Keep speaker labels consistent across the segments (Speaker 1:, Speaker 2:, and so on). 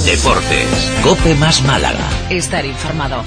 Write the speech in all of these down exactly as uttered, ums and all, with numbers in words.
Speaker 1: Deportes. COPE más Málaga.
Speaker 2: Estar informado.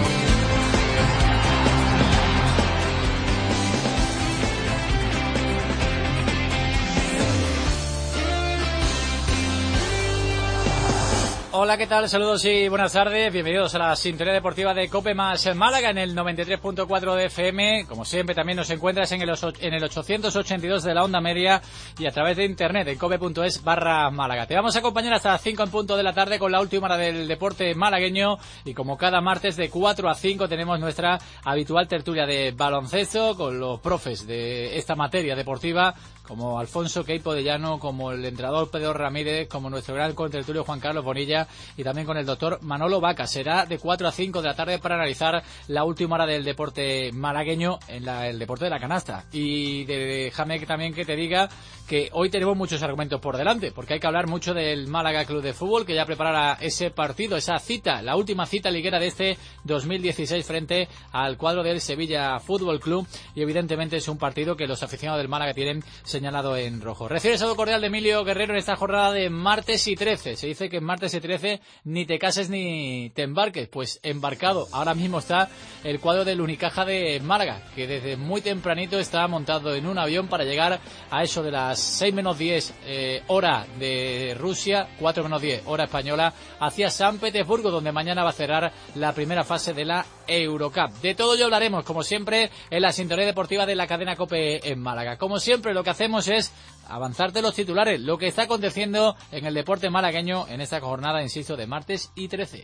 Speaker 3: Hola, ¿qué tal? Saludos y buenas tardes. Bienvenidos a la sintonía deportiva de COPE más Málaga en el noventa y tres punto cuatro de F M. Como siempre, también nos encuentras en el, en el ochocientos ochenta y dos de la onda media y a través de internet en cope.es barra Málaga. Te vamos a acompañar hasta las cinco en punto de la tarde con la última hora del deporte malagueño y como cada martes de cuatro a cinco tenemos nuestra habitual tertulia de baloncesto con los profes de esta materia deportiva, como Alfonso Queipo de Llano, como el entrenador Pedro Ramírez, como nuestro gran contertulio Juan Carlos Bonilla y también con el doctor Manolo Vaca. Será de cuatro a cinco de la tarde para analizar la última hora del deporte malagueño en la, el deporte de la canasta. Y déjame también que te diga que hoy tenemos muchos argumentos por delante, porque hay que hablar mucho del Málaga Club de Fútbol, que ya preparará ese partido, esa cita, la última cita liguera de este dos mil dieciséis frente al cuadro del Sevilla Fútbol Club, y evidentemente es un partido que los aficionados del Málaga tienen señalado en rojo. Recibe el saludo cordial de Emilio Guerrero en esta jornada de martes y trece. Se dice que en martes y trece ni te cases ni te embarques. Pues embarcado ahora mismo está el cuadro del Unicaja de Málaga, que desde muy tempranito está montado en un avión para llegar a eso de las seis menos diez eh, hora de Rusia, cuatro menos diez hora española, hacia San Petersburgo, donde mañana va a cerrar la primera fase de la Eurocup. De todo ello hablaremos, como siempre, en la sintonía deportiva de la cadena COPE en Málaga. Como siempre, lo que hacemos es avanzarte los titulares, lo que está aconteciendo en el deporte malagueño en esta jornada, insisto, de martes y trece.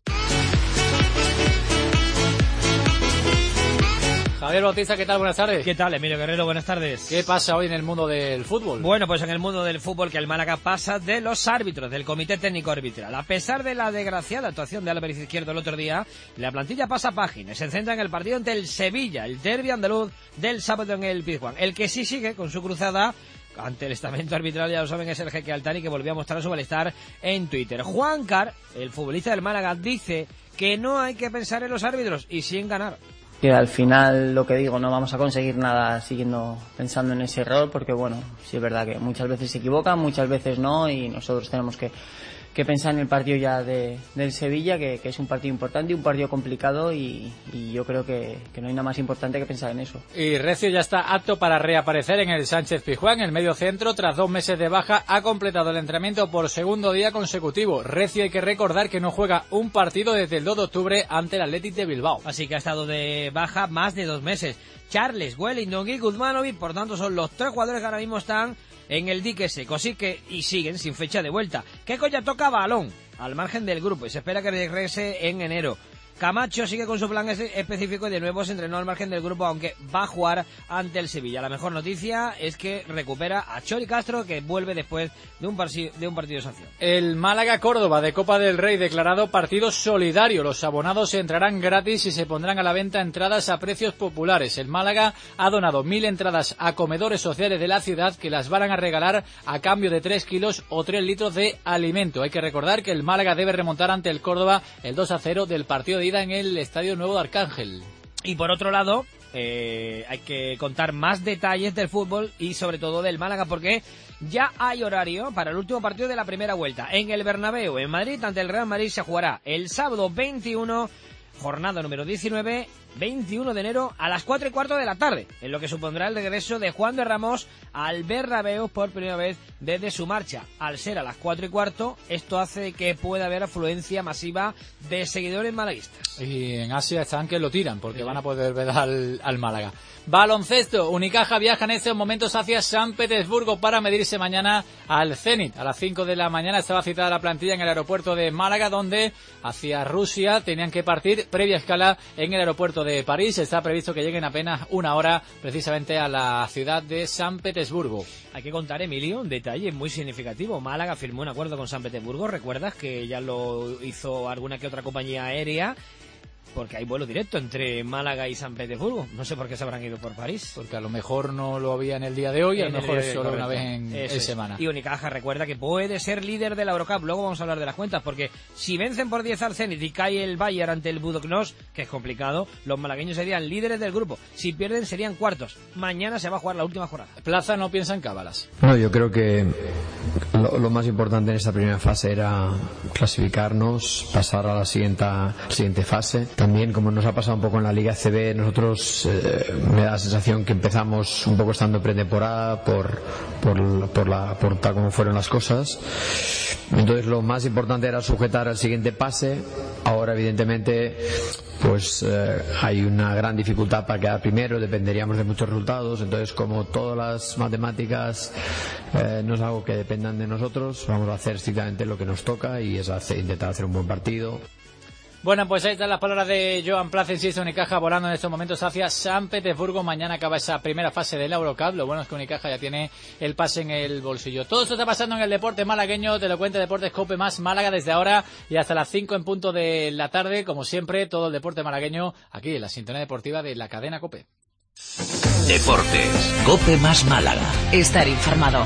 Speaker 3: Javier Bautista, ¿qué tal? Buenas tardes.
Speaker 4: ¿Qué tal, Emilio Guerrero? Buenas tardes.
Speaker 3: ¿Qué pasa hoy en el mundo del fútbol?
Speaker 4: Bueno, pues en el mundo del fútbol que el Málaga pasa de los árbitros, del Comité Técnico Arbitral. A pesar de la desgraciada actuación de Álvarez Izquierdo el otro día, la plantilla pasa páginas. Se centra en el partido ante el Sevilla, el derbi andaluz del sábado en el Pizjuán. El que sí sigue con su cruzada ante el estamento arbitral, ya lo saben, es el Jeque Altani, que volvió a mostrar su malestar en Twitter. Juan Car, el futbolista del Málaga, dice que no hay que pensar en los árbitros y sí en ganar.
Speaker 5: Que al final, lo que digo, no vamos a conseguir nada siguiendo pensando en ese error, porque bueno, sí es verdad que muchas veces se equivocan, muchas veces no, y nosotros tenemos que, que pensar en el partido ya de, del Sevilla, que, que es un partido importante y un partido complicado, y, y yo creo que, que no hay nada más importante que pensar en eso.
Speaker 3: Y Recio ya está apto para reaparecer en el Sánchez Pizjuán. El medio centro, tras dos meses de baja, ha completado el entrenamiento por segundo día consecutivo. Recio, hay que recordar que no juega un partido desde el dos de octubre ante el Athletic de Bilbao.
Speaker 4: Así que ha estado de baja más de dos meses. Charles, Wellington y Guzmanovic, por tanto, son los tres jugadores que ahora mismo están en el dique seco, así que y siguen sin fecha de vuelta. Keco ya toca balón al margen del grupo y se espera que regrese en enero. Camacho sigue con su plan específico y de nuevo se entrenó al margen del grupo, aunque va a jugar ante el Sevilla. La mejor noticia es que recupera a Chori Castro, que vuelve después de un, de un partido de sanción.
Speaker 3: El Málaga-Córdoba de Copa del Rey declarado partido solidario. Los abonados entrarán gratis y se pondrán a la venta entradas a precios populares. El Málaga ha donado mil entradas a comedores sociales de la ciudad, que las van a regalar a cambio de tres kilos o tres litros de alimento. Hay que recordar que el Málaga debe remontar ante el Córdoba el dos a cero del partido de en el Estadio Nuevo de Arcángel.
Speaker 4: Y por otro lado, eh, hay que contar más detalles del fútbol y sobre todo del Málaga, porque ya hay horario para el último partido de la primera vuelta. En el Bernabéu, en Madrid, ante el Real Madrid, se jugará el sábado veintiuno, jornada número diecinueve, veintiuno de enero a las cuatro y cuarto de la tarde, en lo que supondrá el regreso de Juan de Ramos al Bernabéu por primera vez desde su marcha. Al ser a las cuatro y cuarto, esto hace que pueda haber afluencia masiva de seguidores malaguistas.
Speaker 3: Y en Asia están que lo tiran, porque sí, van a poder ver al, al Málaga. Baloncesto, Unicaja viaja en estos momentos hacia San Petersburgo para medirse mañana al Zenit. A las cinco de la mañana estaba citada la plantilla en el aeropuerto de Málaga, donde hacia Rusia tenían que partir previa escala en el aeropuerto de París. Está previsto que lleguen apenas una hora precisamente a la ciudad de San Petersburgo.
Speaker 4: Hay que contar, Emilio, un detalle muy significativo. Málaga firmó un acuerdo con San Petersburgo. ¿Recuerdas que ya lo hizo alguna que otra compañía aérea? porque hay vuelo directo entre Málaga y San Petersburgo. No sé por qué se habrán ido por París.
Speaker 3: Porque a lo mejor no lo había en el día de hoy, a lo mejor es solo
Speaker 4: correcto.
Speaker 3: una vez en, en semana.
Speaker 4: Y Unicaja recuerda que puede ser líder de la Eurocup. Luego vamos a hablar de las cuentas, porque si vencen por diez al Zenit y cae el Bayern ante el Budućnost, que es complicado, los malagueños serían líderes del grupo. Si pierden serían cuartos. Mañana se va a jugar la última jornada.
Speaker 3: Plaza no piensa en cábalas.
Speaker 2: No, yo creo que lo, lo más importante en esta primera fase era clasificarnos, pasar a la siguiente, siguiente fase. También, como nos ha pasado un poco en la Liga C B, nosotros eh, me da la sensación que empezamos un poco estando pretemporada por, por, por, la, por tal como fueron las cosas. Entonces lo más importante era sujetar al siguiente pase. Ahora evidentemente pues eh, hay una gran dificultad para quedar primero, dependeríamos de muchos resultados. Entonces, como todas las matemáticas eh, no es algo que dependan de nosotros, vamos a hacer estrictamente lo que nos toca, y es hacer, intentar hacer un buen partido.
Speaker 3: Bueno, pues ahí están las palabras de Joan Plaza, insisto, Unicaja volando en estos momentos hacia San Petersburgo. Mañana acaba esa primera fase de la Eurocup. Lo bueno es que Unicaja ya tiene el pase en el bolsillo. Todo esto está pasando en el deporte malagueño. Te lo cuenta Deportes Cope Más Málaga desde ahora y hasta las cinco en punto de la tarde. Como siempre, todo el deporte malagueño aquí en la sintonía deportiva de la cadena Cope.
Speaker 1: Deportes Cope Más Málaga.
Speaker 6: Estar informado.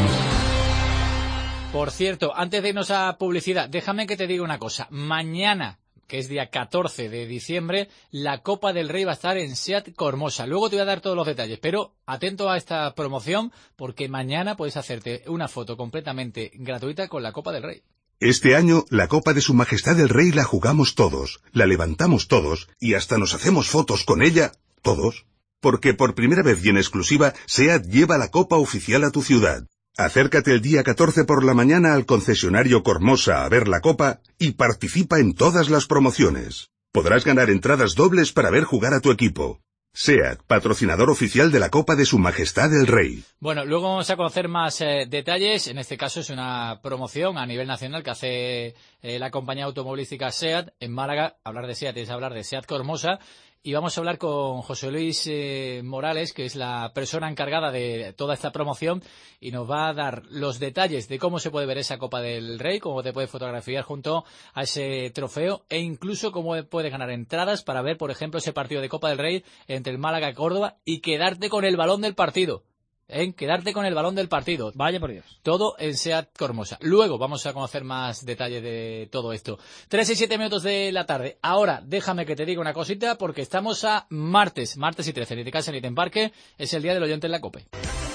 Speaker 3: Por cierto, antes de irnos a publicidad, déjame que te diga una cosa. Mañana, que es día catorce de diciembre, la Copa del Rey va a estar en SEAT Cormosa. Luego te voy a dar todos los detalles, pero atento a esta promoción, porque mañana puedes hacerte una foto completamente gratuita con la Copa del Rey.
Speaker 7: Este año, la Copa de Su Majestad el Rey la jugamos todos, la levantamos todos, y hasta nos hacemos fotos con ella, todos. Porque por primera vez y en exclusiva, SEAT lleva la Copa oficial a tu ciudad. Acércate el día catorce por la mañana al concesionario Cormosa a ver la Copa y participa en todas las promociones. Podrás ganar entradas dobles para ver jugar a tu equipo. SEAT, patrocinador oficial de la Copa de Su Majestad el Rey.
Speaker 3: Bueno, luego vamos a conocer más eh, detalles. En este caso es una promoción a nivel nacional que hace eh, la compañía automovilística SEAT en Málaga. Hablar de SEAT es hablar de SEAT Cormosa. Y vamos a hablar con José Luis eh, Morales, que es la persona encargada de toda esta promoción, y nos va a dar los detalles de cómo se puede ver esa Copa del Rey, cómo te puedes fotografiar junto a ese trofeo, e incluso cómo puedes ganar entradas para ver, por ejemplo, ese partido de Copa del Rey entre el Málaga y Córdoba y quedarte con el balón del partido. En quedarte con el balón del partido.
Speaker 4: Vaya por Dios.
Speaker 3: Todo en SEAT Cormosa. Luego vamos a conocer más detalles de todo esto. Tres y siete minutos de la tarde. Ahora, déjame que te diga una cosita, porque estamos a martes. Martes y trece. Ni te cases ni te embarque. Es el día del oyente en la COPE.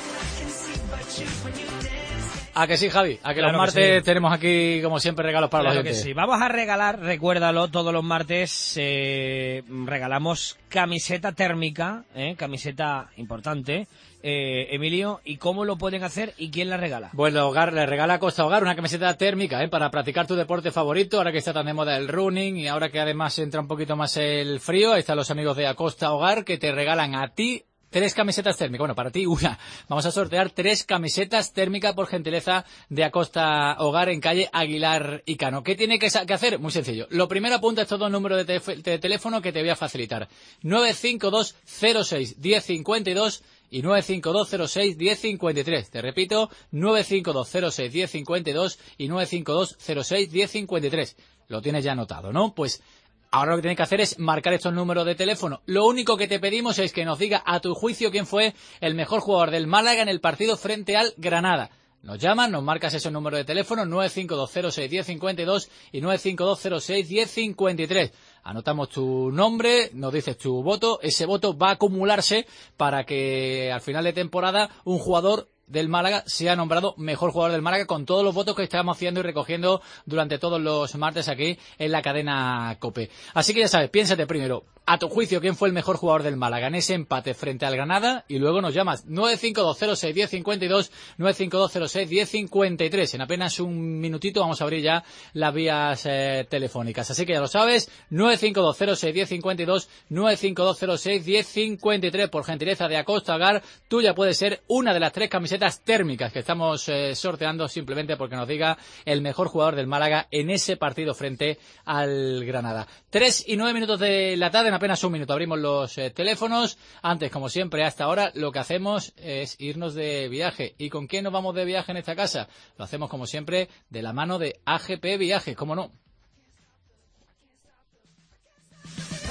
Speaker 3: ¿A que sí, Javi? ¿A que
Speaker 4: Claro
Speaker 3: los martes
Speaker 4: que sí.
Speaker 3: tenemos aquí, como siempre, regalos para
Speaker 4: Claro
Speaker 3: los
Speaker 4: que
Speaker 3: oyentes?
Speaker 4: sí. Vamos a regalar, recuérdalo, todos los martes eh, regalamos camiseta térmica, eh, camiseta importante. Eh, Emilio, ¿y cómo lo pueden hacer y quién la regala?
Speaker 3: Bueno, Hogar le regala a Costa Hogar una camiseta térmica, ¿eh? Para practicar tu deporte favorito, ahora que está tan de moda el running y ahora que además entra un poquito más el frío. Ahí están los amigos de Acosta Hogar que te regalan a ti tres camisetas térmicas. Bueno, para ti una. Vamos a sortear tres camisetas térmicas por gentileza de Acosta Hogar en calle Aguilar y Cano. ¿Qué tiene que, que hacer? Muy sencillo. Lo primero, apunta estos dos números de, te de teléfono que te voy a facilitar. nueve cinco dos cero seis uno cero cinco dos y nueve cinco dos cero seis uno cero cinco tres. Te repito, nueve cinco dos cero seis uno cero cinco dos y nueve cinco dos cero seis uno cero cinco tres. Lo tienes ya anotado, ¿no? Pues ahora lo que tienes que hacer es marcar estos números de teléfono. Lo único que te pedimos es que nos diga a tu juicio quién fue el mejor jugador del Málaga en el partido frente al Granada. Nos llaman, nos marcas ese número de teléfono, nueve cinco dos cero seis uno cero cinco dos y nueve cinco dos cero seis uno cero cinco tres. Anotamos tu nombre, nos dices tu voto, ese voto va a acumularse para que al final de temporada un jugador del Málaga sea nombrado mejor jugador del Málaga con todos los votos que estamos haciendo y recogiendo durante todos los martes aquí en la cadena COPE. Así que ya sabes, piénsate primero, a tu juicio, quién fue el mejor jugador del Málaga en ese empate frente al Granada, y luego nos llamas nueve cinco dos cero seis uno cero cinco dos, nueve cinco dos cero seis uno cero cinco tres. En apenas un minutito vamos a abrir ya las vías eh, telefónicas. Así que ya lo sabes, nueve cinco dos cero seis uno cero cinco dos, nueve cinco dos cero seis uno cero cinco tres. Por gentileza de Acosta Hogar, tú ya puedes ser una de las tres camisetas térmicas que estamos eh, sorteando, simplemente porque nos diga el mejor jugador del Málaga en ese partido frente al Granada. Tres y nueve minutos de la tarde, en apenas un minuto abrimos los eh, teléfonos. Antes, como siempre, hasta ahora lo que hacemos es irnos de viaje. ¿Y con quién nos vamos de viaje en esta casa? Lo hacemos, como siempre, de la mano de A G P Viajes, ¿cómo no?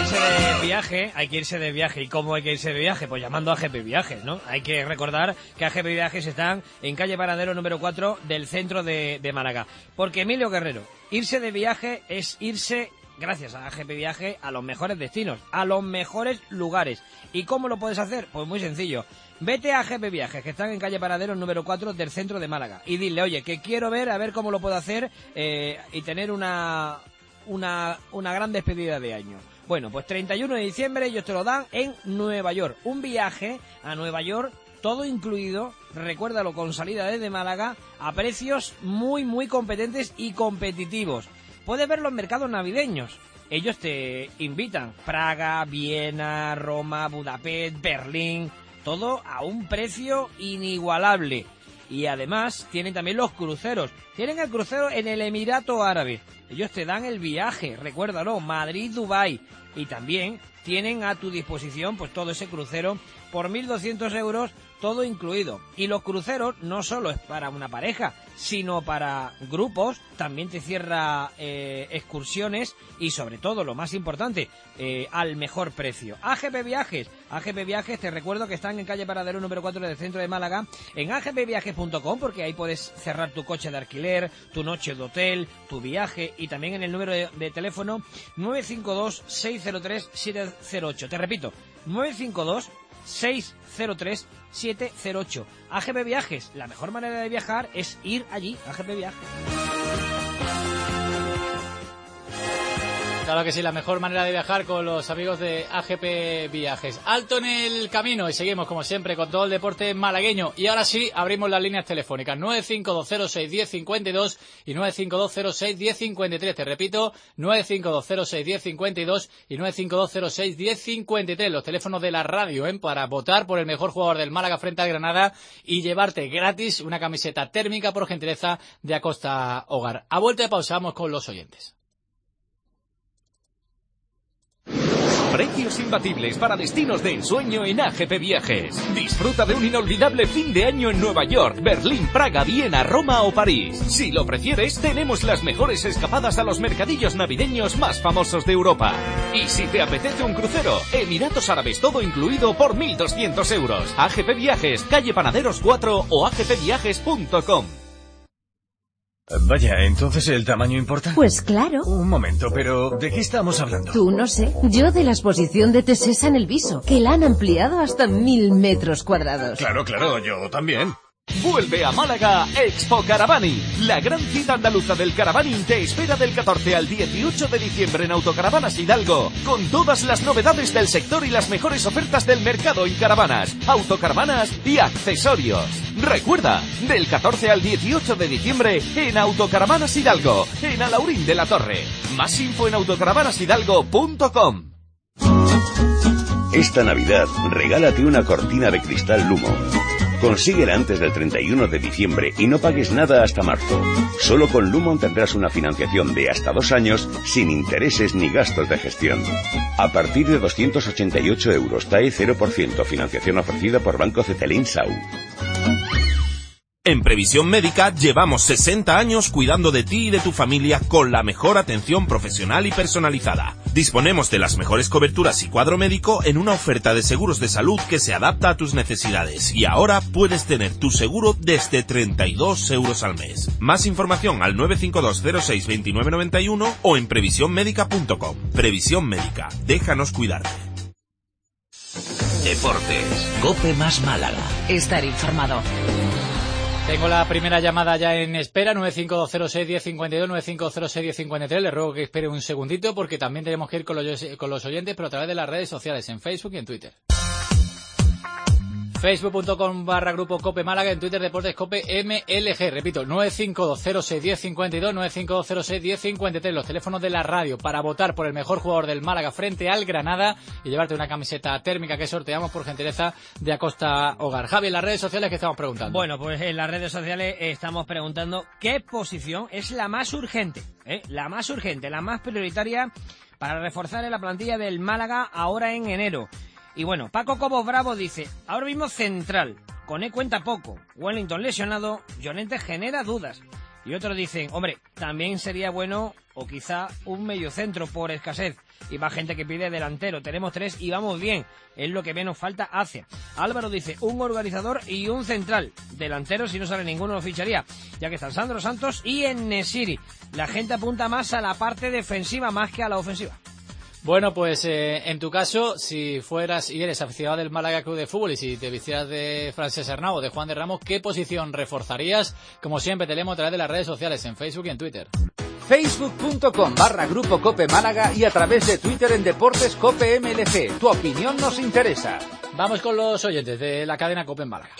Speaker 4: irse de viaje, hay que irse de viaje. ¿Y cómo hay que irse de viaje? Pues llamando a A G P Viajes, ¿no? Hay que recordar que A G P Viajes están en calle Paradero número cuatro del centro de, de Málaga. Porque, Emilio Guerrero, irse de viaje es irse, gracias a A G P Viaje, a los mejores destinos, a los mejores lugares. ¿Y cómo lo puedes hacer? Pues muy sencillo. Vete a A G P Viajes, que están en calle Paradero número cuatro del centro de Málaga, y dile, oye, que quiero ver, a ver cómo lo puedo hacer eh, y tener una, una, una gran despedida de año. Bueno, pues treinta y uno de diciembre ellos te lo dan en Nueva York. Un viaje a Nueva York, todo incluido, recuérdalo, con salida desde Málaga, a precios muy, muy competentes y competitivos. Puedes ver los mercados navideños. Ellos te invitan. Praga, Viena, Roma, Budapest, Berlín, todo a un precio inigualable. Y además tienen también los cruceros. Tienen el crucero en el Emirato Árabe. Ellos te dan el viaje, recuérdalo, Madrid-Dubái. Y también tienen a tu disposición pues todo ese crucero por mil doscientos euros, todo incluido. Y los cruceros no solo es para una pareja, sino para grupos. También te cierra eh, excursiones y, sobre todo, lo más importante, eh, al mejor precio. A G P Viajes. A G P Viajes, te recuerdo que están en calle Paradero número cuatro del centro de Málaga, en a g p viajes punto com, porque ahí puedes cerrar tu coche de alquiler, tu noche de hotel, tu viaje, y también en el número de, de teléfono nueve cinco dos, seis cero tres, siete cero ocho. Te repito, nueve cinco dos, seis cero tres, siete cero ocho. A G P Viajes, la mejor manera de viajar es ir allí. A G P Viajes.
Speaker 3: Claro que sí, la mejor manera de viajar con los amigos de A G P Viajes. Alto en el camino y seguimos como siempre con todo el deporte malagueño. Y ahora sí, abrimos las líneas telefónicas nueve cinco dos cero seis, diez cincuenta y dos y nueve cinco dos cero seis, diez cincuenta y tres. Te repito, nueve cinco dos cero seis, diez cincuenta y dos y nueve cinco dos cero seis, diez cincuenta y tres. Los teléfonos de la radio, ¿eh? Para votar por el mejor jugador del Málaga frente al Granada y llevarte gratis una camiseta térmica por gentileza de Acosta Hogar. A vuelta de pausa vamos con los oyentes.
Speaker 6: Precios imbatibles para destinos de ensueño en A G P Viajes. Disfruta de un inolvidable fin de año en Nueva York, Berlín, Praga, Viena, Roma o París. Si lo prefieres, tenemos las mejores escapadas a los mercadillos navideños más famosos de Europa. Y si te apetece un crucero, Emiratos Árabes todo incluido por mil doscientos euros. A G P Viajes, calle Panaderos cuatro o a g p viajes punto com.
Speaker 8: Vaya, ¿entonces el tamaño importa?
Speaker 9: Pues claro.
Speaker 8: Un momento, pero ¿de qué estamos hablando?
Speaker 9: Tú no sé. Yo de la exposición de Tesesa en el Viso, que la han ampliado hasta mil metros cuadrados.
Speaker 8: Claro, claro, yo también.
Speaker 6: Vuelve a Málaga Expo Caravani. La gran cita andaluza del caravaning te espera del catorce al dieciocho de diciembre en Autocaravanas Hidalgo, con todas las novedades del sector y las mejores ofertas del mercado en caravanas, autocaravanas y accesorios. Recuerda, del catorce al dieciocho de diciembre en Autocaravanas Hidalgo, en Alaurín de la Torre. Más info en autocaravanas hidalgo punto com.
Speaker 10: Esta Navidad, regálate una cortina de cristal Lumo. Consíguela antes del treinta y uno de diciembre y no pagues nada hasta marzo. Solo con Lumon tendrás una financiación de hasta dos años sin intereses ni gastos de gestión. A partir de doscientos ochenta y ocho euros, T A E cero por ciento, financiación ofrecida por Banco Cetelin Sau.
Speaker 11: En Previsión Médica llevamos sesenta años cuidando de ti y de tu familia con la mejor atención profesional y personalizada. Disponemos de las mejores coberturas y cuadro médico en una oferta de seguros de salud que se adapta a tus necesidades. Y ahora puedes tener tu seguro desde treinta y dos euros al mes. Más información al nueve cinco dos cero seis, dos nueve nueve uno o en previsión médica punto com. Previsión Médica, déjanos cuidarte.
Speaker 1: Deportes, COPE más Málaga.
Speaker 9: Estar informado.
Speaker 3: Tengo la primera llamada ya en espera, nueve cinco dos cero seis, diez cincuenta y dos, nueve cinco dos cero seis, diez cincuenta y tres. Le ruego que espere un segundito porque también tenemos que ir con los, con los oyentes, pero a través de las redes sociales, en Facebook y en Twitter. facebook punto com barra grupo Cope Málaga, en Twitter Deportes Cope M L G. Repito, nueve cinco dos cero seis, diez cincuenta y dos, nueve cinco dos cero seis, diez cincuenta y tres. Los teléfonos de la radio para votar por el mejor jugador del Málaga frente al Granada y llevarte una camiseta térmica que sorteamos por gentileza de Acosta Hogar. Javi, en las redes sociales, ¿qué estamos preguntando?
Speaker 4: Bueno, pues en las redes sociales estamos preguntando qué posición es la más urgente, ¿eh? La más urgente, la más prioritaria para reforzar en la plantilla del Málaga ahora en enero. Y bueno, Paco Cobos Bravo dice, ahora mismo central, Coné cuenta poco, Wellington lesionado, Llorente genera dudas. Y otros dicen, hombre, también sería bueno, o quizá un mediocentro por escasez. y más gente que pide delantero. Tenemos tres y vamos bien, es lo que menos falta hace. Álvaro dice, un organizador y un central. Delantero, si no sale ninguno, lo ficharía, ya que están Sandro Santos y En-Nesyri. La gente apunta más a la parte defensiva más que a la ofensiva.
Speaker 3: Bueno, pues eh, en tu caso, si fueras y eres aficionado del Málaga Club de Fútbol y si te vistieras de Francesc Arnau o de Juan de Ramos, ¿qué posición reforzarías? Como siempre, te leemos a través de las redes sociales, en Facebook y en Twitter.
Speaker 12: Facebook.com barra Grupo Cope Málaga y a través de Twitter en Deportes Cope M L G. Tu opinión nos interesa.
Speaker 3: Vamos con los oyentes de la cadena Cope en Málaga.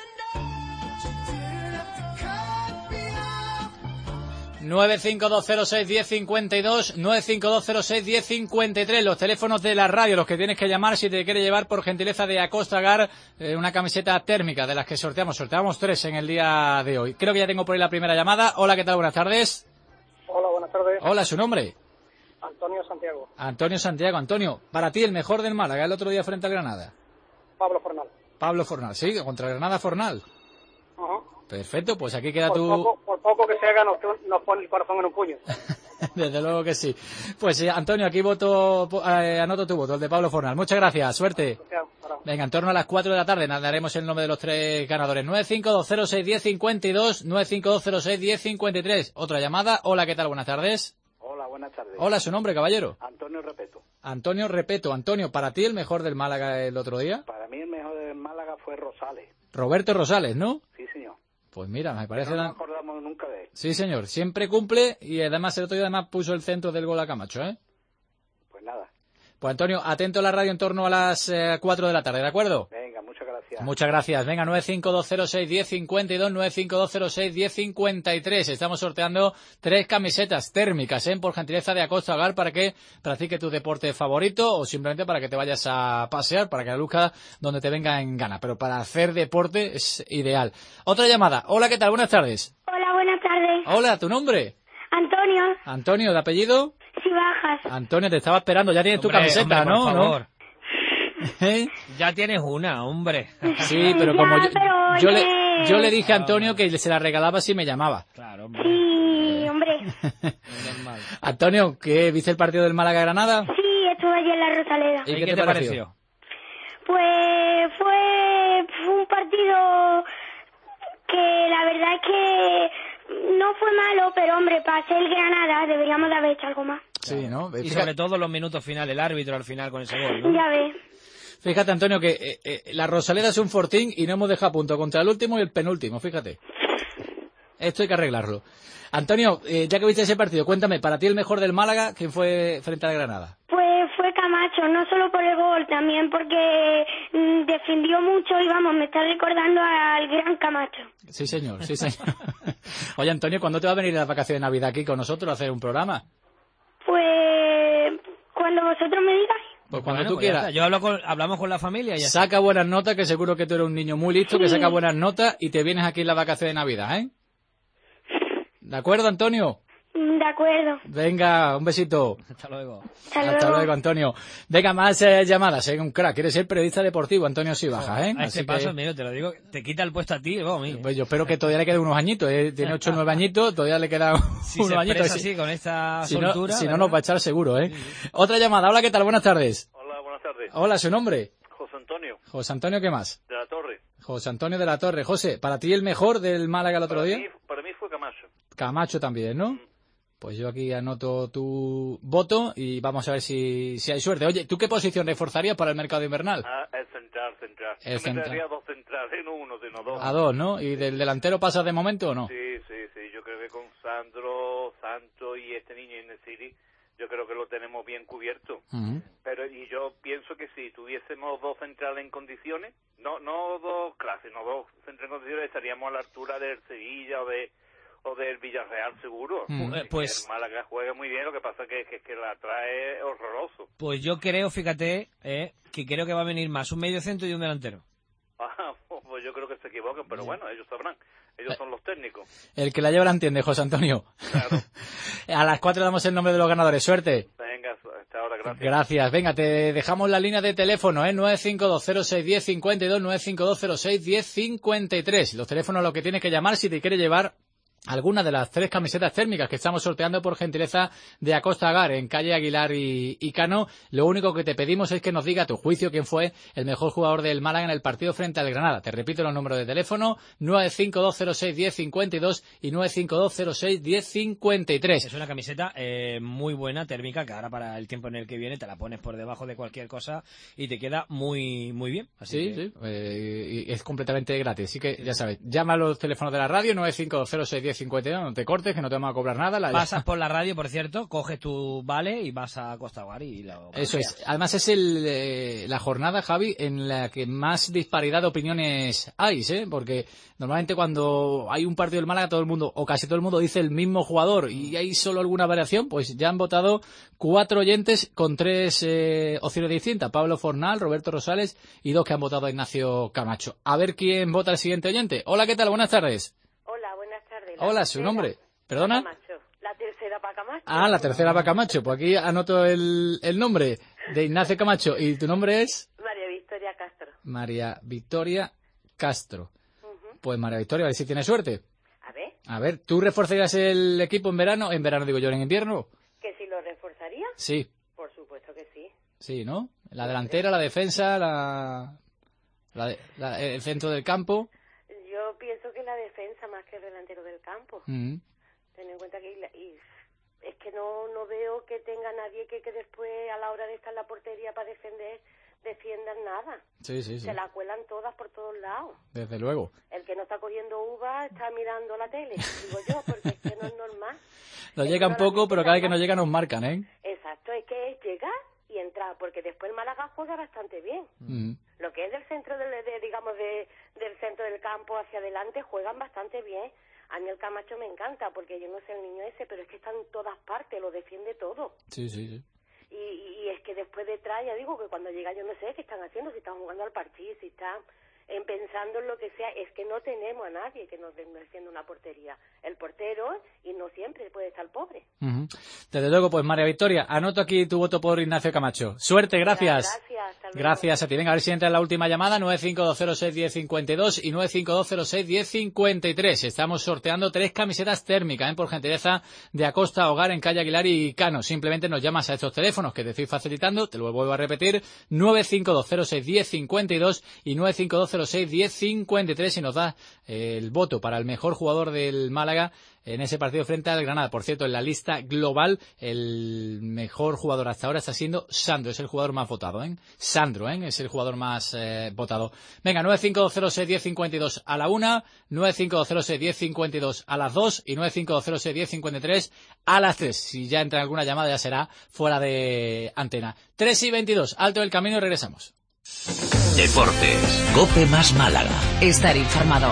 Speaker 3: nueve cinco dos cero seis uno cero cinco dos, nueve cinco dos cero seis uno cero cinco tres, los teléfonos de la radio, los que tienes que llamar si te quiere llevar por gentileza de Acosta Gar eh, una camiseta térmica de las que sorteamos. Sorteamos tres en el día de hoy. Creo que ya tengo por ahí la primera llamada. Hola, ¿qué tal? Buenas tardes.
Speaker 13: Hola, buenas tardes.
Speaker 3: Hola, ¿su nombre?
Speaker 13: Antonio Santiago.
Speaker 3: Antonio Santiago. Antonio, para ti el mejor del Málaga el otro día frente al Granada.
Speaker 13: Pablo Fornal.
Speaker 3: Pablo Fornal, sí, contra Granada Fornal.
Speaker 13: Uh-huh.
Speaker 3: Perfecto, pues aquí queda
Speaker 13: por
Speaker 3: tu...
Speaker 13: Poco, por poco que se haga, nos, nos pone el corazón en un puño.
Speaker 3: Desde luego que sí. Pues eh, Antonio, aquí voto, eh, anoto tu voto, el de Pablo Fornal. Muchas gracias, suerte. Venga, en torno a las cuatro de la tarde daremos el nombre de los tres ganadores. nueve cinco dos cero seis uno cero cinco dos, nueve cinco dos cero seis uno cero cinco tres. Otra llamada. Hola, ¿qué tal? Buenas tardes.
Speaker 14: Hola, buenas tardes.
Speaker 3: Hola, ¿su nombre, caballero?
Speaker 14: Antonio Repeto.
Speaker 3: Antonio Repeto. Antonio, ¿para ti el mejor del Málaga el otro día?
Speaker 14: Para mí el mejor del Málaga fue Rosales.
Speaker 3: Roberto Rosales, ¿no?
Speaker 14: Sí, señor.
Speaker 3: Pues mira, me parece...
Speaker 14: No
Speaker 3: tan...
Speaker 14: nos acordamos nunca de él.
Speaker 3: Sí, señor. Siempre cumple y además el otro día además puso el centro del gol a Camacho, ¿eh?
Speaker 14: Pues nada.
Speaker 3: Pues Antonio, atento a la radio en torno a las eh, cuatro de la tarde, ¿de acuerdo?
Speaker 14: Venga, muchas gracias.
Speaker 3: Muchas gracias. Venga, nueve cinco dos cero seis uno cero cinco dos, nueve cinco dos cero seis uno cero cinco tres. Estamos sorteando tres camisetas térmicas, ¿eh? Por gentileza de Acosta Gar, para que practique tu deporte favorito o simplemente para que te vayas a pasear, para que la luzca donde te venga en gana. Pero para hacer deporte es ideal. Otra llamada. Hola, ¿qué tal? Buenas tardes.
Speaker 15: Hola, buenas tardes.
Speaker 3: Hola, ¿tu nombre?
Speaker 15: Antonio.
Speaker 3: Antonio, ¿de apellido?
Speaker 15: Si bajas.
Speaker 3: Antonio, te estaba esperando. Ya tienes
Speaker 4: Hombre,
Speaker 3: tu camiseta,
Speaker 4: hombre,
Speaker 3: ¿no?
Speaker 4: por favor.
Speaker 3: ¿No? ¿Eh?
Speaker 4: Ya tienes una, hombre.
Speaker 3: Sí, pero como
Speaker 15: Ya,
Speaker 3: yo,
Speaker 15: pero
Speaker 3: yo
Speaker 15: oye.
Speaker 3: le, yo le dije a Antonio que se la regalaba si me llamaba.
Speaker 4: Claro, hombre.
Speaker 15: Sí, hombre.
Speaker 4: Normal.
Speaker 3: Antonio, ¿qué viste el partido del Málaga-Granada?
Speaker 15: Sí, estuve allí en la Rosaleda.
Speaker 3: ¿Y, ¿Y qué, qué te, te pareció? pareció?
Speaker 15: Pues fue, fue un partido que la verdad es que no fue malo, pero hombre, para ser el Granada deberíamos de haber hecho algo más.
Speaker 3: Sí, ¿no?
Speaker 4: Y sobre todo los minutos finales, el árbitro al final con ese gol, ¿no?
Speaker 15: Ya ves.
Speaker 3: Fíjate, Antonio, que eh, eh, la Rosaleda es un fortín y no hemos dejado punto contra el último y el penúltimo, fíjate. Esto hay que arreglarlo. Antonio, eh, ya que viste ese partido, cuéntame, para ti el mejor del Málaga, ¿quién fue frente al Granada?
Speaker 15: Pues fue Camacho, no solo por el gol, también porque mm, defendió mucho y vamos, me está recordando al gran Camacho.
Speaker 3: Sí, señor, sí, señor. Oye, Antonio, ¿cuándo te va a venir la vacación de Navidad aquí con nosotros a hacer un programa?
Speaker 15: Pues cuando vosotros me digáis.
Speaker 3: Pues cuando
Speaker 4: bueno,
Speaker 3: tú
Speaker 4: pues
Speaker 3: quieras.
Speaker 4: Yo hablo con, hablamos con la familia y ya.
Speaker 3: Saca buenas notas, que seguro que tú eres un niño muy listo, que saca buenas notas y te vienes aquí en la vacación de Navidad, ¿eh? ¿De acuerdo, Antonio?
Speaker 15: De acuerdo.
Speaker 3: Venga, un besito.
Speaker 4: Hasta luego.
Speaker 15: Hasta luego,
Speaker 3: Hasta luego Antonio. Venga, más eh, llamadas, ¿eh? Un crack. Quieres ser periodista deportivo, Antonio Sibaja, ¿eh?
Speaker 4: A este
Speaker 3: Así
Speaker 4: paso,
Speaker 3: que...
Speaker 4: amigo, te lo digo, te quita el puesto a ti, vamos, amigo.
Speaker 3: Pues yo espero que todavía le queden unos añitos, ¿eh? Tiene ocho o nueve añitos, todavía le quedan
Speaker 4: si
Speaker 3: unos
Speaker 4: se
Speaker 3: añitos.
Speaker 4: así, con esta
Speaker 3: si
Speaker 4: soltura...
Speaker 3: no, si no nos va a echar seguro, ¿eh? Sí. Otra llamada. Hola, ¿qué tal? Buenas tardes.
Speaker 16: Hola, buenas tardes.
Speaker 3: Hola, ¿su nombre?
Speaker 16: José Antonio.
Speaker 3: José Antonio, ¿qué más?
Speaker 16: De la Torre.
Speaker 3: José Antonio de la Torre. José, ¿para ti el mejor del Málaga el otro
Speaker 16: para
Speaker 3: día?
Speaker 16: Mí, para mí fue Camacho.
Speaker 3: Camacho también, ¿no? Mm. Pues yo aquí anoto tu voto y vamos a ver si, si hay suerte. Oye, ¿tú qué posición reforzarías para el mercado invernal?
Speaker 16: Ah, el central, central.
Speaker 3: El
Speaker 16: yo
Speaker 3: central.
Speaker 16: me dos centrales, no uno, sino dos.
Speaker 3: A dos, ¿no? ¿Y del delantero pasas de momento o no?
Speaker 16: Sí, sí, sí. Yo creo que con Sandro, Santos y este niño En-Nesyri, yo creo que lo tenemos bien cubierto.
Speaker 3: Uh-huh.
Speaker 16: Pero y yo pienso que si tuviésemos dos centrales en condiciones, no no dos clases, no dos centrales en condiciones, estaríamos a la altura del Sevilla o de o del Villarreal seguro.
Speaker 4: Mm. Eh, pues
Speaker 16: el Málaga juega muy bien, lo que pasa que que, que la trae horroroso.
Speaker 4: Pues yo creo, fíjate, eh, que creo que va a venir más un medio centro y un delantero.
Speaker 16: Ah, pues yo creo que se equivocan, pero bueno, ellos sabrán. Ellos son los técnicos.
Speaker 3: El que la lleva la entiende, José Antonio.
Speaker 16: Claro.
Speaker 3: A las cuatro damos el nombre de los ganadores. Suerte.
Speaker 16: Venga, hasta ahora, gracias.
Speaker 3: Gracias. Venga, te dejamos la línea de teléfono, ¿eh? nueve cinco dos cero seis uno cero cinco dos, nueve cinco dos cero seis uno cero cinco tres. Los teléfonos a los que tienes que llamar si te quiere llevar algunas de las tres camisetas térmicas que estamos sorteando por gentileza de Acosta Hogar en calle Aguilar y, y Cano. Lo único que te pedimos es que nos diga a tu juicio quién fue el mejor jugador del Málaga en el partido frente al Granada. Te repito los números de teléfono: nueve cinco dos cero seis diez cincuenta y dos y nueve cinco dos cero seis diez cincuenta y tres.
Speaker 4: Es una camiseta eh, muy buena, térmica, que ahora para el tiempo en el que viene te la pones por debajo de cualquier cosa y te queda muy muy bien. Así
Speaker 3: sí,
Speaker 4: que...
Speaker 3: sí, eh, y es completamente gratis. Así que ya sabes, llama a los teléfonos de la radio: nueve cinco dos cero seis diez cincuenta y dos, no te cortes, que no te vamos a cobrar nada. La...
Speaker 4: Pasas por la radio, por cierto, coges tu vale y vas a Acosta Hogar y lo...
Speaker 3: Eso es. Además es el, eh, la jornada, Javi, en la que más disparidad de opiniones hay, ¿eh? Porque normalmente cuando hay un partido del Málaga todo el mundo, o casi todo el mundo, dice el mismo jugador y hay solo alguna variación. Pues ya han votado cuatro oyentes con tres eh, opciones distintas: Pablo Fornal, Roberto Rosales y dos que han votado a Ignacio Camacho. A ver quién vota el siguiente oyente. Hola, ¿qué tal? Buenas tardes.
Speaker 17: Hola, buenas tardes.
Speaker 3: Hola, ¿su nombre? ¿Perdona?
Speaker 17: Camacho. La tercera para Camacho.
Speaker 3: Ah, la tercera para Camacho. Pues aquí anoto el, el nombre de Ignacio Camacho. ¿Y tu nombre es?
Speaker 17: María Victoria Castro.
Speaker 3: María Victoria Castro.
Speaker 17: Uh-huh.
Speaker 3: Pues María Victoria, a ver si tienes suerte.
Speaker 17: A ver.
Speaker 3: A ver, ¿tú reforzarías el equipo en verano? En verano digo yo, ¿en invierno?
Speaker 17: ¿Que si lo reforzaría?
Speaker 3: Sí.
Speaker 17: Por supuesto que sí.
Speaker 3: Sí, ¿no? La delantera, la defensa, la, la, de, la el centro del campo.
Speaker 17: Yo pienso que la defensa más que el delantero del campo.
Speaker 3: Mm.
Speaker 17: Ten en cuenta que y, y es que no no veo que tenga nadie que, que después a la hora de estar en la portería para defender defiendan nada.
Speaker 3: Sí, sí, sí.
Speaker 17: Se la cuelan todas por todos lados.
Speaker 3: Desde luego.
Speaker 17: El que no está cogiendo uva está mirando la tele, digo yo, porque es que no es normal.
Speaker 3: Nos llega un poco, pero cada vez que nos llega nos marcan, ¿eh?
Speaker 17: Exacto, es que es llegar y entrar, porque después el Málaga juega bastante bien.
Speaker 3: Mm.
Speaker 17: Lo que es del centro, de, de, digamos, de, del centro del campo hacia adelante, juegan bastante bien. A mí el Camacho me encanta, porque yo no sé el niño ese, pero es que está en todas partes, lo defiende todo.
Speaker 3: Sí, sí, sí.
Speaker 17: Y, y, y es que después detrás, ya digo, que cuando llega yo no sé qué están haciendo, si están jugando al partido, si están en pensando en lo que sea, es que no tenemos a nadie que nos defienda una portería. El portero, y no siempre puede estar pobre.
Speaker 3: Uh-huh. Desde luego, pues María Victoria, anoto aquí tu voto por Ignacio Camacho. Suerte, gracias.
Speaker 17: Gracias, hasta luego.
Speaker 3: Gracias a ti. Venga, a ver si entra en la última llamada: nueve cinco dos cero seis diez cincuenta y dos y nueve cinco dos cero seis diez cincuenta y tres. Estamos sorteando tres camisetas térmicas, ¿eh? Por gentileza de Acosta Hogar en calle Aguilar y Cano. Simplemente nos llamas a estos teléfonos que te estoy facilitando, te lo vuelvo a repetir: nueve cinco dos cero seis diez cincuenta y dos y nueve cinco dos cero seis diez cincuenta y tres, y nos da eh, el voto para el mejor jugador del Málaga en ese partido frente al Granada. Por cierto, en la lista global, el mejor jugador hasta ahora está siendo Sandro, es el jugador más votado, ¿eh? Sandro, ¿eh? Es el jugador más eh, votado. Venga, nueve cinco dos cero seis diez cincuenta y dos a la una, nueve cinco dos cero seis diez cincuenta y dos a las dos y nueve cinco dos cero seis diez cincuenta y tres a las tres. Si ya entra alguna llamada ya será fuera de antena. tres y veintidós, alto del camino y regresamos.
Speaker 1: Deportes, COPE más Málaga.
Speaker 9: Estar informado.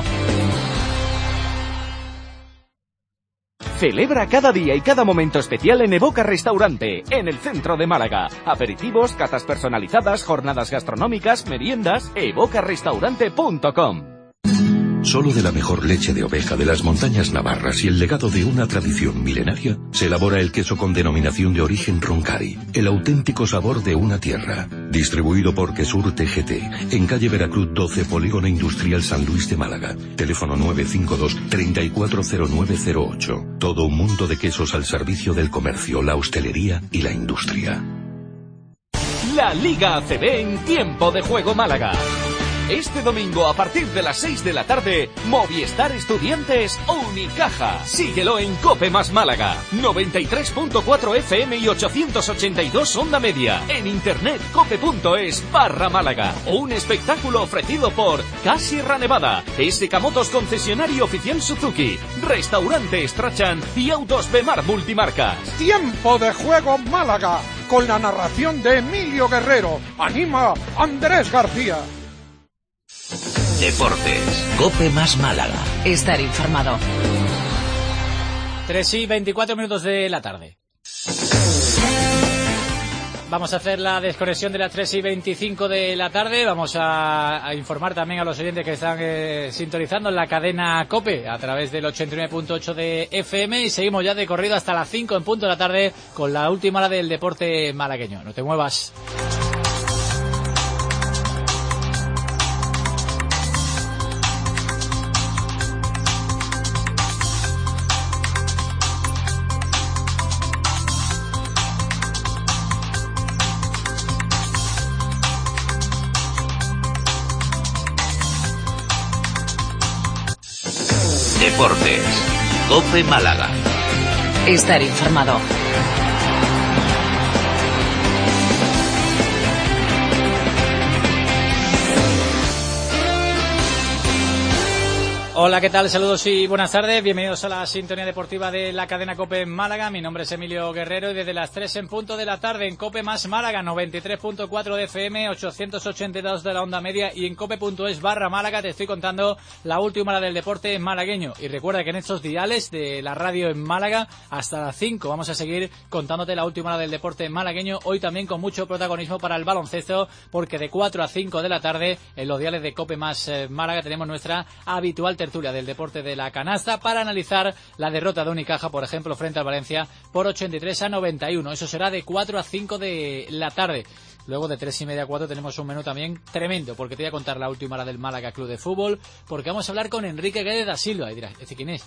Speaker 6: Celebra cada día y cada momento especial en Evoca Restaurante, en el centro de Málaga. Aperitivos, catas personalizadas, jornadas gastronómicas, meriendas. evoca restaurante punto com.
Speaker 18: Solo de la mejor leche de oveja de las montañas navarras y el legado de una tradición milenaria, se elabora el queso con denominación de origen Roncari, el auténtico sabor de una tierra. Distribuido por Quesur T G T, en calle Veracruz doce, Polígono Industrial San Luis de Málaga. Teléfono nueve cinco dos, treinta y cuatro cero nueve cero ocho. Todo un mundo de quesos al servicio del comercio, la hostelería y la industria.
Speaker 6: La Liga A C B en Tiempo de Juego Málaga. Este domingo a partir de las seis de la tarde, Movistar Estudiantes Unicaja. Síguelo en COPE más Málaga, noventa y tres punto cuatro F M y ochocientos ochenta y dos onda media. En internet cope punto es barra Málaga. Un espectáculo ofrecido por Sierra Nevada, S K Motos concesionario oficial Suzuki, Restaurante Strachan y Autos Bemar Multimarcas.
Speaker 19: Tiempo de Juego Málaga, con la narración de Emilio Guerrero. Anima Andrés García.
Speaker 1: Deportes, COPE más Málaga.
Speaker 9: Estar informado.
Speaker 3: tres y veinticuatro minutos de la tarde. Vamos a hacer la desconexión de las tres y veinticinco de la tarde. Vamos a, a informar también a los oyentes que están eh, sintonizando en la cadena COPE a través del ochenta y nueve punto ocho de F M, y seguimos ya de corrido hasta las cinco en punto de la tarde con la última hora del deporte malagueño. No te muevas.
Speaker 1: Deportes. COPE Málaga.
Speaker 9: Estar informado.
Speaker 3: Hola, ¿qué tal? Saludos y buenas tardes. Bienvenidos a la sintonía deportiva de la cadena COPE en Málaga. Mi nombre es Emilio Guerrero y desde las tres en punto de la tarde en COPE más Málaga, noventa y tres punto cuatro de F M, ochocientos ochenta y dos de la onda media y en cope.es barra Málaga te estoy contando la última hora del deporte malagueño. Y recuerda que en estos diales de la radio en Málaga hasta las cinco vamos a seguir contándote la última hora del deporte malagueño. Hoy también con mucho protagonismo para el baloncesto porque de cuatro a cinco de la tarde en los diales de COPE más eh, Málaga tenemos nuestra habitual tertulia del deporte de la canasta para analizar la derrota de Unicaja, por ejemplo, frente al Valencia por ochenta y tres a noventa y uno. Eso será de cuatro a cinco de la tarde. Luego de tres y media a cuatro tenemos un menú también tremendo, porque te voy a contar la última hora del Málaga Club de Fútbol, porque vamos a hablar con Enrique Guedes da Silva. Y dirás, ¿este quién es?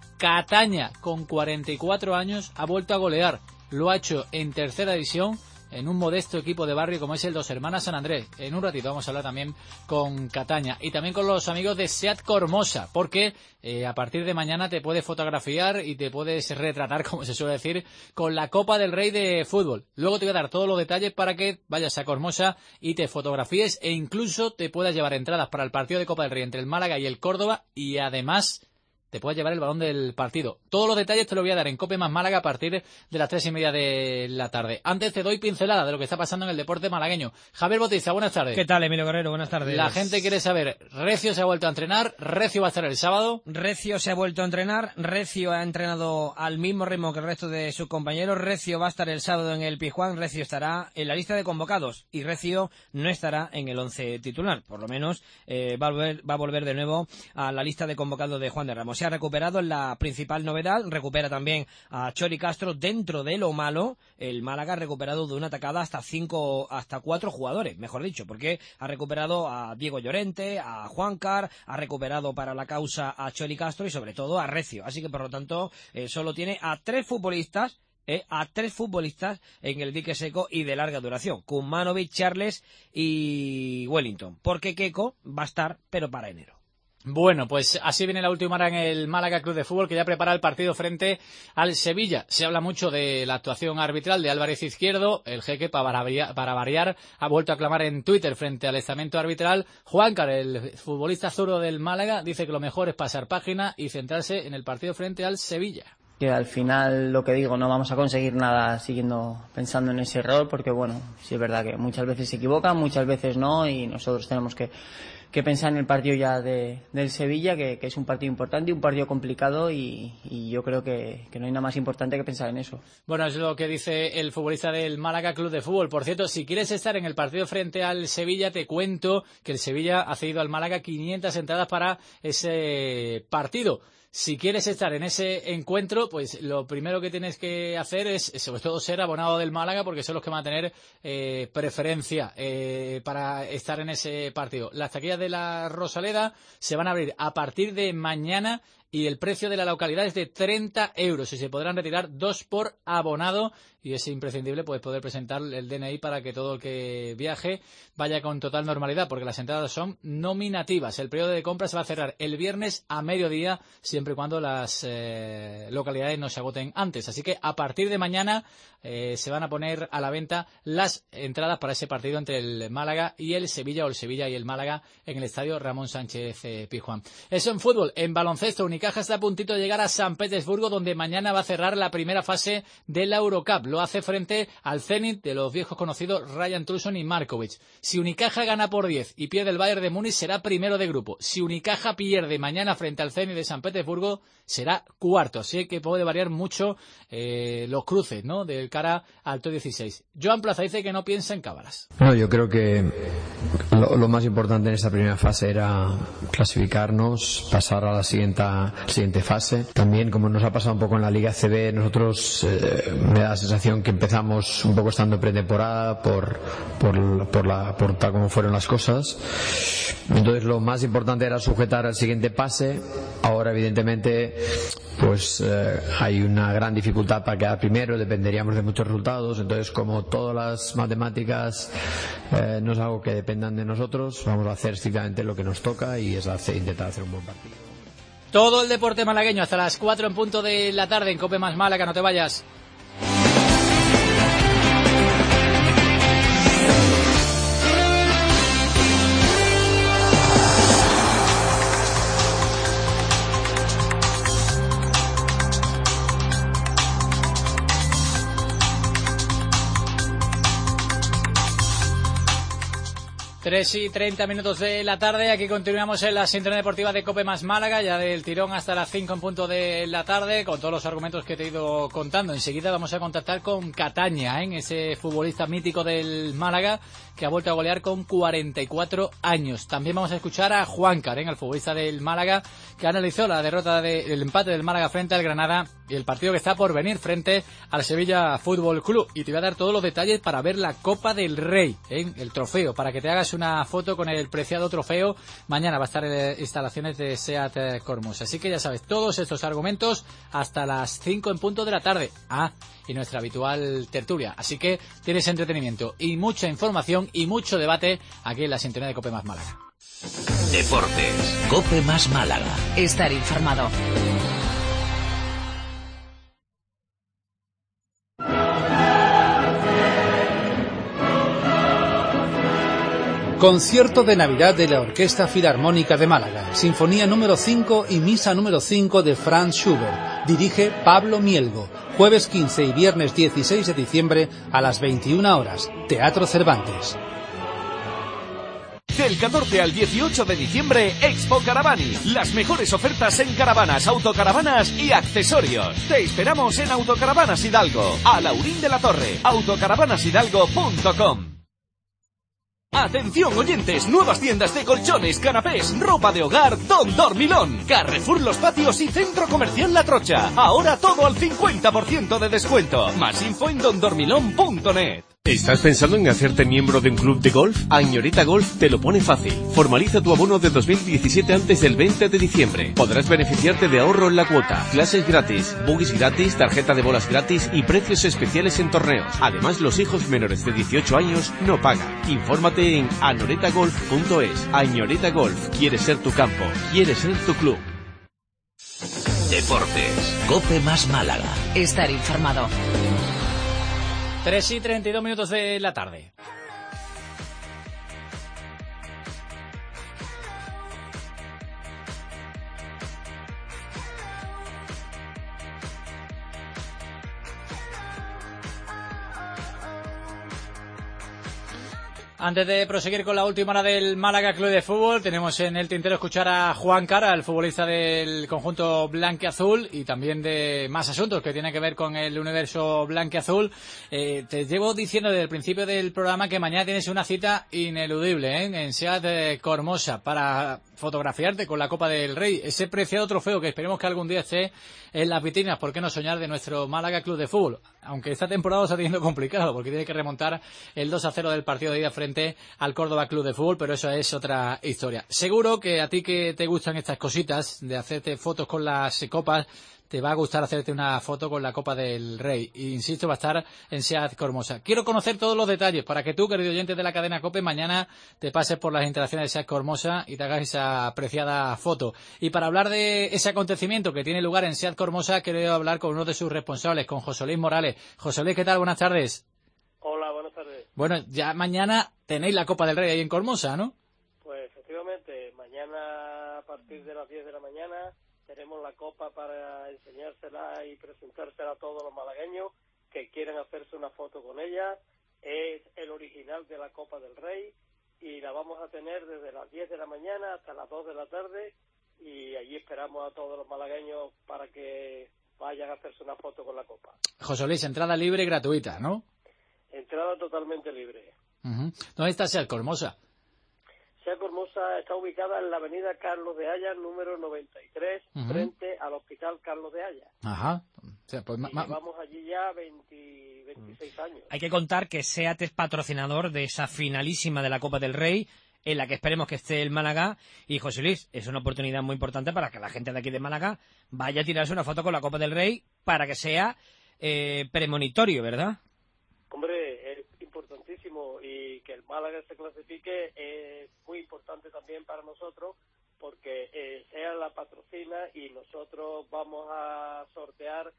Speaker 3: Cataña, con cuarenta y cuatro años, ha vuelto a golear. Lo ha hecho en tercera división, en un modesto equipo de barrio como es el Dos Hermanas San Andrés. En un ratito vamos a hablar también con Cataña y también con los amigos de SEAT Cormosa, porque eh, a partir de mañana te puedes fotografiar y te puedes retratar, como se suele decir, con la Copa del Rey de Fútbol. Luego te voy a dar todos los detalles para que vayas a Cormosa y te fotografíes e incluso te puedas llevar entradas para el partido de Copa del Rey entre el Málaga y el Córdoba y además te puedes llevar el balón del partido. Todos los detalles te los voy a dar en COPE más Málaga a partir de las tres y media de la tarde. Antes te doy pincelada de lo que está pasando en el deporte malagueño. Javier Bautista, buenas tardes.
Speaker 4: ¿Qué tal, Emilio Guerrero? Buenas tardes.
Speaker 3: La gente quiere saber, Recio se ha vuelto a entrenar, Recio va a estar el sábado.
Speaker 4: Recio se ha vuelto a entrenar, Recio ha entrenado al mismo ritmo que el resto de sus compañeros, Recio va a estar el sábado en el Pizjuán, Recio estará en la lista de convocados y Recio no estará en el once titular. Por lo menos eh, va, a volver, va a volver de nuevo a la lista de convocados de Juan de Ramos. Se ha recuperado en la principal novedad, recupera también a Chori Castro. Dentro de lo malo, el Málaga ha recuperado de una atacada hasta cinco, hasta cuatro jugadores, mejor dicho, porque ha recuperado a Diego Llorente, a Juancar, ha recuperado para la causa a Chori Castro y sobre todo a Recio. Así que por lo tanto eh, solo tiene a tres futbolistas Eh, a tres futbolistas en el dique seco y de larga duración, Kumanovic, Charles y Wellington, porque Keco va a estar pero para enero.
Speaker 3: Bueno, pues así viene la última hora en el Málaga Club de Fútbol, que ya prepara el partido frente al Sevilla. Se habla mucho de la actuación arbitral de Álvarez Izquierdo. El jeque, para variar, para variar ha vuelto a clamar en Twitter frente al estamento arbitral. Juancar, el futbolista zurdo del Málaga, dice que lo mejor es pasar página y centrarse en el partido frente al Sevilla.
Speaker 5: Que al final, lo que digo, no vamos a conseguir nada siguiendo pensando en ese error, porque bueno, sí es verdad que muchas veces se equivocan, muchas veces no, y nosotros tenemos que, que pensar en el partido ya de, del Sevilla, que, que es un partido importante y un partido complicado, y, y yo creo que, que no hay nada más importante que pensar en eso.
Speaker 3: Bueno, es lo que dice el futbolista del Málaga Club de Fútbol. Por cierto, si quieres estar en el partido frente al Sevilla, te cuento que el Sevilla ha cedido al Málaga quinientas entradas para ese partido. Si quieres estar en ese encuentro, pues lo primero que tienes que hacer es, sobre todo, ser abonado del Málaga, porque son los que van a tener eh, preferencia eh, para estar en ese partido. Las taquillas de la Rosaleda se van a abrir a partir de mañana y el precio de la localidad es de treinta euros y se podrán retirar dos por abonado y es imprescindible pues poder presentar el D N I para que todo el que viaje vaya con total normalidad, porque las entradas son nominativas. El periodo de compra se va a cerrar el viernes a mediodía, siempre y cuando las eh, localidades no se agoten antes. Así que a partir de mañana eh, se van a poner a la venta las entradas para ese partido entre el Málaga y el Sevilla, o el Sevilla y el Málaga, en el estadio Ramón Sánchez eh, Pizjuán. Eso en fútbol. En baloncesto, Unicaja está a puntito de llegar a San Petersburgo, donde mañana va a cerrar la primera fase de la Eurocup. Lo hace frente al Zenit de los viejos conocidos Ryan Truson y Markovic. Si Unicaja gana por diez y pierde el Bayern de Múnich, será primero de grupo. Si Unicaja pierde mañana frente al Zenit de San Petersburgo, será cuarto. Así que puede variar mucho eh, los cruces, ¿no?, de cara al top dieciséis. Joan Plaza dice que no piensa en cábalas.
Speaker 2: No, yo creo que lo, lo más importante en esta primera fase era clasificarnos, pasar a la siguiente, siguiente fase. También, como nos ha pasado un poco en la Liga C B, nosotros eh, me da la sensación que empezamos un poco estando pretemporada por, por, por, la, por tal como fueron las cosas. Entonces lo más importante era sujetar al siguiente pase. Ahora evidentemente pues eh, hay una gran dificultad para quedar primero, dependeríamos de muchos resultados. Entonces, como todas las matemáticas eh, no es algo que dependan de nosotros, vamos a hacer estrictamente lo que nos toca y es hacer, intentar hacer un buen partido.
Speaker 3: Todo el deporte malagueño hasta las cuatro en punto de la tarde en Cope Más Málaga, no te vayas. tres y treinta minutos de la tarde, aquí continuamos en la sintonía deportiva de Cope Más Málaga, ya del tirón hasta las cinco en punto de la tarde, con todos los argumentos que te he ido contando. Enseguida vamos a contactar con Cataña, ¿eh? ese futbolista mítico del Málaga, que ha vuelto a golear con cuarenta y cuatro años. También vamos a escuchar a Juancar, ¿eh? el futbolista del Málaga, que analizó la derrota del empate del Málaga frente al Granada y el partido que está por venir frente al Sevilla Fútbol Club. Y te voy a dar todos los detalles para ver la Copa del Rey, ¿eh? el trofeo, para que te hagas una foto con el preciado trofeo. Mañana va a estar en instalaciones de SEAT Cormos. Así que ya sabes, todos estos argumentos hasta las cinco en punto de la tarde. Ah, y nuestra habitual tertulia. Así que tienes entretenimiento y mucha información y mucho debate aquí en la sintonía de Cope Más Málaga.
Speaker 1: Deportes, Cope Más Málaga.
Speaker 9: Estar informado.
Speaker 12: Concierto de Navidad de la Orquesta Filarmónica de Málaga, Sinfonía número cinco y Misa número cinco de Franz Schubert. Dirige Pablo Mielgo. Jueves quince y viernes dieciséis de diciembre a las veintiuna horas. Teatro Cervantes.
Speaker 6: Del catorce al dieciocho de diciembre, Expo Caravani. Las mejores ofertas en caravanas, autocaravanas y accesorios. Te esperamos en Autocaravanas Hidalgo, a Laurín de la Torre. autocaravanas hidalgo punto com. Atención oyentes, nuevas tiendas de colchones, canapés, ropa de hogar, Don Dormilón, Carrefour Los Patios y Centro Comercial La Trocha. Ahora todo al cincuenta por ciento de descuento. Más info en don dormilón punto net.
Speaker 20: ¿Estás pensando en hacerte miembro de un club de golf? Añoreta Golf te lo pone fácil. Formaliza tu abono de dos mil diecisiete antes del veinte de diciembre. Podrás beneficiarte de ahorro en la cuota, clases gratis, buggies gratis, tarjeta de bolas gratis y precios especiales en torneos. Además, los hijos menores de dieciocho años no pagan. Infórmate en añoreta golf punto es. Añoreta Golf quiere ser tu campo, quiere ser tu club.
Speaker 1: Deportes, Cope Más Málaga.
Speaker 9: Estar informado.
Speaker 3: tres y treinta y dos minutos de la tarde. Antes de proseguir con la última hora del Málaga Club de Fútbol, tenemos en el tintero escuchar a Juan Cara, el futbolista del conjunto blanquiazul, y también de más asuntos que tienen que ver con el universo blanquiazul. Eh, te llevo diciendo desde el principio del programa que mañana tienes una cita ineludible, ¿eh? en SEAT Cormosa para fotografiarte con la Copa del Rey, ese preciado trofeo que esperemos que algún día esté en las vitrinas, ¿por qué no soñar?, de nuestro Málaga Club de Fútbol? Aunque esta temporada está teniendo complicado porque tiene que remontar el dos a cero del partido de ida frente al Córdoba Club de Fútbol, pero eso es otra historia. Seguro que a ti que te gustan estas cositas de hacerte fotos con las copas, te va a gustar hacerte una foto con la Copa del Rey. E insisto, va a estar en SEAT Cormosa. Quiero conocer todos los detalles para que tú, querido oyente de la cadena COPE, mañana te pases por las instalaciones de SEAT Cormosa y te hagas esa apreciada foto. Y para hablar de ese acontecimiento que tiene lugar en SEAT Cormosa, quiero hablar con uno de sus responsables, con José Luis Morales. José Luis, ¿qué tal? Buenas tardes.
Speaker 21: Hola, buenas tardes.
Speaker 3: Bueno, ya mañana tenéis la Copa del Rey ahí en Cormosa, ¿no?
Speaker 21: Pues efectivamente, mañana a partir de las diez de la mañana tenemos la Copa para enseñársela y presentársela a todos los malagueños que quieran hacerse una foto con ella. Es el original de la Copa del Rey y la vamos a tener desde las diez de la mañana hasta las dos de la tarde y allí esperamos a todos los malagueños para que vayan a hacerse una foto con la Copa.
Speaker 3: José Luis, entrada libre y gratuita, ¿no?
Speaker 21: Entrada totalmente libre.
Speaker 3: Uh-huh. ¿Dónde está SEAT Cormosa?
Speaker 21: SEAT Cormosa está ubicada en la avenida Carlos de Haya, número noventa y tres, uh-huh. frente al Hospital Carlos de Haya.
Speaker 3: Ajá. O sea, pues,
Speaker 21: y ma- llevamos allí ya veinte, veintiséis años.
Speaker 4: Hay que contar que SEAT es patrocinador de esa finalísima de la Copa del Rey, en la que esperemos que esté el Málaga. Y José Luis, es una oportunidad muy importante para que la gente de aquí de Málaga vaya a tirarse una foto con la Copa del Rey para que sea eh, premonitorio, ¿verdad?
Speaker 21: Hombre, es importantísimo y que el Málaga se clasifique es muy importante también para nosotros porque eh, SEAT la patrocina y nosotros vamos a sortear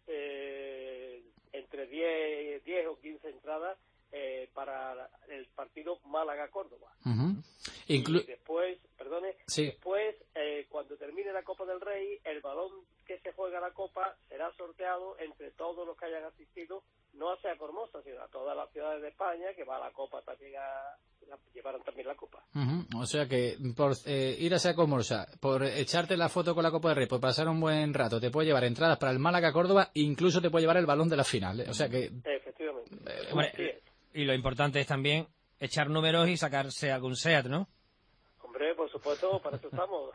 Speaker 21: eh, entre diez o quince entradas eh, para el partido Málaga-Córdoba.
Speaker 3: Uh-huh. Inclu-
Speaker 21: y después, perdone,
Speaker 3: sí.
Speaker 21: después, eh, cuando termine la Copa del Rey, el balón que se juega la Copa será sorteado entre todos los que hayan asistido, no a SEAT Formosa, sino a todas las ciudades de España, que va a la Copa también a... llevaron también la Copa.
Speaker 3: Uh-huh. O sea que por eh, ir a SEAT Formosa, por echarte la foto con la Copa del Rey, por pasar un buen rato, te puede llevar entradas para el Málaga-Córdoba, incluso te puede llevar el balón de la final, ¿eh? O sea que...
Speaker 21: Efectivamente.
Speaker 4: Eh, hombre, y lo importante es también echar números y sacarse algún SEAT, ¿no?
Speaker 21: Hombre, por supuesto, para eso estamos.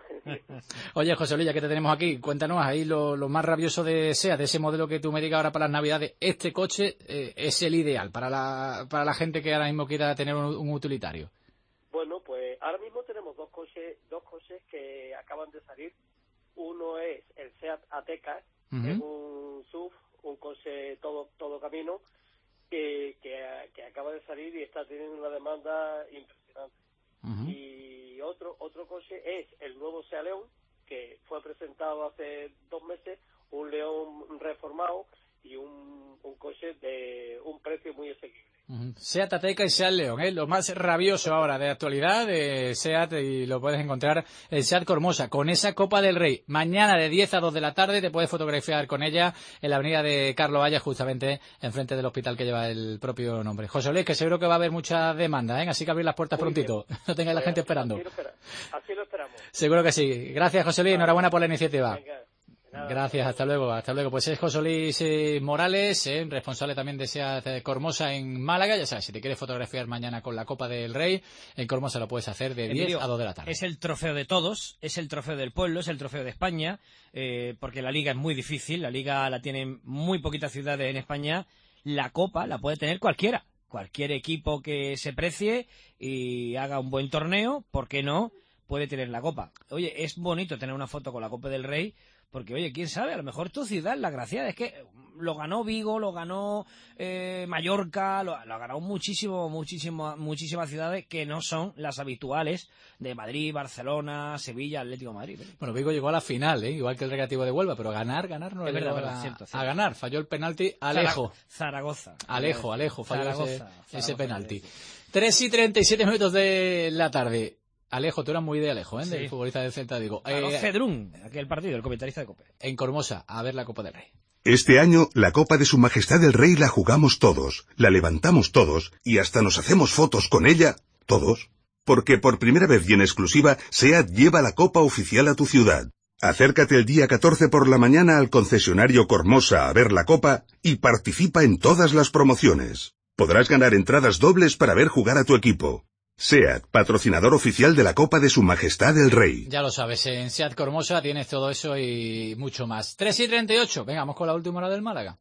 Speaker 3: Oye, José Luis, ya que te tenemos aquí, cuéntanos ahí lo, lo más rabioso de SEAT, de ese modelo que tú me digas ahora para las Navidades. Este coche eh, es el ideal para la, para la gente que ahora mismo quiera tener un, un utilitario.
Speaker 21: Bueno, pues ahora mismo tenemos dos coches, dos coches que acaban de salir. Uno es el SEAT Ateca, uh-huh. que es un S U V, un coche todo todo camino, que, que, que acaba de salir y está teniendo una demanda impresionante. Uh-huh. Y otro otro coche es el nuevo SEAT León, que fue presentado hace dos meses, un León reformado y un, un coche de un precio muy asequible.
Speaker 3: Uh-huh. SEAT Ateca y SEAT León, ¿eh? Lo más rabioso ahora de actualidad de SEAT, y lo puedes encontrar en SEAT Formosa, con esa Copa del Rey. Mañana de diez a dos de la tarde te puedes fotografiar con ella en la avenida de Carlos Haya, justamente enfrente del hospital que lleva el propio nombre. José Luis, que seguro que va a haber mucha demanda, ¿eh? Así que abrir las puertas Muy prontito. Bien. No tengáis la gente esperando.
Speaker 21: Así lo, espera. Así lo esperamos.
Speaker 3: Seguro que sí. Gracias, José Luis. Enhorabuena por la iniciativa.
Speaker 21: Venga. Nada,
Speaker 3: Gracias, hasta luego, hasta luego. Pues es José Luis eh, Morales, eh, responsable también de SEAT Formosa en Málaga. Ya sabes, si te quieres fotografiar mañana con la Copa del Rey, en Formosa lo puedes hacer de diez a dos de la tarde.
Speaker 4: Es el trofeo de todos, es el trofeo del pueblo, es el trofeo de España, eh, porque la Liga es muy difícil, la Liga la tienen muy poquitas ciudades en España. La Copa la puede tener cualquiera, cualquier equipo que se precie y haga un buen torneo, ¿por qué no? Puede tener la Copa. Oye, es bonito tener una foto con la Copa del Rey, porque, oye, quién sabe, a lo mejor tu ciudad, la gracia es que lo ganó Vigo, lo ganó eh, Mallorca, lo, lo ha ganado muchísimo, muchísimo, muchísimas ciudades que no son las habituales de Madrid, Barcelona, Sevilla, Atlético de Madrid.
Speaker 3: Bueno, Vigo llegó a la final, ¿eh? Igual que el Recreativo de Huelva, pero ganar, ganar no
Speaker 4: es
Speaker 3: le
Speaker 4: verdad,
Speaker 3: llegó
Speaker 4: verdad,
Speaker 3: a,
Speaker 4: cierto, cierto.
Speaker 3: a ganar. Falló el penalti Alejo.
Speaker 4: Zaragoza.
Speaker 3: Alejo, Alejo, falló
Speaker 4: Zaragoza,
Speaker 3: ese,
Speaker 4: Zaragoza,
Speaker 3: ese penalti. tres y treinta y siete minutos de la tarde. Alejo, tú eras muy de Alejo, ¿eh? Sí. Del futbolista del Celta, digo.
Speaker 4: Eh, Cedrún, aquel partido, el comentarista de COPE.
Speaker 3: En Formosa, a ver la Copa del Rey.
Speaker 7: Este año, la Copa de Su Majestad el Rey la jugamos todos, la levantamos todos, y hasta nos hacemos fotos con ella, todos. Porque por primera vez y en exclusiva, SEAT lleva la Copa oficial a tu ciudad. Acércate el día catorce por la mañana al concesionario Formosa a ver la Copa y participa en todas las promociones. Podrás ganar entradas dobles para ver jugar a tu equipo. SEAT, patrocinador oficial de la Copa de Su Majestad el Rey.
Speaker 3: Ya lo sabes, en SEAT Formosa tienes todo eso y mucho más. tres y treinta y ocho, venga, vamos con la última hora del Málaga.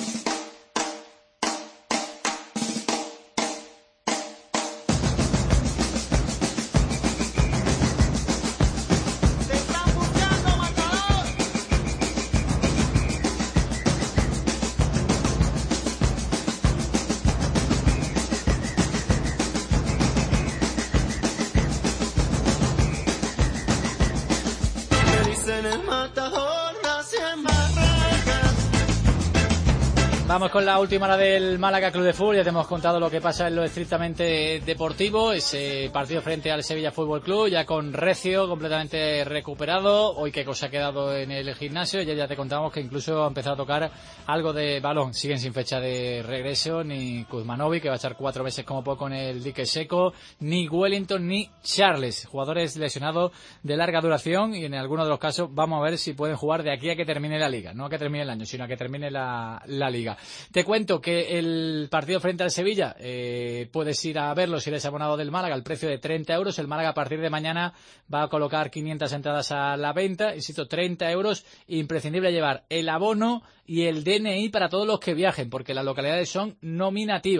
Speaker 3: Vamos con la última hora del Málaga Club de Fútbol. Ya te hemos contado lo que pasa en lo estrictamente deportivo. Ese partido frente al Sevilla Fútbol Club, ya con Recio completamente recuperado. Hoy qué cosa ha quedado en el gimnasio. Ya, ya te contamos que incluso ha empezado a tocar algo de balón. Siguen sin fecha de regreso ni Kuzmanovic, que va a estar cuatro meses como poco en el dique seco, ni Wellington ni Charles, jugadores lesionados de larga duración, y en algunos de los casos vamos a ver si pueden jugar de aquí a que termine la Liga. No a que termine el año, sino a que termine la, la Liga. Te cuento que el partido frente al Sevilla, eh, puedes ir a verlo si eres abonado del Málaga, al precio de treinta euros. El Málaga a partir de mañana va a colocar quinientas entradas a la venta, insisto, treinta euros, imprescindible llevar el abono y el D N I para todos los que viajen, porque las localidades son nominativas.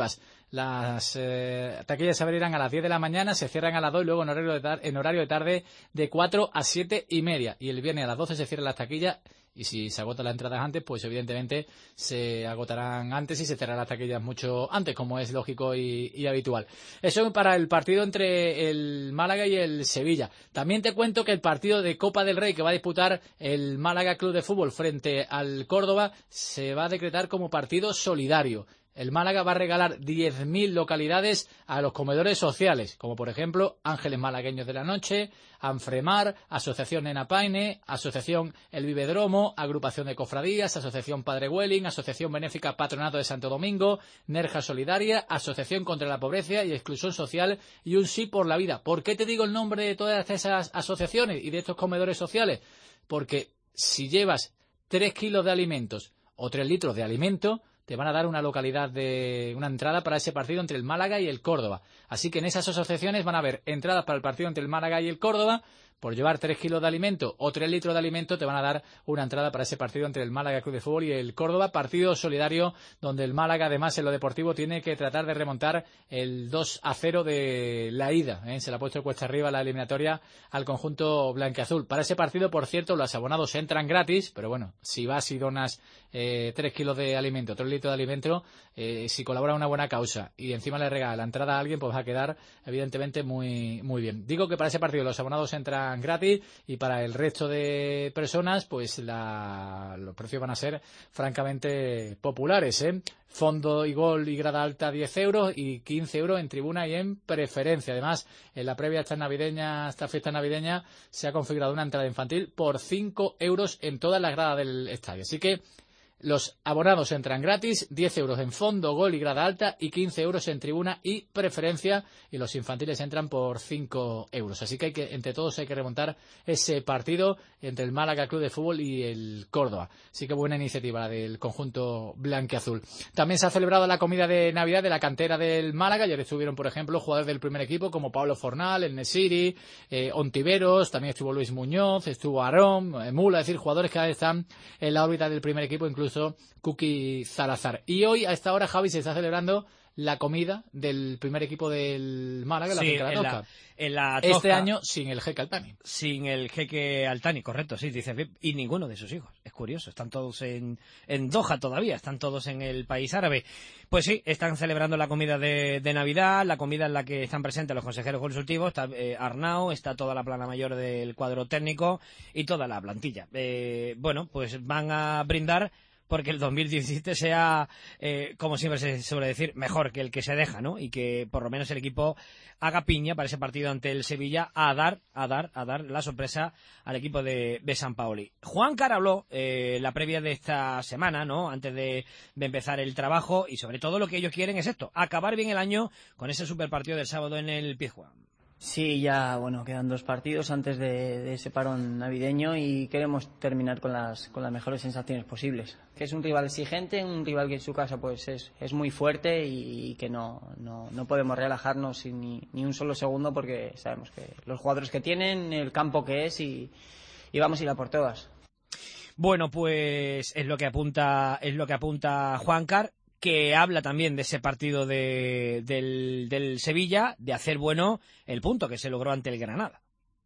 Speaker 3: Las eh, taquillas se abrirán a las diez de la mañana, se cierran a las dos y luego en horario de, tar- en horario de tarde de cuatro a siete y media. Y el viernes a las doce se cierran las taquillas y si se agotan las entradas antes, pues evidentemente se agotarán antes y se cerrarán las taquillas mucho antes, como es lógico y, y habitual. Eso para el partido entre el Málaga y el Sevilla. También te cuento que el partido de Copa del Rey que va a disputar el Málaga Club de Fútbol frente al Córdoba se va a decretar como partido solidario. El Málaga va a regalar diez mil localidades a los comedores sociales, como por ejemplo Ángeles Malagueños de la Noche, Anfremar, Asociación Nenapaine, Asociación El Vivedromo, Agrupación de Cofradías, Asociación Padre Welling, Asociación Benéfica Patronato de Santo Domingo, Nerja Solidaria, Asociación contra la Pobreza y Exclusión Social y Un Sí por la Vida. ¿Por qué te digo el nombre de todas esas asociaciones y de estos comedores sociales? Porque si llevas tres kilos de alimentos o tres litros de alimento, te van a dar una localidad de una entrada para ese partido entre el Málaga y el Córdoba. Así que en esas asociaciones van a haber entradas para el partido entre el Málaga y el Córdoba. Por llevar tres kilos de alimento o tres litros de alimento te van a dar una entrada para ese partido entre el Málaga Club de Fútbol y el Córdoba. Partido solidario donde el Málaga, además, en lo deportivo tiene que tratar de remontar el dos a cero de la ida. ¿eh? Se le ha puesto cuesta arriba la eliminatoria al conjunto blanquiazul. Para ese partido, por cierto, los abonados entran gratis, pero bueno, si vas y donas eh, tres kilos de alimento, tres litros de alimento, eh, si colabora una buena causa y encima le regala la entrada a alguien, pues va a quedar evidentemente muy, muy bien. Digo que para ese partido los abonados entran gratis y para el resto de personas pues la, los precios van a ser francamente populares. ¿eh? Fondo y gol y grada alta diez euros y quince euros en tribuna y en preferencia. Además, en la previa a esta navideña, esta fiesta navideña se ha configurado una entrada infantil por cinco euros en todas las gradas del estadio. Así que los abonados entran gratis, diez euros en fondo, gol y grada alta y quince euros en tribuna y preferencia, y los infantiles entran por cinco euros. Así que, hay que entre todos hay que remontar ese partido entre el Málaga Club de Fútbol y el Córdoba. Así que buena iniciativa la del conjunto blanquiazul. También se ha celebrado la comida de Navidad de la cantera del Málaga. Ayer estuvieron, por ejemplo, jugadores del primer equipo como Pablo Fornal, El Nesiri, eh, Ontiveros, también estuvo Luis Muñoz, estuvo Aarón, eh, Mula, es decir, jugadores que están en la órbita del primer equipo, incluso Kuki Salazar. Y hoy a esta hora, Javi, se está celebrando la comida del primer equipo del Málaga,
Speaker 4: sí,
Speaker 3: la
Speaker 4: en, la, en la Tosca.
Speaker 3: Este año sin el Jeque Altani.
Speaker 4: Sin el Jeque Altani, correcto, sí, dice Pep, y ninguno de sus hijos. Es curioso, están todos en, en Doha todavía, están todos en el país árabe. Pues sí, están celebrando la comida de, de Navidad, la comida en la que están presentes los consejeros consultivos, está eh, Arnau, está toda la plana mayor del cuadro técnico y toda la plantilla. Eh, bueno, pues van a brindar porque el dos mil diecisiete sea, eh, como siempre se suele decir, mejor que el que se deja, ¿no? Y que por lo menos el equipo haga piña para ese partido ante el Sevilla a dar, a dar, a dar la sorpresa al equipo de, de Sampaoli. Juancar habló eh, la previa de esta semana, ¿no? Antes de, de empezar el trabajo, y sobre todo lo que ellos quieren es esto, acabar bien el año con ese superpartido del sábado en el Pizjuán.
Speaker 5: Sí, ya, bueno, quedan dos partidos antes de, de ese parón navideño y queremos terminar con las, con las mejores sensaciones posibles. Que es un rival exigente, un rival que en su casa pues es, es muy fuerte y, y que no, no, no podemos relajarnos ni, ni un solo segundo porque sabemos que los jugadores que tienen, el campo que es y, y vamos a ir a por todas.
Speaker 4: Bueno, pues es lo que apunta, es lo que apunta Juancar, que habla también de ese partido de, del, del Sevilla, de hacer bueno el punto que se logró ante el Granada.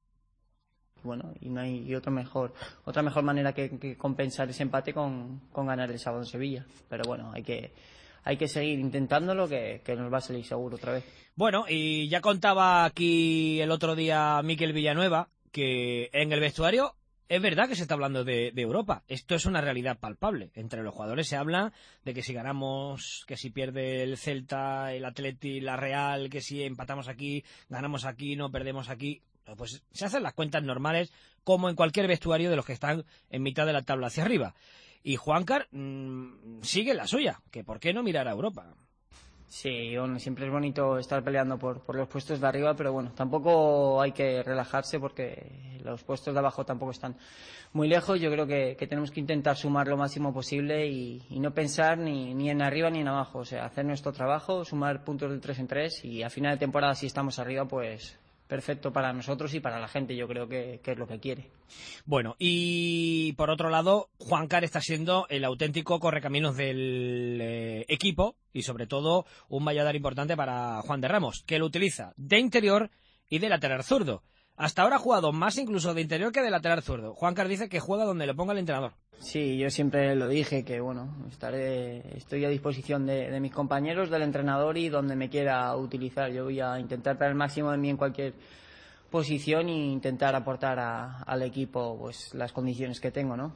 Speaker 5: Bueno, y no hay y otro mejor, otra mejor manera que, que compensar ese empate con, con ganar el sábado en Sevilla. Pero bueno, hay que, hay que seguir intentándolo, que, que nos va a salir seguro otra vez.
Speaker 4: Bueno, y ya contaba aquí el otro día Mikel Villanueva que en el vestuario es verdad que se está hablando de, de Europa. Esto es una realidad palpable. Entre los jugadores se habla de que si ganamos, que si pierde el Celta, el Atleti, la Real, que si empatamos aquí, ganamos aquí, no perdemos aquí. Pues se hacen las cuentas normales, como en cualquier vestuario de los que están en mitad de la tabla hacia arriba. Y Juancar mmm, sigue la suya, que por qué no mirar a Europa.
Speaker 5: Sí, bueno, siempre es bonito estar peleando por, por los puestos de arriba, pero bueno, tampoco hay que relajarse porque los puestos de abajo tampoco están muy lejos. Yo creo que, que tenemos que intentar sumar lo máximo posible y, y no pensar ni, ni en arriba ni en abajo. O sea, hacer nuestro trabajo, sumar puntos de tres en tres y a final de temporada, si estamos arriba, pues perfecto para nosotros y para la gente. Yo creo que, que es lo que quiere.
Speaker 4: Bueno, y por otro lado, Juankar está siendo el auténtico correcaminos del eh, equipo y sobre todo un valladar importante para Juan de Ramos, que lo utiliza de interior y de lateral zurdo. Hasta ahora ha jugado más incluso de interior que de lateral zurdo. Juankar dice que juega donde le ponga el entrenador.
Speaker 5: Sí, yo siempre lo dije, que bueno, estaré, estoy a disposición de, de mis compañeros, del entrenador y donde me quiera utilizar. Yo voy a intentar dar el máximo de mí en cualquier posición e intentar aportar a, al equipo pues las condiciones que tengo, ¿no?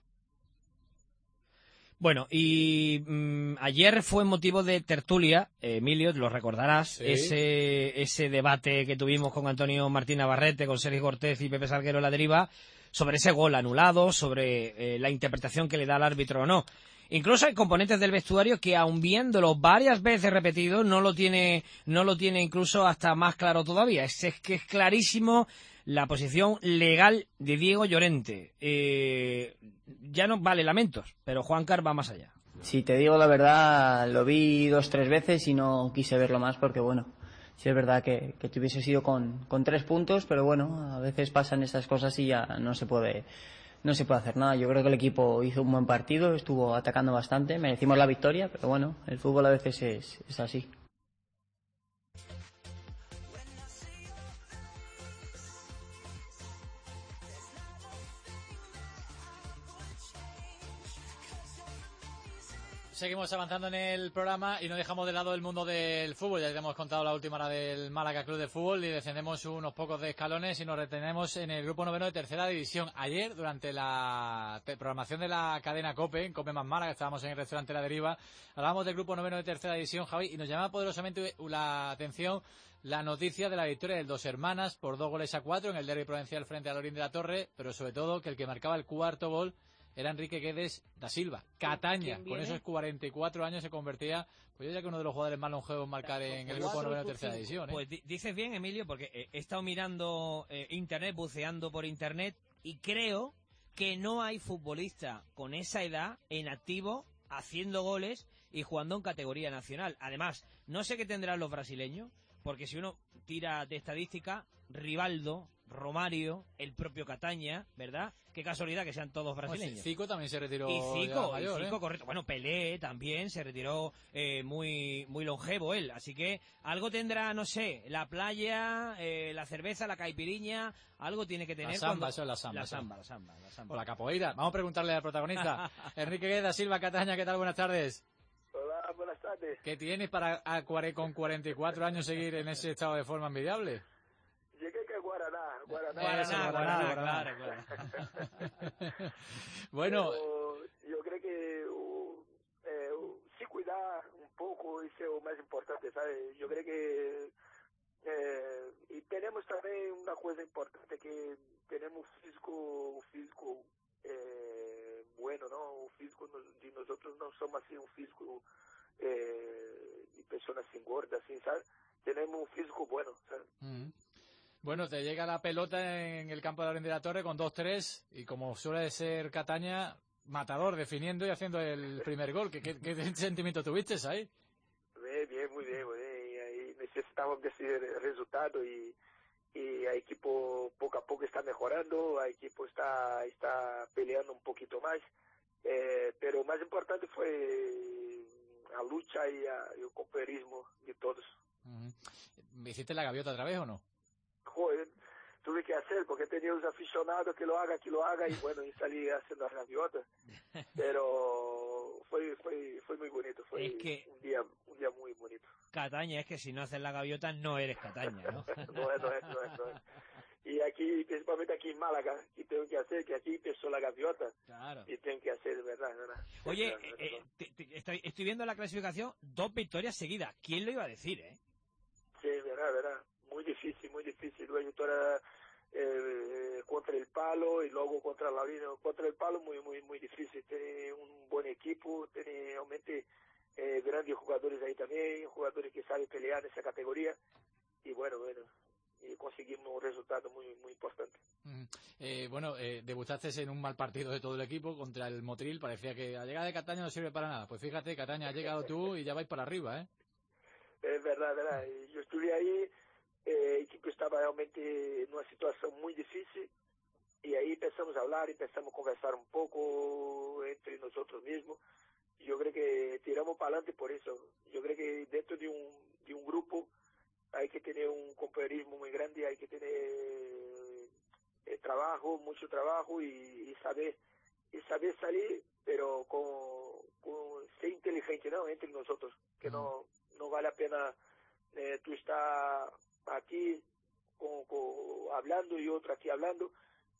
Speaker 4: Bueno, y mmm, ayer fue motivo de tertulia, eh, Emilio, lo recordarás, sí. ese ese debate que tuvimos con Antonio Martín Navarrete, con Sergio Cortés y Pepe Salguero La Deriva, sobre ese gol anulado, sobre eh, la interpretación que le da al árbitro o no. Incluso hay componentes del vestuario que, aun viéndolo varias veces repetido, no lo tiene, no lo tiene incluso hasta más claro todavía. Es, es que es clarísimo la posición legal de Diego Llorente. Eh, ya no vale lamentos, pero Juankar va más allá.
Speaker 5: Si te digo la verdad, lo vi dos, tres veces y no quise verlo más porque, bueno, sí es verdad que, que te hubiese sido con, con tres puntos, pero bueno, a veces pasan estas cosas y ya no se puede, no se puede hacer nada. Yo creo que el equipo hizo un buen partido, estuvo atacando bastante, merecimos la victoria, pero bueno, el fútbol a veces es, es así.
Speaker 3: Seguimos avanzando en el programa y no dejamos de lado el mundo del fútbol. Ya te hemos contado la última hora del Málaga Club de Fútbol y descendemos unos pocos de escalones y nos retenemos en el grupo noveno de tercera división. Ayer, durante la programación de la cadena COPE, en COPE más Málaga, estábamos en el restaurante La Deriva, hablábamos del grupo noveno de tercera división, Javi, y nos llama poderosamente la atención la noticia de la victoria del Dos Hermanas por dos goles a cuatro en el derbi provincial frente al Orín de la Torre, pero sobre todo que el que marcaba el cuarto gol era Enrique Guedes da Silva, Cataña, con esos cuarenta y cuatro años se convertía, pues yo ya que uno de los jugadores más longevos en marcar en el grupo noveno de tercera división. ¿eh?
Speaker 4: Pues dices bien, Emilio, porque he estado mirando eh, internet, buceando por internet, y creo que no hay futbolista con esa edad en activo, haciendo goles y jugando en categoría nacional. Además, no sé qué tendrán los brasileños, porque si uno tira de estadística, Rivaldo, Romario, el propio Cataña, ¿verdad? Qué casualidad que sean todos brasileños.
Speaker 3: Pues Zico también se retiró.
Speaker 4: Y Zico,
Speaker 3: mayor,
Speaker 4: y Zico
Speaker 3: ¿eh?
Speaker 4: correcto. Bueno, Pelé también se retiró eh, muy muy longevo él. Así que algo tendrá, no sé, la playa, eh, la cerveza, la caipiriña, algo tiene que tener.
Speaker 3: La samba,
Speaker 4: cuando...
Speaker 3: eso es la samba.
Speaker 4: La
Speaker 3: eso.
Speaker 4: samba, la samba, la samba.
Speaker 3: O la capoeira. Vamos a preguntarle al protagonista. Enrique Guedes da Silva, Cataña, ¿qué tal? Buenas tardes.
Speaker 14: Hola, buenas tardes.
Speaker 3: ¿Qué tienes para a, con cuarenta y cuatro años seguir en ese estado de forma envidiable?
Speaker 14: Llegué que Guaraná, Guaraná.
Speaker 3: Guaraná, Guaraná, Guaraná, claro, claro. Bueno.
Speaker 14: Pero yo creo que uh, eh, uh, sí cuidar un poco es lo más importante, ¿sabes? Yo creo que eh, y tenemos también una cosa importante, que tenemos un físico, un físico eh, bueno, ¿no? Un físico de nosotros no somos así un físico eh, de personas sin gordas, así, ¿sabes? Tenemos un físico bueno, ¿sabes?
Speaker 3: Mm. Bueno, te llega la pelota en el campo de Orín de la Torre con dos tres y como suele ser Cataña, matador, definiendo y haciendo el primer gol. ¿Qué, qué, qué sentimiento tuviste ahí?
Speaker 14: Bien, bien, muy bien, muy bien. Y ahí necesitábamos decir el resultado y, y el equipo poco a poco está mejorando, el equipo está, está peleando un poquito más, eh, pero más importante fue la lucha y, a, y el compañerismo de todos.
Speaker 3: Uh-huh. ¿Hiciste la gaviota otra vez o no?
Speaker 14: Joder, tuve que hacer porque tenía los aficionados que lo haga, que lo haga y bueno, y salí haciendo las gaviotas, pero fue fue fue muy bonito, fue
Speaker 4: es que
Speaker 14: un día un día muy bonito.
Speaker 4: Cataña, es que si no haces la gaviota no eres Cataña, ¿no?
Speaker 14: no es, no es, no es, no es. Y aquí, principalmente aquí en Málaga, y tengo que hacer, que aquí empezó la gaviota,
Speaker 4: claro.
Speaker 14: Y tengo que hacer, de verdad, de verdad.
Speaker 4: Oye,
Speaker 14: de verdad, de verdad.
Speaker 4: Eh, te, te, estoy, estoy viendo la clasificación, dos victorias seguidas, ¿quién lo iba a decir, eh?
Speaker 14: Sí, verdad, verdad. Muy difícil, muy difícil. Una victoria eh, contra el palo y luego contra la línea. Contra el palo muy, muy, muy difícil. Tiene un buen equipo, tiene realmente eh, grandes jugadores ahí también, jugadores que saben pelear en esa categoría. Y bueno, bueno, y conseguimos un resultado muy, muy importante.
Speaker 3: Mm. Eh, bueno, eh, debutaste en un mal partido de todo el equipo contra el Motril. Parecía que la llegada de Cataña no sirve para nada. Pues fíjate, Cataña, has llegado tú y ya vais para arriba, ¿eh?
Speaker 14: Es verdad, verdad. Yo estuve ahí. eh, a equipe estava realmente numa situação muito difícil, e aí começamos a falar, começamos a conversar um pouco entre nós outros mesmos. Eu creio que tiramos para adelante por isso. Eu creio que dentro de um, de um grupo hay que tener un compañerismo muy grande, hay que tener eh, trabajo, mucho trabajo y, y saber y saber salir, pero con, con ser inteligente, ¿no? Entre nosotros, que no no vale la pena eh, tú estar aquí con, con, hablando y otro aquí hablando.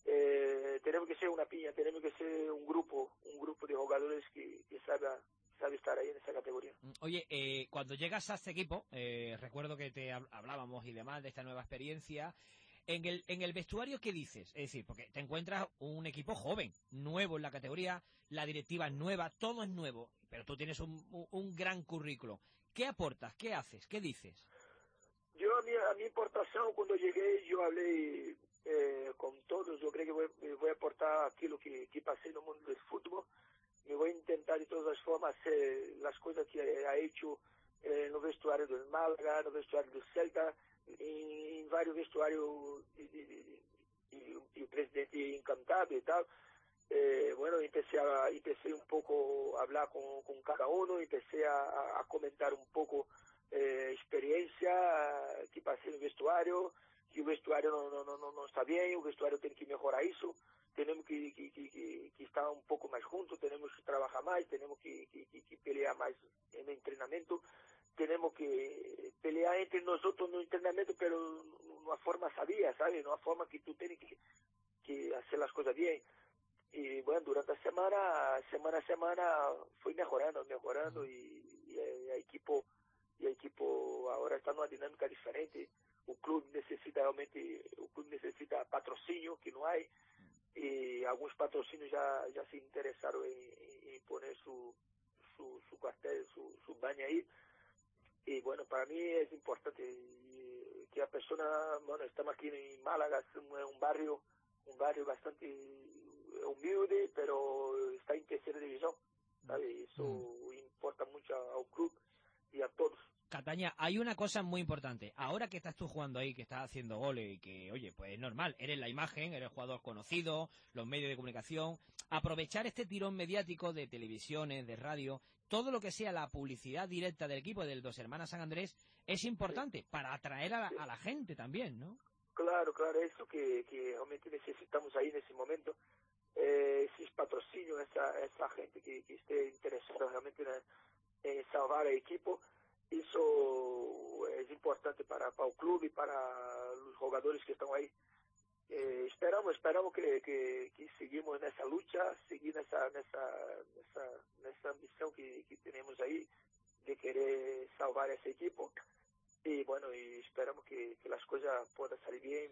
Speaker 14: Eh, tenemos que ser una piña, tenemos que ser un grupo, un grupo de jugadores que, que sabe, sabe estar ahí en esa categoría.
Speaker 4: Oye, eh, cuando llegas a este equipo, eh, recuerdo que te hablábamos y demás de esta nueva experiencia, en el, en el vestuario, ¿qué dices? Es decir, porque te encuentras un equipo joven, nuevo en la categoría, la directiva es nueva, todo es nuevo, pero tú tienes un, un, un gran currículo. ¿Qué aportas? ¿Qué haces? ¿Qué dices?
Speaker 14: Yo, a mi, a mi importación, cuando llegué, yo hablé eh, con todos. Yo creo que voy, voy a aportar aquello que, que pasé en el mundo del fútbol. Me voy a intentar de todas las formas hacer las cosas que ha hecho eh, en el vestuario del Málaga, en el vestuario del Celta, en, en varios vestuarios, y, y, y, y el presidente encantado y tal. Eh, bueno, empecé a, empecé un poco a hablar con, con cada uno, empecé a, a comentar un poco eh, experiencia que pasé en el vestuario, que el vestuario no, no, no, no está bien, el vestuario tiene que mejorar eso. Tenemos que, que, que, que, que estar un poco más juntos, tenemos que trabajar más, tenemos que, que, que, que pelear más en el entrenamiento, tenemos que pelear entre nosotros en el entrenamiento, pero de una forma sabia, ¿sabes? De una forma que tú tienes que, que hacer las cosas bien. Y bueno, durante la semana, semana a semana, fui mejorando, mejorando, y, y el equipo, y el equipo ahora está en una dinámica diferente. El club necesita realmente, el club necesita patrocinio, que no hay. Y algunos patrocinios ya, ya se interesaron en, en poner su, su, su cuartel, su, su baña ahí. Y bueno, para mí es importante que la persona, bueno, estamos aquí en Málaga, es un, un barrio, un barrio bastante humilde, pero está en tercera división, ¿sabes? Eso mm. importa mucho al club y a todos.
Speaker 4: Cataña, hay una cosa muy importante. Ahora que estás tú jugando ahí, que estás haciendo goles y que, oye, pues es normal, eres la imagen, eres jugador conocido, los medios de comunicación, aprovechar este tirón mediático de televisiones, de radio, todo lo que sea la publicidad directa del equipo del Dos Hermanas San Andrés es importante sí. para atraer a la, a la gente también, ¿no?
Speaker 14: Claro, claro, eso que, que realmente necesitamos ahí en ese momento, eh, ese patrocinio, esa, esa gente que, que esté interesada realmente en, en salvar al equipo. Eso es importante para, para el club y para los jugadores que están ahí. Eh, esperamos, esperamos que, que, que seguimos en esa lucha, seguir en esa, en esa, en esa, en esa ambición que, que tenemos ahí de querer salvar ese equipo. Y bueno, y esperamos que, que las cosas puedan salir bien.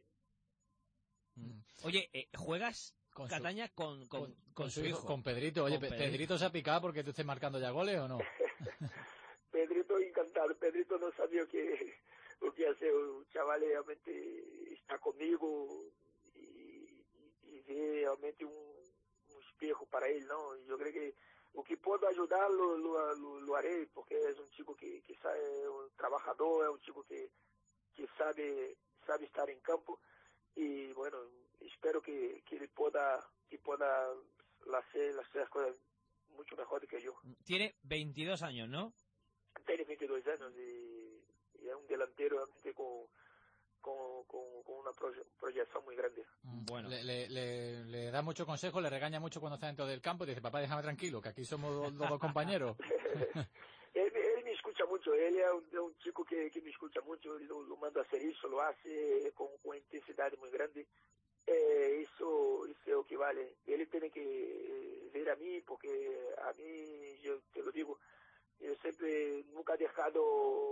Speaker 14: Y...
Speaker 4: Mm. Oye, eh, ¿juegas, con Cataña, su, con, con, con,
Speaker 3: con
Speaker 4: su
Speaker 3: su
Speaker 4: hijo?
Speaker 3: hijo? Con Pedrito. Oye, con Pedrito. ¿Pedrito se ha picado porque tú estés marcando ya goles o no?
Speaker 14: Pedrito encantado, Pedrito no sabía que, lo que hace, el chaval realmente está conmigo y, y, y ve realmente un, un espejo para él, ¿no? Yo creo que lo que puedo ayudarlo lo, lo, lo haré, porque es un chico que, que sabe, un trabajador, es un chico que, que sabe, sabe estar en campo, y bueno, espero que, que él pueda, que pueda hacer las cosas mucho mejor que yo.
Speaker 4: Tiene veintidós años, ¿no?
Speaker 14: Tiene veintidós años y, y es un delantero realmente con, con, con, con una proye proyección muy grande.
Speaker 3: Bueno, le, le, le, le da mucho consejo, le regaña mucho cuando está dentro del campo y dice, papá, déjame tranquilo, que aquí somos dos, dos compañeros.
Speaker 14: él, él me escucha mucho, él es un, es un chico que, que me escucha mucho, lo, lo mando a hacer eso, lo hace con, con intensidad muy grande. Eh, eso, eso es lo que vale. Él tiene que ver a mí, porque a mí, yo te lo digo, yo siempre nunca he dejado,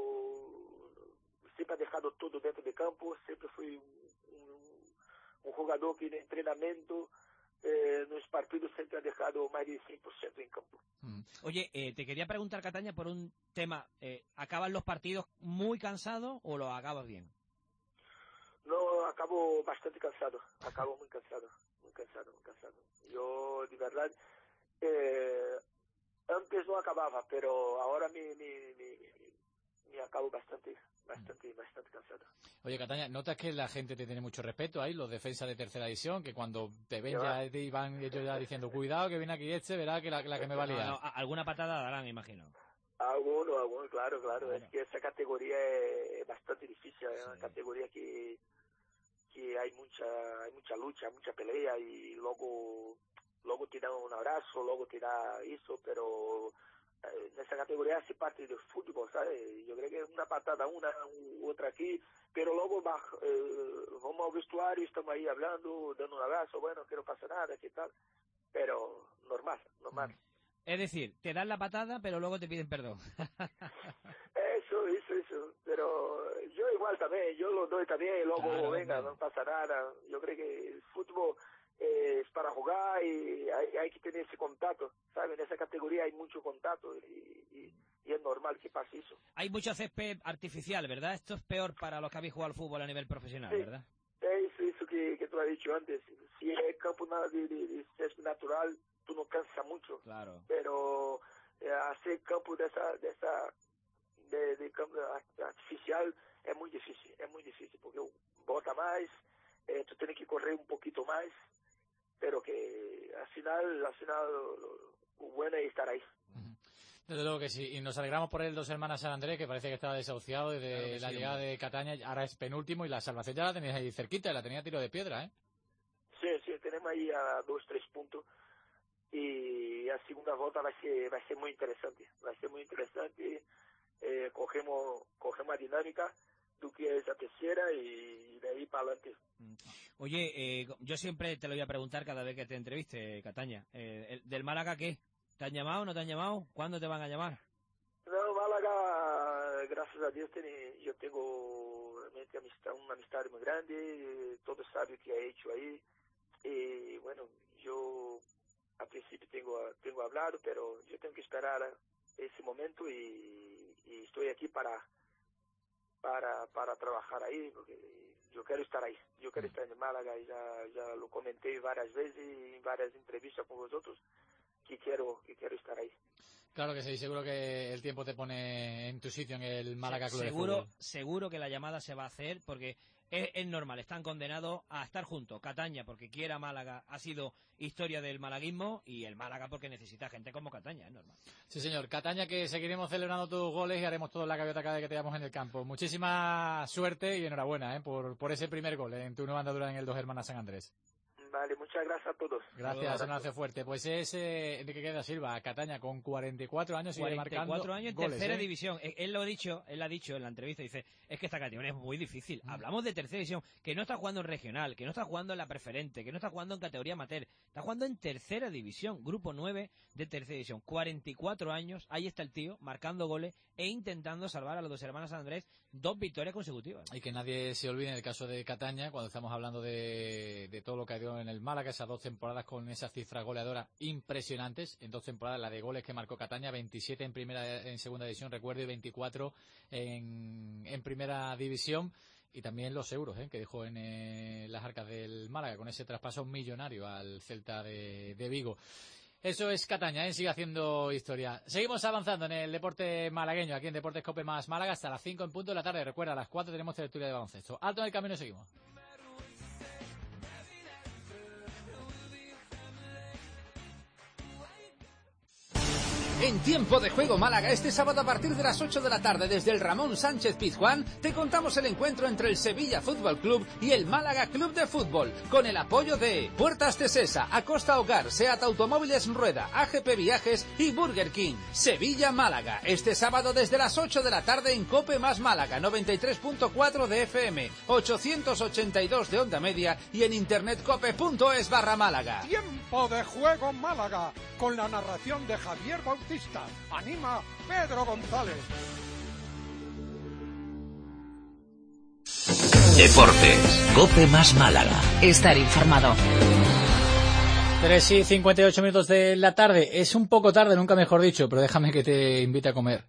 Speaker 14: siempre he dejado todo dentro de campo, siempre fui un, un, un jugador que en entrenamiento, eh, en los partidos siempre ha dejado más del cien por ciento en campo.
Speaker 4: Mm. Oye, eh, te quería preguntar, Cataña, por un tema, eh, ¿acaban los partidos muy cansados o los acabas bien?
Speaker 14: No, acabo bastante cansado, acabo muy cansado, muy cansado, muy cansado. Yo, de verdad, eh, antes no acababa, pero ahora mi, mi, mi, me acabo bastante, bastante, bastante cansado.
Speaker 3: Oye, Cataña, ¿notas que la gente te tiene mucho respeto ahí, los defensas de tercera división, que cuando te ven
Speaker 14: Ya
Speaker 3: ya te van ellos ya diciendo, cuidado que viene aquí este, verá que la, la que me va a liar?
Speaker 4: No, no, alguna patada darán, imagino.
Speaker 14: Alguno, alguno, claro, claro, es que esa categoría es bastante difícil, es una categoría que, que hay mucha, hay mucha lucha, mucha pelea y luego, luego te dan un abrazo, luego te da eso, pero en esa categoría hace parte del fútbol, ¿sabes? Yo creo que es una patada una u otra aquí, pero luego va, eh, vamos al vestuario, estamos ahí hablando, dando un abrazo, bueno, que no pasa nada, ¿qué tal? Pero normal, normal.
Speaker 4: Es decir, te dan la patada, pero luego te piden perdón.
Speaker 14: Eso, eso, eso. Pero yo igual también, yo lo doy también y luego,
Speaker 4: Claro,
Speaker 14: venga,
Speaker 4: claro.
Speaker 14: no pasa nada. Yo creo que el fútbol eh, es para jugar y hay, hay que tener ese contacto, ¿sabes? En esa categoría hay mucho contacto y, y, y es normal que pase eso.
Speaker 4: Hay mucho césped artificial, ¿verdad? Esto es peor para los que habéis jugado al fútbol a nivel profesional,
Speaker 14: Sí.
Speaker 4: ¿verdad?
Speaker 14: Es eso que, que tú has dicho antes. Si es campo nada de, de, de césped natural, tú no cansas mucho.
Speaker 4: Claro.
Speaker 14: Pero eh, hacer campo de esa, de esa, de, de campo artificial es muy difícil, es muy difícil, porque bota más, eh, tú tienes que correr un poquito más, pero que al final, al final lo, lo, lo bueno es estar ahí.
Speaker 3: Desde luego que sí, y nos alegramos por el Dos Hermanas San Andrés, que parece que estaba desahuciado desde
Speaker 4: Claro que
Speaker 3: la
Speaker 4: sí,
Speaker 3: llegada
Speaker 4: hombre.
Speaker 3: de Cataña, ahora es penúltimo y la salvación ya la tenéis ahí cerquita, y la tenía a tiro de piedra, ¿eh?
Speaker 14: Sí, sí, tenemos ahí a dos, tres puntos y la segunda volta va a ser, va a ser muy interesante, va a ser muy interesante, eh, cogemos, cogemos la dinámica, tú quieres la tercera y de ahí para adelante.
Speaker 4: Oye, eh, yo siempre te lo voy a preguntar cada vez que te entreviste, Cataña. Eh, el- ¿Del Málaga qué? ¿Te han llamado, no te han llamado? ¿Cuándo te van a llamar?
Speaker 14: No, Málaga, gracias a Dios, tiene, yo tengo realmente amistad, una amistad muy grande, eh, todos saben que he hecho ahí, y bueno, yo al principio tengo, tengo hablado, pero yo tengo que esperar ese momento y, y estoy aquí para, para, para trabajar ahí, porque yo quiero estar ahí, yo quiero estar en Málaga, y ya, ya lo comenté varias veces y en varias entrevistas con vosotros, que quiero, que quiero estar ahí.
Speaker 3: Claro que sí, seguro que el tiempo te pone en tu sitio en el Málaga Club de
Speaker 4: seguro,
Speaker 3: Fútbol.
Speaker 4: seguro que la llamada se va a hacer porque es, es normal, están condenados a estar juntos. Cataña porque quiera Málaga ha sido historia del malaguismo y el Málaga porque necesita gente como Cataña, es normal.
Speaker 3: Sí, señor. Cataña, que seguiremos celebrando tus goles y haremos todo en la gaviota cada vez que te veamos en el campo. Muchísima suerte y enhorabuena ¿eh? por, por ese primer gol en tu nueva andadura en el Dos Hermanas San Andrés.
Speaker 14: Vale, muchas gracias a todos.
Speaker 3: Gracias, un abrazo fuerte. Pues es eh, Enrique Queda Silva, Cataña, con cuarenta y cuatro años, sigue
Speaker 4: cuarenta y
Speaker 3: marcando
Speaker 4: cuatro años en
Speaker 3: goles,
Speaker 4: tercera
Speaker 3: ¿eh? división.
Speaker 4: división. Él lo ha dicho, él ha dicho en la entrevista, dice, es que esta categoría es muy difícil. Hablamos de tercera división, que no está jugando en regional, que no está jugando en la preferente, que no está jugando en categoría amateur, está jugando en tercera división, grupo nueve de tercera división. cuarenta y cuatro años, ahí está el tío, marcando goles e intentando salvar a los Dos Hermanas San Andrés dos victorias consecutivas.
Speaker 3: Y que nadie se olvide en el caso de Cataña, cuando estamos hablando de, de todo lo que ha habido en el Málaga, esas dos temporadas con esas cifras goleadoras impresionantes, en dos temporadas la de goles que marcó Cataña, veintisiete en primera, en segunda división, recuerdo, y veinticuatro en, en primera división, y también los euros ¿eh? que dejó en eh, las arcas del Málaga, con ese traspaso millonario al Celta de, de Vigo. Eso es Cataña, ¿eh? Sigue haciendo historia. Seguimos avanzando en el deporte malagueño, aquí en Deportes Cope más Málaga, hasta las cinco en punto de la tarde. Recuerda, a las cuatro tenemos tertulia de baloncesto. Alto en el camino, seguimos.
Speaker 12: En Tiempo de Juego Málaga, este sábado a partir de las ocho de la tarde, desde el Ramón Sánchez Pizjuán, te contamos el encuentro entre el Sevilla Fútbol Club y el Málaga Club de Fútbol, con el apoyo de Puertas Tesesa, Acosta Hogar, Seat Automóviles Rueda, A G P Viajes y Burger King. Sevilla Málaga, este sábado desde las ocho de la tarde en Cope más Málaga, noventa y tres punto cuatro de F M, ochocientos ochenta y dos de onda media y en internetcope.es barra Málaga.
Speaker 19: Tiempo de Juego Málaga, con la narración de Javier Bautista. Anima Pedro González.
Speaker 1: Deportes, Cope más Málaga.
Speaker 9: Estar informado.
Speaker 3: tres y cincuenta y ocho minutos de la tarde. Es un poco tarde, nunca mejor dicho, pero déjame que te invite a comer.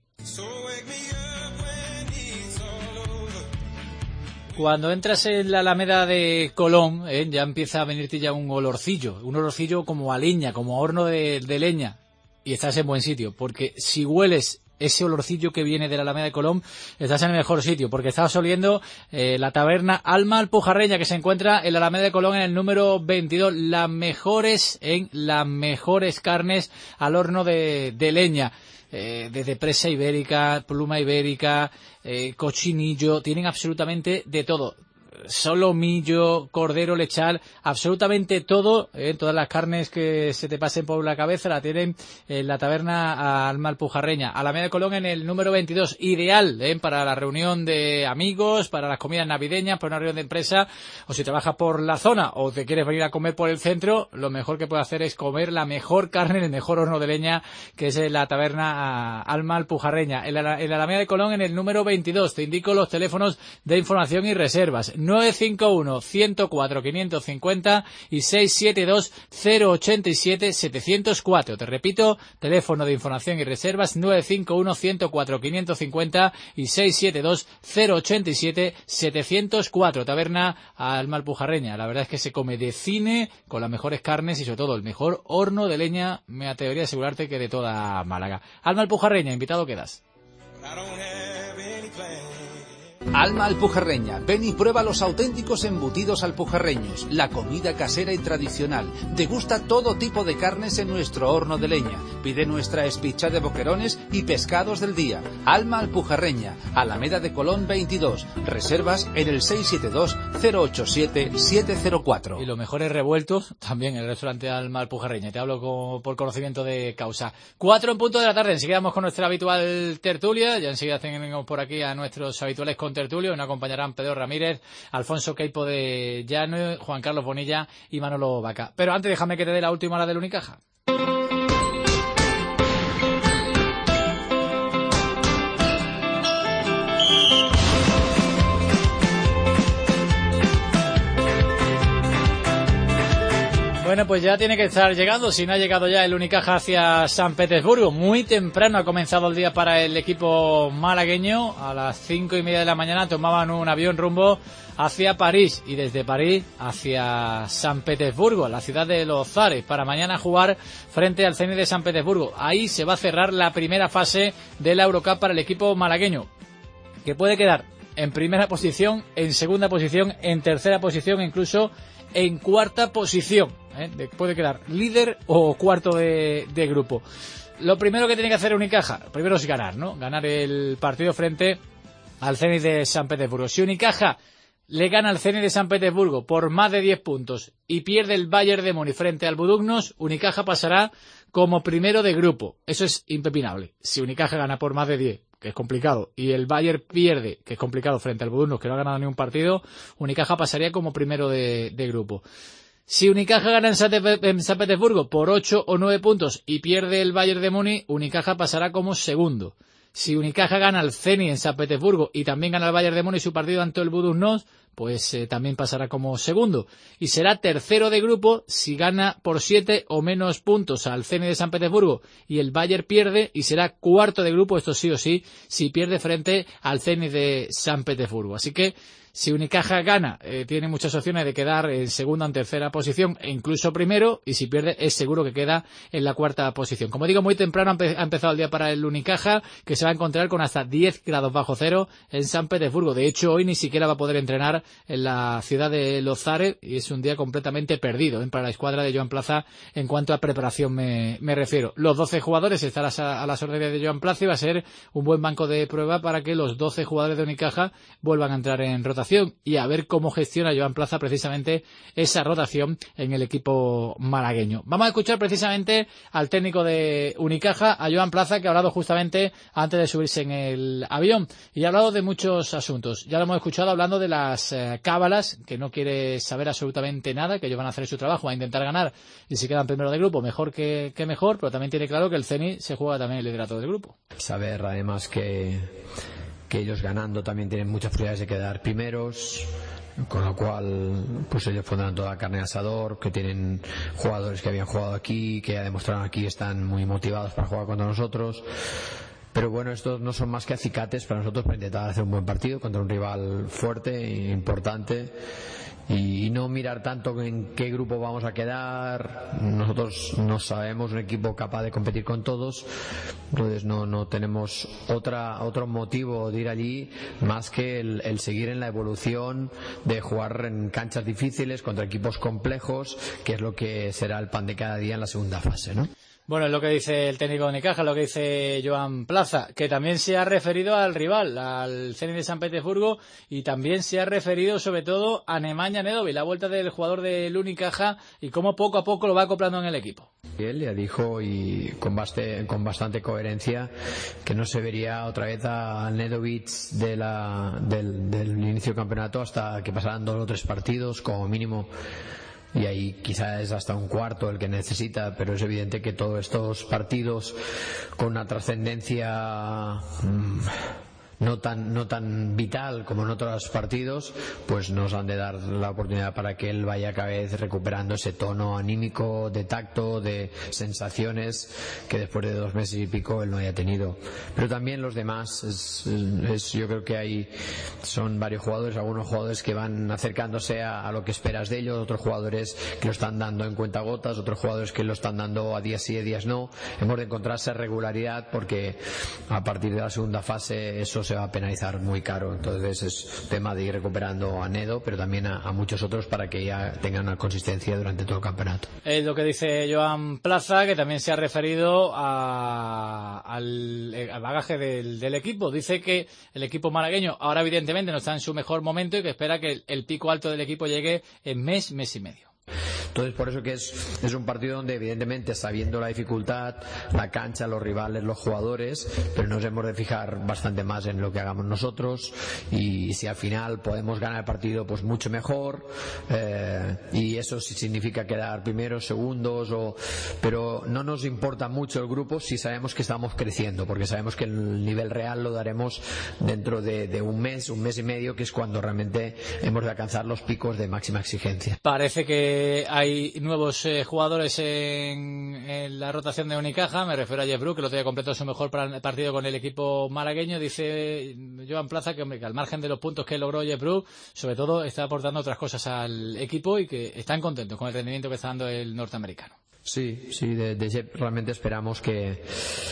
Speaker 3: Cuando entras en la Alameda de Colón, eh, ya empieza a venirte ya un olorcillo, un olorcillo como a leña, como a horno de, de leña. Y estás en buen sitio, porque si hueles ese olorcillo que viene de la Alameda de Colón, estás en el mejor sitio, porque estás oliendo eh, la taberna Alma Alpujarreña, que se encuentra en la Alameda de Colón en el número veintidós, las mejores en las mejores carnes al horno de, de leña. Eh, desde presa ibérica, pluma ibérica, eh, cochinillo, tienen absolutamente de todo. Solomillo, cordero lechal, absolutamente todo, eh, todas las carnes que se te pasen por la cabeza la tienen en la taberna Alma Alpujarreña. Alameda de Colón en el número veintidós, ideal eh, para la reunión de amigos, para las comidas navideñas, para una reunión de empresa, o si trabajas por la zona o te quieres venir a comer por el centro, lo mejor que puedes hacer es comer la mejor carne en el mejor horno de leña, que es la taberna Alma Alpujarreña. En la, en la Alameda de Colón en el número veintidós, te indico los teléfonos de información y reservas: nueve cinco uno, ciento cuatro, quinientos cincuenta y seis siete dos, cero ochenta y siete, setecientos cuatro. Te repito, teléfono de información y reservas nueve cinco uno, ciento cuatro, quinientos cincuenta y seis siete dos, cero ochenta y siete, setecientos cuatro. Taberna Alma Alpujarreña. La verdad es que se come de cine, con las mejores carnes y sobre todo el mejor horno de leña, me atrevería a asegurarte que de toda Málaga. Alma Alpujarreña, invitado quedas.
Speaker 12: Alma Alpujarreña, ven y prueba los auténticos embutidos alpujarreños, la comida casera y tradicional. Degusta todo tipo de carnes en nuestro horno de leña. Pide nuestra espicha de boquerones y pescados del día. Alma Alpujarreña, Alameda de Colón veintidós. Reservas en el seis siete dos, cero ocho siete, siete cero cuatro.
Speaker 3: Y los mejores revueltos también en el restaurante Alma Alpujarreña. Te hablo con, por conocimiento de causa. Cuatro en punto de la tarde. Enseguida vamos con nuestra habitual tertulia. Ya enseguida tenemos por aquí a nuestros habituales con tertulio. Nos acompañarán Pedro Ramírez, Alfonso Queipo de Llano, Juan Carlos Bonilla y Manolo Vaca. Pero antes déjame que te dé la última hora del Unicaja. Bueno, pues ya tiene que estar llegando, si no ha llegado ya el Unicaja hacia San Petersburgo. Muy temprano ha comenzado el día para el equipo malagueño. A las cinco y media de la mañana tomaban un avión rumbo hacia París y desde París hacia San Petersburgo, la ciudad de los zares, para mañana jugar frente al Zenit de San Petersburgo. Ahí se va a cerrar la primera fase de la Eurocup para el equipo malagueño, que puede quedar en primera posición, en segunda posición, en tercera posición e incluso en cuarta posición. ¿eh? Puede quedar líder o cuarto de, de grupo. Lo primero que tiene que hacer Unicaja, primero es ganar, ¿no? Ganar el partido frente al Zenit de San Petersburgo. Si Unicaja le gana al Zenit de San Petersburgo por más de diez puntos y pierde el Bayern de Múnich frente al Budugnos, Unicaja pasará como primero de grupo. Eso es impepinable. Si Unicaja gana por más de diez, que es complicado, y el Bayern pierde, que es complicado, frente al Budugnos, que no ha ganado ni un partido, Unicaja pasaría como primero de, de grupo. Si Unicaja gana en San, en San Petersburgo por ocho o nueve puntos y pierde el Bayern de Múnich, Unicaja pasará como segundo. Si Unicaja gana al Zenit en San Petersburgo y también gana el Bayern de Múnich su partido ante el Budugnos, pues eh, también pasará como segundo. Y será tercero de grupo si gana por siete o menos puntos al Zenit de San Petersburgo y el Bayern pierde, y será cuarto de grupo, esto sí o sí, si pierde frente al Zenit de San Petersburgo. Así que si Unicaja gana, eh, tiene muchas opciones de quedar en segunda o en tercera posición, e incluso primero, y si pierde, es seguro que queda en la cuarta posición. Como digo, muy temprano ha, empe ha empezado el día para el Unicaja, que se va a encontrar con hasta diez grados bajo cero en San Petersburgo. De hecho, hoy ni siquiera va a poder entrenar en la ciudad de Los Zares, y es un día completamente perdido ¿eh? para la escuadra de Joan Plaza en cuanto a preparación me, me refiero. Los doce jugadores estarán a, a las órdenes de Joan Plaza y va a ser un buen banco de prueba para que los doce jugadores de Unicaja vuelvan a entrar en rotación y a ver cómo gestiona Joan Plaza precisamente esa rotación en el equipo malagueño. Vamos a escuchar precisamente al técnico de Unicaja, a Joan Plaza, que ha hablado justamente antes de subirse en el avión y ha hablado de muchos asuntos. Ya lo hemos escuchado hablando de las eh, cábalas, que no quiere saber absolutamente nada, que ellos van a hacer su trabajo, a intentar ganar, y si quedan primero de grupo, mejor que, que mejor, pero también tiene claro que el Zenit se juega también el liderato del grupo.
Speaker 2: Saber además que que ellos ganando también tienen muchas probabilidades de quedar primeros, con lo cual pues ellos pondrán toda la carne al asador, que tienen jugadores que habían jugado aquí, que ya demostraron aquí, están muy motivados para jugar contra nosotros. Pero bueno, estos no son más que acicates para nosotros para intentar hacer un buen partido contra un rival fuerte e importante, y no mirar tanto en qué grupo vamos a quedar. Nosotros no sabemos un equipo capaz de competir con todos, entonces no, no tenemos otra, otro motivo de ir allí más que el, el seguir en la evolución de jugar en canchas difíciles contra equipos complejos, que es lo que será el pan de cada día en la segunda fase, ¿no?
Speaker 3: Bueno, es lo que dice el técnico de Unicaja, lo que dice Joan Plaza, que también se ha referido al rival, al Zenit de San Petersburgo, y también se ha referido sobre todo a Nemanja Nedović, la vuelta del jugador del Unicaja y cómo poco a poco lo va acoplando en el equipo.
Speaker 2: Él ya dijo, y con, baste, con bastante coherencia, que no se vería otra vez a Nedović de la, del, del inicio del campeonato hasta que pasaran dos o tres partidos como mínimo. Y ahí quizás es hasta un cuarto el que necesita, pero es evidente que todos estos partidos con una trascendencia mmm, no tan no tan vital como en otros partidos, pues nos han de dar la oportunidad para que él vaya cada vez recuperando ese tono anímico, de tacto, de sensaciones que después de dos meses y pico él no haya tenido. Pero también los demás, es, es, yo creo que hay son varios jugadores, algunos jugadores que van acercándose a, a lo que esperas de ellos, otros jugadores que lo están dando en cuentagotas, otros jugadores que lo están dando a días sí, a días no. Hemos de encontrar esa regularidad porque a partir de la segunda fase eso se va a penalizar muy caro, entonces es tema de ir recuperando a Nedo, pero también a, a muchos otros para que ya tengan una consistencia durante todo el campeonato.
Speaker 3: Es lo que dice Joan Plaza, que también se ha referido a, al, al bagaje del, del equipo. Dice que el equipo malagueño ahora evidentemente no está en su mejor momento y que espera que el, el pico alto del equipo llegue en mes, mes y medio.
Speaker 2: Entonces por eso que es, es un partido donde evidentemente sabiendo la dificultad, la cancha, los rivales, los jugadores, pero nos hemos de fijar bastante más en lo que hagamos nosotros, y si al final podemos ganar el partido pues mucho mejor, eh, y eso sí significa quedar primeros, segundos, o, pero no nos importa mucho el grupo si sabemos que estamos creciendo, porque sabemos que el nivel real lo daremos dentro de, de un mes, un mes y medio, que es cuando realmente hemos de alcanzar los picos de máxima exigencia.
Speaker 3: Parece que hay nuevos eh, jugadores en, en la rotación de Unicaja. Me refiero a Jeff Brook, que el otro día completó su mejor partido con el equipo malagueño. Dice Joan Plaza que, hombre, que al margen de los puntos que logró Jeff Brook, sobre todo está aportando otras cosas al equipo y que están contentos con el rendimiento que está dando el norteamericano.
Speaker 2: Sí, sí, de, de Jeff realmente esperamos que,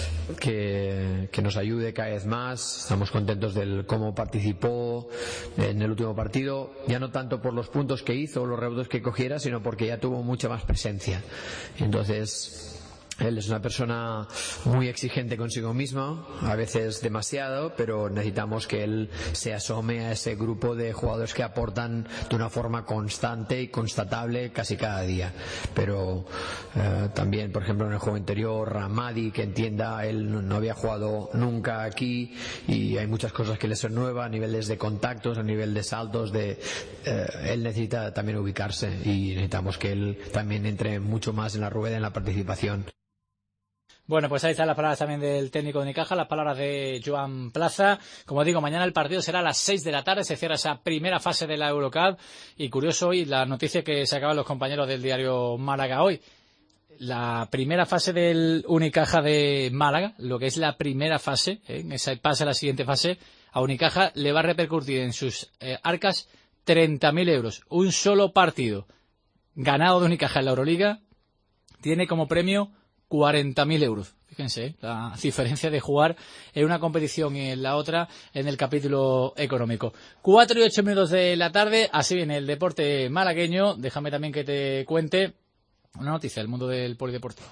Speaker 2: que, que nos ayude cada vez más. Estamos contentos del cómo participó en el último partido, ya no tanto por los puntos que hizo, los rebotes que cogiera, sino porque ya tuvo mucha más presencia. Entonces, él es una persona muy exigente consigo mismo, a veces demasiado, pero necesitamos que él se asome a ese grupo de jugadores que aportan de una forma constante y constatable casi cada día. Pero eh, también, por ejemplo, en el juego interior, Ramadi, que entienda, él no había jugado nunca aquí y hay muchas cosas que le son nuevas a niveles de contactos, a nivel de saltos, de eh, él necesita también ubicarse y necesitamos que él también entre mucho más en la rueda, en la participación.
Speaker 3: Bueno, pues ahí están las palabras también del técnico de Unicaja, las palabras de Joan Plaza. Como digo, mañana el partido será a las seis de la tarde, se cierra esa primera fase de la Eurocup. Y curioso hoy la noticia que sacaban los compañeros del diario Málaga hoy. La primera fase del Unicaja de Málaga, lo que es la primera fase, ¿eh? en esa pasa a la siguiente fase, a Unicaja le va a repercutir en sus eh, arcas treinta mil euros. Un solo partido ganado de Unicaja en la Euroliga tiene como premio cuarenta mil euros. Fíjense, ¿eh? La diferencia de jugar en una competición y en la otra en el capítulo económico. Cuatro y ocho minutos de la tarde, así viene el deporte malagueño. Déjame también que te cuente una noticia del mundo del polideportivo.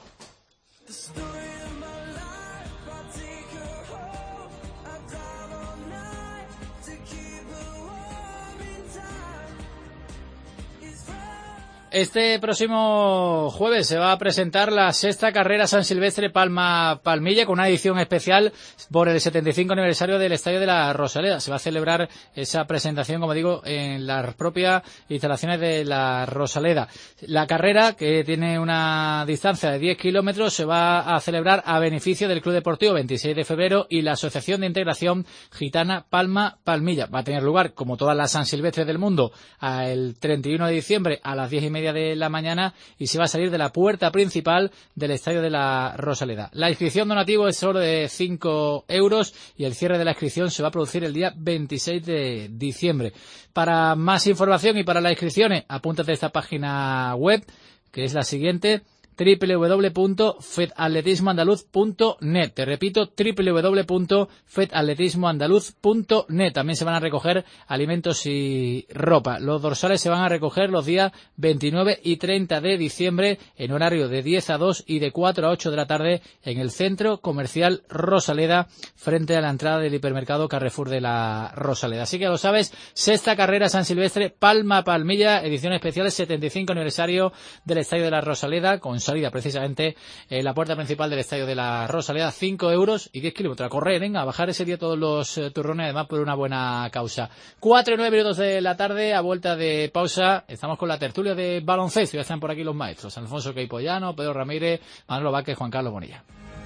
Speaker 3: Este próximo jueves se va a presentar la sexta carrera San Silvestre Palma-Palmilla con una edición especial por el setenta y cinco aniversario del Estadio de la Rosaleda. Se va a celebrar esa presentación, como digo, en las propias instalaciones de la Rosaleda. La carrera, que tiene una distancia de diez kilómetros, se va a celebrar a beneficio del Club Deportivo veintiséis de febrero y la Asociación de Integración Gitana Palma-Palmilla. Va a tener lugar, como todas las San Silvestres del mundo, el treinta y uno de diciembre a las diez y media media de la mañana y se va a salir de la puerta principal del Estadio de la Rosaleda. La inscripción donativo es solo de cinco euros y el cierre de la inscripción se va a producir el día veintiséis de diciembre. Para más información y para las inscripciones, apúntate a esta página web, que es la siguiente: doble u doble u doble u punto fed atletismo andaluz punto net. Te repito, doble u doble u doble u punto fed atletismo andaluz punto net. También se van a recoger alimentos y ropa. Los dorsales se van a recoger los días veintinueve y treinta de diciembre en horario de diez a dos y de cuatro a ocho de la tarde en el Centro Comercial Rosaleda, frente a la entrada del hipermercado Carrefour de la Rosaleda. Así que lo sabes, sexta carrera San Silvestre Palma Palmilla, edición especial setenta y cinco aniversario del Estadio de la Rosaleda, con salida precisamente en la puerta principal del Estadio de la Rosaleda, cinco euros y diez kilómetros a correr, venga, a bajar ese día todos los eh, turrones, además por una buena causa. Cuatro y nueve minutos de la tarde, a vuelta de pausa, estamos con la tertulia de baloncesto, ya están por aquí los maestros, Alfonso Queipollano, Pedro Ramírez, Manolo Vázquez, Juan Carlos Bonilla.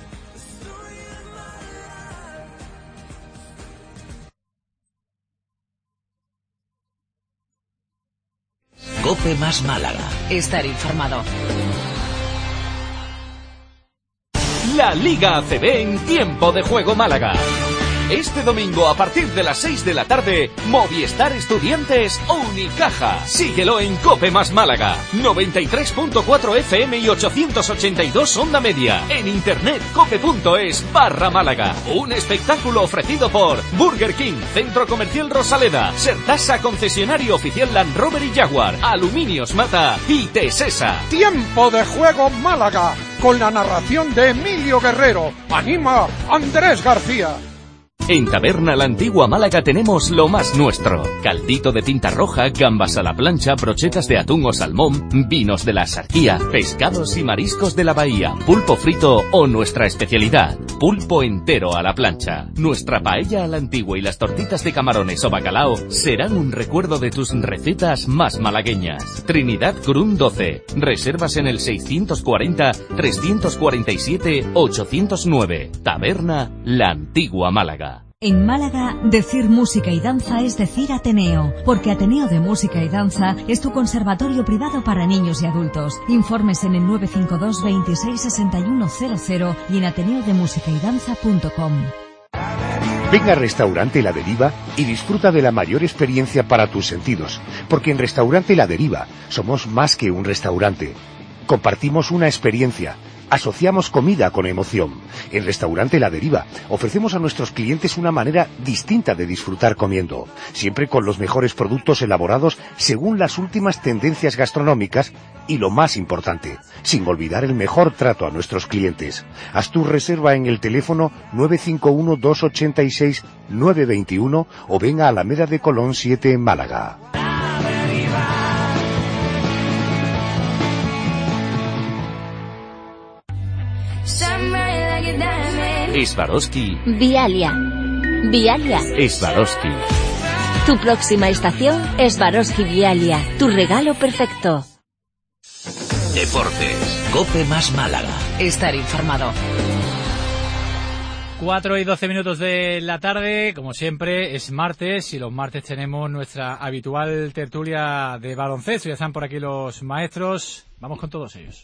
Speaker 1: COPE más Málaga.
Speaker 9: Estar informado.
Speaker 6: La Liga A C B en Tiempo de Juego Málaga. Este domingo a partir de las seis de la tarde, Movistar Estudiantes Unicaja. Síguelo en COPE más Málaga, noventa y tres punto cuatro F M y ochocientos ochenta y dos onda media. En internet cope.es barra Málaga. Un espectáculo ofrecido por Burger King, Centro Comercial Rosaleda, Sertasa, concesionario oficial Land Rover y Jaguar, Aluminios Mata y Tesesa.
Speaker 19: Tiempo de Juego Málaga, con la narración de Emilio Guerrero. Anima Andrés García.
Speaker 6: En Taberna La Antigua Málaga tenemos lo más nuestro. Caldito de tinta roja, gambas a la plancha, brochetas de atún o salmón, vinos de la Sarquía, pescados y mariscos de la bahía, pulpo frito o nuestra especialidad, pulpo entero a la plancha. Nuestra paella a la antigua y las tortitas de camarones o bacalao serán un recuerdo de tus recetas más malagueñas. Trinidad Curún doce. Reservas en el seiscientos cuarenta, trescientos cuarenta y siete, ochocientos nueve. Taberna La Antigua Málaga.
Speaker 8: En Málaga, decir música y danza es decir Ateneo, porque Ateneo de Música y Danza es tu conservatorio privado para niños y adultos. Informes en el nueve cinco dos, veintiséis, sesenta y uno cero cero y en ateneo de música y danza punto com.
Speaker 22: Ven a Restaurante La Deriva y disfruta de la mayor experiencia para tus sentidos, porque en Restaurante La Deriva somos más que un restaurante. Compartimos una experiencia. Asociamos comida con emoción. En Restaurante La Deriva ofrecemos a nuestros clientes una manera distinta de disfrutar comiendo, siempre con los mejores productos elaborados según las últimas tendencias gastronómicas y, lo más importante, sin olvidar el mejor trato a nuestros clientes. Haz tu reserva en el teléfono nueve cinco uno, dos ocho seis, nueve dos uno o ven a Alameda de Colón siete en Málaga.
Speaker 6: Swarovski.
Speaker 23: Vialia. Vialia.
Speaker 6: Swarovski.
Speaker 23: Tu próxima estación es Swarovski Vialia. Tu regalo perfecto.
Speaker 1: Deportes. COPE más Málaga.
Speaker 9: Estar informado.
Speaker 3: Cuatro y doce minutos de la tarde, como siempre, es martes y los martes tenemos nuestra habitual tertulia de baloncesto. Ya están por aquí los maestros. Vamos con todos ellos.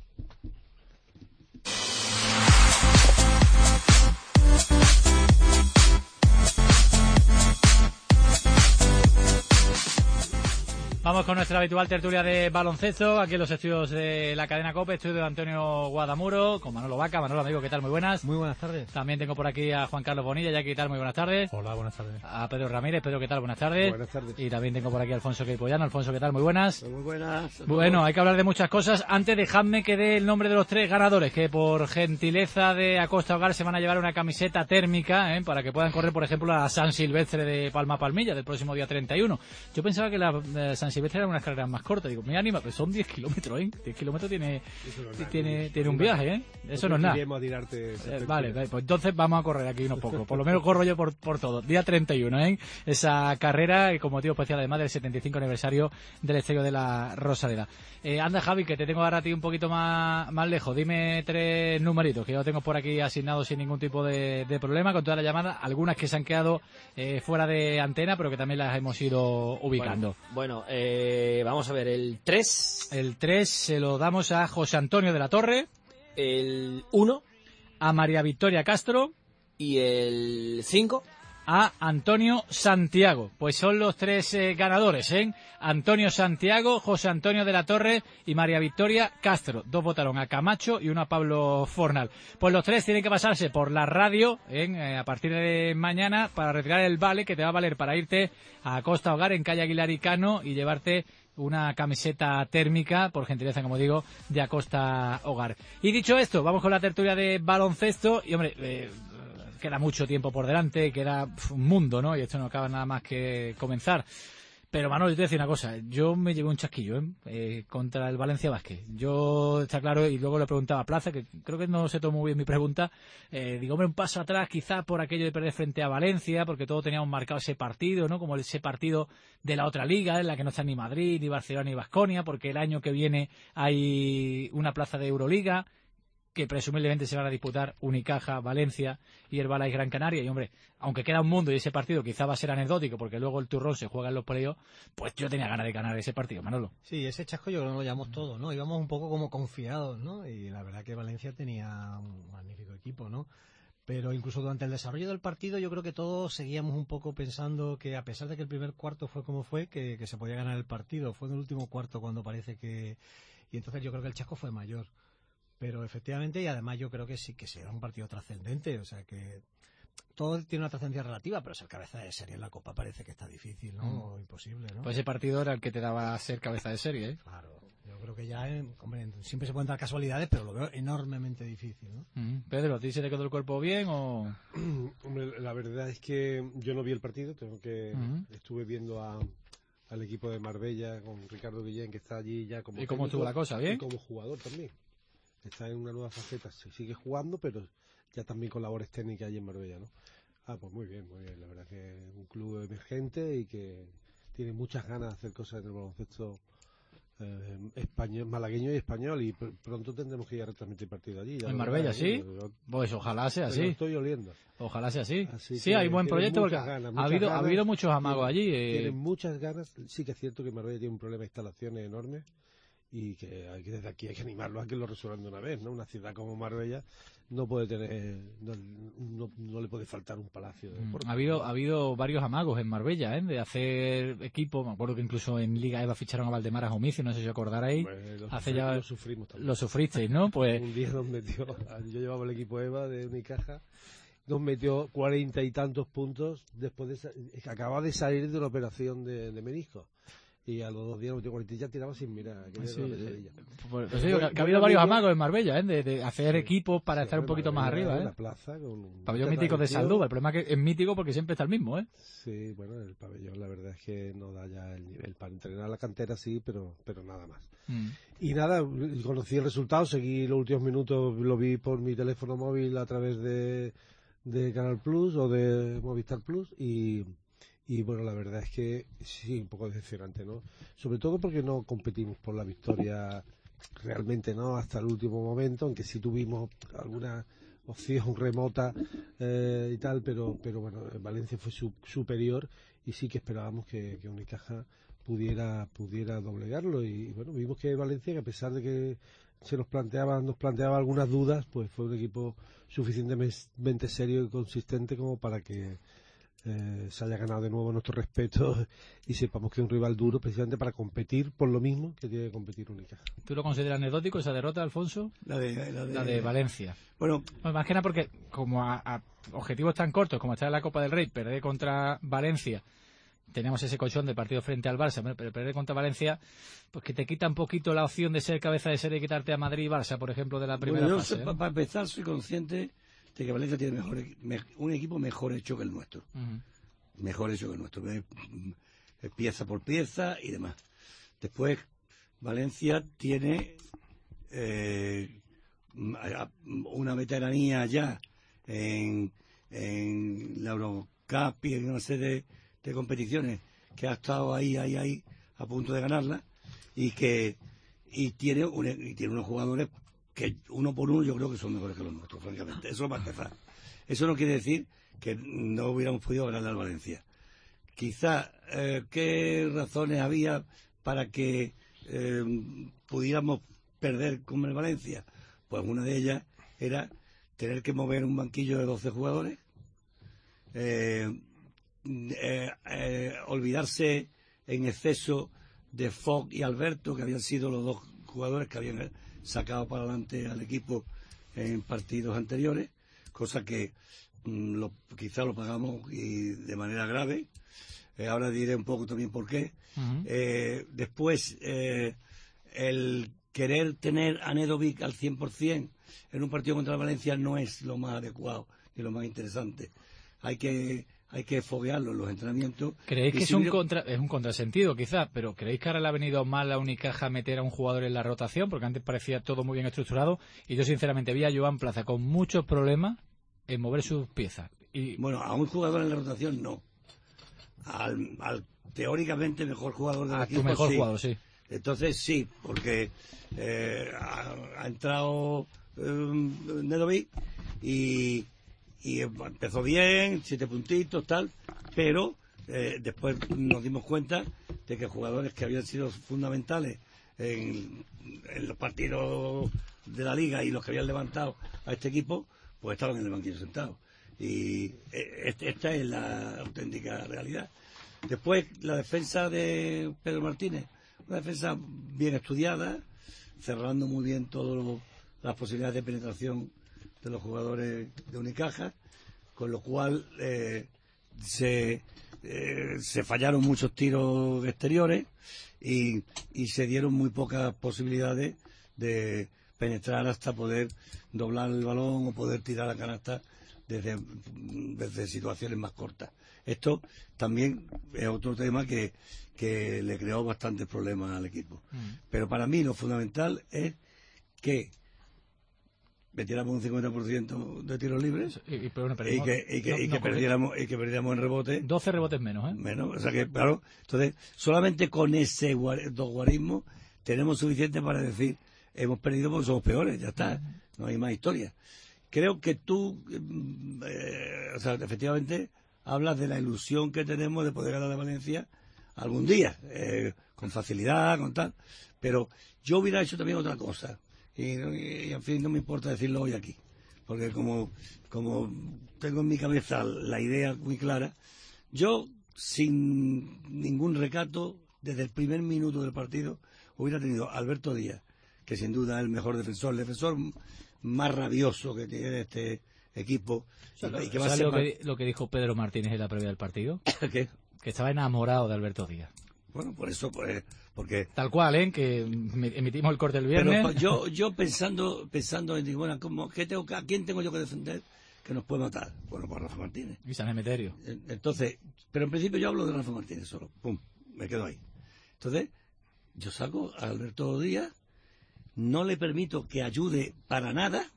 Speaker 3: Vamos con nuestra habitual tertulia de baloncesto, aquí en los estudios de la cadena COPE, estudio de Antonio Guadamuro, con Manolo Vaca. Manolo, amigo, ¿qué tal? Muy buenas.
Speaker 24: Muy buenas tardes.
Speaker 3: También tengo por aquí a Juan Carlos Bonilla, ya, ¿qué tal? Muy buenas tardes.
Speaker 24: Hola, buenas tardes.
Speaker 3: A Pedro Ramírez, Pedro, ¿qué tal? Buenas tardes.
Speaker 24: Buenas tardes.
Speaker 3: Y también tengo por aquí a Alfonso Queipollano. Alfonso, ¿qué tal? Muy buenas.
Speaker 24: Muy buenas.
Speaker 3: Bueno, hay que hablar de muchas cosas. Antes, dejadme que dé el nombre de los tres ganadores, que por gentileza de Acosta Hogar se van a llevar una camiseta térmica, ¿eh? Para que puedan correr, por ejemplo, a San Silvestre de Palma Palmilla del próximo día treinta y uno. Yo pensaba que la eh, San Silvestre eran unas carreras más cortas. Digo, me anima, pero son diez kilómetros, ¿eh? diez kilómetros tiene, no es tiene, nada, tiene un viaje, ¿eh? Eso no es nada. Eh, vale, vale, pues entonces vamos a correr aquí unos pocos. Por lo menos corro yo por, por todo. Día treinta y uno, ¿eh? Esa carrera, y con motivo especial además del setenta y cinco aniversario del Estadio de la Rosaleda. Eh, anda, Javi, que te tengo ahora a ti un poquito más, más lejos. Dime tres numeritos que yo tengo por aquí asignados sin ningún tipo de, de problema, con todas las llamadas, algunas que se han quedado eh, fuera de antena, pero que también las hemos ido ubicando.
Speaker 4: Bueno, bueno eh, Eh, vamos a ver, el tres.
Speaker 3: El tres se lo damos a José Antonio de la Torre.
Speaker 4: El uno.
Speaker 3: A María Victoria Castro.
Speaker 4: Y el cinco.
Speaker 3: A Antonio Santiago. Pues son los tres eh, ganadores, ¿eh? Antonio Santiago, José Antonio de la Torre y María Victoria Castro. Dos votaron a Camacho y uno a Pablo Fornal. Pues los tres tienen que pasarse por la radio ¿eh? Eh, a partir de mañana para retirar el vale que te va a valer para irte a Costa Hogar en calle Aguilar y Cano y llevarte una camiseta térmica, por gentileza, como digo, de Acosta Hogar. Y dicho esto, vamos con la tertulia de baloncesto y, hombre... Eh, queda mucho tiempo por delante, queda un mundo, ¿no? Y esto no acaba nada más que comenzar. Pero, Manolo, yo te voy a decir una cosa. Yo me llevé un chasquillo, ¿eh? Eh, contra el Valencia Basket. Yo, está claro, y luego le preguntaba a Plaza, que creo que no se tomó muy bien mi pregunta. Eh, digo, hombre, un paso atrás quizás por aquello de perder frente a Valencia, porque todos teníamos marcado ese partido, ¿no? Como ese partido de la otra liga, en la que no está ni Madrid, ni Barcelona, ni Baskonia, porque el año que viene hay una plaza de Euroliga, que presumiblemente se van a disputar Unicaja, Valencia y el Balais Gran Canaria. Y, hombre, aunque queda un mundo y ese partido quizá va a ser anecdótico porque luego el turrón se juega en los playoffs, pues yo tenía ganas de ganar ese partido, Manolo.
Speaker 10: Sí, ese chasco yo creo que lo llamamos todos, ¿no? Íbamos un poco como confiados, ¿no? Y la verdad que Valencia tenía un magnífico equipo, ¿no? Pero incluso durante el desarrollo del partido yo creo que todos seguíamos un poco pensando que a pesar de que el primer cuarto fue como fue, que, que se podía ganar el partido. Fue en el último cuarto cuando parece que... Y entonces yo creo que el chasco fue mayor. Pero efectivamente, y además yo creo que sí que será un partido trascendente, o sea que todo tiene una trascendencia relativa, pero ser cabeza de serie en la Copa parece que está difícil, ¿no? Mm. O imposible, ¿no?
Speaker 3: Pues ese partido era el que te daba a ser cabeza de serie, ¿eh?
Speaker 10: Claro, yo creo que ya, eh, hombre, siempre se pueden dar casualidades, pero lo veo enormemente difícil, ¿no?
Speaker 3: Mm. Pedro, ¿a ti se te quedó el cuerpo bien o...?
Speaker 11: Hombre, la verdad es que yo no vi el partido, tengo que... Mm. Estuve viendo a... al equipo de Marbella con Ricardo Guillén, que está allí ya como...
Speaker 3: ¿Y cómo estuvo la cosa? ¿Bien?
Speaker 11: Y como jugador también. Está en una nueva faceta, se sigue jugando, pero ya también con labores técnicas allí en Marbella, ¿no? Ah, pues muy bien, muy bien. La verdad que es un club emergente y que tiene muchas ganas de hacer cosas en el baloncesto eh, español, malagueño y español, y pr pronto tendremos que ir a retransmitir partido allí.
Speaker 3: En Marbella, ¿sí? Yo, pues ojalá sea así.
Speaker 11: Lo estoy oliendo.
Speaker 3: Ojalá sea así.
Speaker 11: así
Speaker 3: sí, hay buen proyecto porque
Speaker 11: ganas,
Speaker 3: ha, habido,
Speaker 11: ganas,
Speaker 3: ha habido muchos amagos
Speaker 11: tienen,
Speaker 3: allí. Eh.
Speaker 11: Tienen muchas ganas. Sí que es cierto que Marbella tiene un problema de instalaciones enorme. Y que, hay que desde aquí hay que animarlos a que lo resuelvan de una vez, ¿no? Una ciudad como Marbella no puede tener, no, no, no le puede faltar un palacio de deporte.
Speaker 3: Ha habido, ha habido varios amagos en Marbella, ¿eh? De hacer equipo. Me acuerdo que incluso en Liga EVA ficharon a Valdemar a Jomicio, no sé si os acordaréis.
Speaker 11: Pues lo,
Speaker 3: Hace
Speaker 11: sufri
Speaker 3: ya
Speaker 11: lo sufrimos también.
Speaker 3: Lo sufristeis, ¿no? Pues
Speaker 11: un día nos metió, yo llevaba el equipo EVA de Unicaja, nos metió cuarenta y tantos puntos después de que acababa de salir de una operación de, de menisco. Y a los dos días, cuarenta ya tiraba sin mirar. Que
Speaker 3: sí, sí. Pues, pues digo, que, que ha habido varios amagos en Marbella, ¿eh? De, de hacer sí, equipos para sí, estar un poquito más arriba, ¿eh?
Speaker 11: La plaza con
Speaker 3: pabellón mítico de Saldúa. El problema es que es mítico porque siempre está el mismo, ¿eh?
Speaker 11: Sí, bueno, el pabellón la verdad es que no da ya el nivel. Para entrenar la cantera sí, pero pero nada más. Mm. Y nada, conocí el resultado, seguí los últimos minutos, lo vi por mi teléfono móvil a través de, de Canal Plus o de Movistar Plus y... Y bueno, la verdad es que sí, un poco decepcionante, ¿no? Sobre todo porque no competimos por la victoria realmente, ¿no? Hasta el último momento, aunque sí tuvimos alguna opción remota eh, y tal, pero pero bueno, Valencia fue su, superior y sí que esperábamos que, que Unicaja pudiera pudiera doblegarlo. Y bueno, vimos que Valencia, que a pesar de que se nos planteaba, nos planteaba algunas dudas, pues fue un equipo suficientemente serio y consistente como para que Eh, se haya ganado de nuevo nuestro respeto y sepamos que es un rival duro precisamente para competir por lo mismo que tiene que competir Unicaja.
Speaker 3: ¿Tú lo consideras anecdótico esa derrota, Alfonso?
Speaker 13: La de, la de,
Speaker 3: la de Valencia.
Speaker 13: Bueno,
Speaker 3: pues más que nada porque como a, a objetivos tan cortos como estar en la Copa del Rey, perder contra Valencia, teníamos ese colchón de partido frente al Barça, pero perder contra Valencia, pues que te quita un poquito la opción de ser cabeza de serie y quitarte a Madrid y Barça, por ejemplo, de la primera
Speaker 13: bueno, yo
Speaker 3: fase.
Speaker 13: Sé, ¿eh? Para empezar, soy consciente de que Valencia tiene mejor, me, un equipo mejor hecho que el nuestro. Uh-huh. Mejor hecho que el nuestro. Es, es pieza por pieza y demás. Después, Valencia tiene eh, una veteranía ya en, en la Eurocup y en una serie de, de competiciones que ha estado ahí, ahí, ahí, a punto de ganarla y que y tiene, un, y tiene unos jugadores que uno por uno yo creo que son mejores que los nuestros, francamente. Eso va a empezar. Eso no quiere decir que no hubiéramos podido ganarle al Valencia. Quizá, eh, ¿qué razones había para que eh, pudiéramos perder con el Valencia? Pues una de ellas era tener que mover un banquillo de doce jugadores, eh, eh, eh, olvidarse en exceso de Fogg y Alberto, que habían sido los dos jugadores que habían sacado para adelante al equipo en partidos anteriores, cosa que mm, lo, quizá lo pagamos y de manera grave. Eh, ahora diré un poco también por qué. Uh-huh. Eh, después, eh, el querer tener a Nedovic al cien por ciento en un partido contra el Valencia no es lo más adecuado ni lo más interesante. Hay que hay que foguearlo en los entrenamientos.
Speaker 3: ¿Creéis que
Speaker 13: si
Speaker 3: es un,
Speaker 13: hubiera...
Speaker 3: contra, es un contrasentido quizás, pero creéis que ahora le ha venido mal a Unicaja meter a un jugador en la rotación? Porque antes parecía todo muy bien estructurado y yo sinceramente vi a Joan Plaza con muchos problemas en mover sus piezas. Y...
Speaker 13: Bueno, a un jugador en la rotación no. Al, al teóricamente mejor jugador del
Speaker 3: a
Speaker 13: equipo
Speaker 3: tu mejor
Speaker 13: sí.
Speaker 3: jugador, sí.
Speaker 13: Entonces sí, porque eh, ha, ha entrado eh, Nedovic y, y empezó bien, siete puntitos, tal, pero eh, después nos dimos cuenta de que jugadores que habían sido fundamentales en, en los partidos de la Liga y los que habían levantado a este equipo, pues estaban en el banquillo sentados. Y eh, esta es la auténtica realidad. Después, la defensa de Pedro Martínez, una defensa bien estudiada, cerrando muy bien todas las posibilidades de penetración de los jugadores de Unicaja, con lo cual eh, se, eh, se fallaron muchos tiros exteriores y, y se dieron muy pocas posibilidades de penetrar hasta poder doblar el balón o poder tirar la canasta desde, desde situaciones más cortas. Esto también es otro tema que, que le creó bastantes problemas al equipo. Mm. Pero para mí lo fundamental es que metiéramos un cincuenta por ciento de tiros libres y, y, pero bueno, y que, y que, no, y que no, perdiéramos y que perdiéramos en rebote.
Speaker 3: doce rebotes menos, ¿eh?
Speaker 13: Menos, o sea que, claro, entonces, solamente con ese dos guarismos tenemos suficiente para decir, hemos perdido porque somos peores, ya está, mm. no hay más historia. Creo que tú, eh, o sea, efectivamente, hablas de la ilusión que tenemos de poder ganar a Valencia algún día, eh, con facilidad, con tal, pero yo hubiera hecho también otra cosa, y, y, y en fin, no me importa decirlo hoy aquí, porque como, como tengo en mi cabeza la idea muy clara, yo, sin ningún recato, desde el primer minuto del partido, hubiera tenido a Alberto Díaz, que sin duda es el mejor defensor, el defensor más rabioso que tiene este equipo.
Speaker 3: O sea, y que va a ser lo, más... que, lo que dijo Pedro Martínez en la previa del partido?
Speaker 13: ¿Qué?
Speaker 3: Que estaba enamorado de Alberto Díaz.
Speaker 13: Bueno, por eso, pues, porque...
Speaker 3: Tal cual, ¿eh? Que emitimos el corte el viernes.
Speaker 13: Pero yo, yo pensando, pensando en, bueno, ¿cómo, qué tengo, ¿a quién tengo yo que defender que nos puede matar? Bueno, pues Rafa Martínez.
Speaker 3: Y San Emeterio.
Speaker 13: Entonces, pero en principio yo hablo de Rafa Martínez solo. Pum, me quedo ahí. Entonces, yo saco a Alberto Díaz, no le permito que ayude para nada.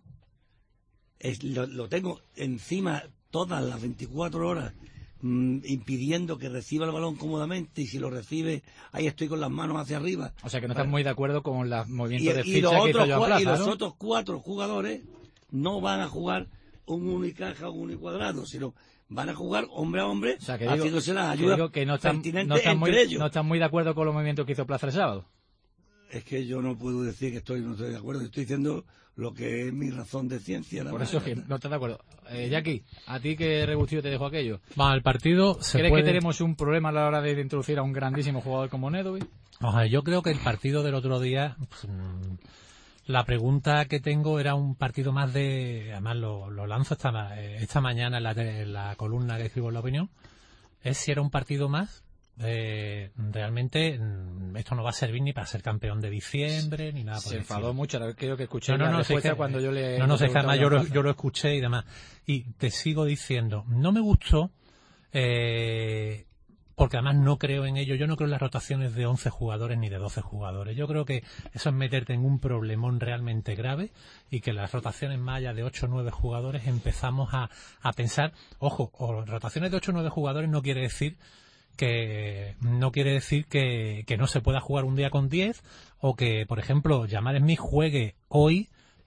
Speaker 13: Es, lo, lo tengo encima todas las veinticuatro horas mmm, impidiendo que reciba el balón cómodamente, y si lo recibe ahí estoy con las manos hacia arriba.
Speaker 3: O sea que no estás muy de acuerdo con los movimientos
Speaker 13: y,
Speaker 3: de
Speaker 13: y
Speaker 3: ficha
Speaker 13: los
Speaker 3: que
Speaker 13: otros,
Speaker 3: hizo Joan Plaza,
Speaker 13: y los
Speaker 3: ¿no?
Speaker 13: otros cuatro jugadores no van a jugar un unicaja o un unicuadrado, sino van a jugar hombre a hombre,
Speaker 3: o sea, que
Speaker 13: haciéndose
Speaker 3: digo,
Speaker 13: las ayudas
Speaker 3: que, que no están,
Speaker 13: pertinentes
Speaker 3: no están
Speaker 13: entre
Speaker 3: muy,
Speaker 13: ellos.
Speaker 3: No están muy de acuerdo con los movimientos que hizo Plaza el sábado.
Speaker 13: Es que yo no puedo decir que estoy no estoy de acuerdo, estoy diciendo lo que es mi razón de ciencia.
Speaker 3: Por eso es que no estás de acuerdo. Eh, Jackie, ¿a ti qué regustillo te dejó aquello?
Speaker 15: Va, el partido se
Speaker 3: ¿Crees
Speaker 15: puede...
Speaker 3: que tenemos un problema a la hora de introducir a un grandísimo jugador como Nedovic?
Speaker 15: Ojalá, yo creo que el partido del otro día, pues, la pregunta que tengo era un partido más de, además lo, lo lanzo esta, esta mañana en la, en la columna que escribo en La Opinión, es si era un partido más. Eh, realmente esto no va a servir ni para ser campeón de diciembre ni nada por
Speaker 3: se
Speaker 15: el
Speaker 3: enfadó
Speaker 15: estilo.
Speaker 3: mucho, ahora creo que escuché
Speaker 15: no, no,
Speaker 3: la
Speaker 15: no,
Speaker 3: respuesta
Speaker 15: que,
Speaker 3: cuando yo le
Speaker 15: no no sé, además yo lo, yo lo escuché y demás, y te sigo diciendo, no me gustó eh, porque además no creo en ello, yo no creo en las rotaciones de once jugadores ni de doce jugadores, yo creo que eso es meterte en un problemón realmente grave, y que las rotaciones más allá de ocho o nueve jugadores empezamos a, a pensar, ojo, o rotaciones de ocho o nueve jugadores no quiere decir que no quiere decir que, que no se pueda jugar un día con diez, o que, por ejemplo, Jamal Smith juegue hoy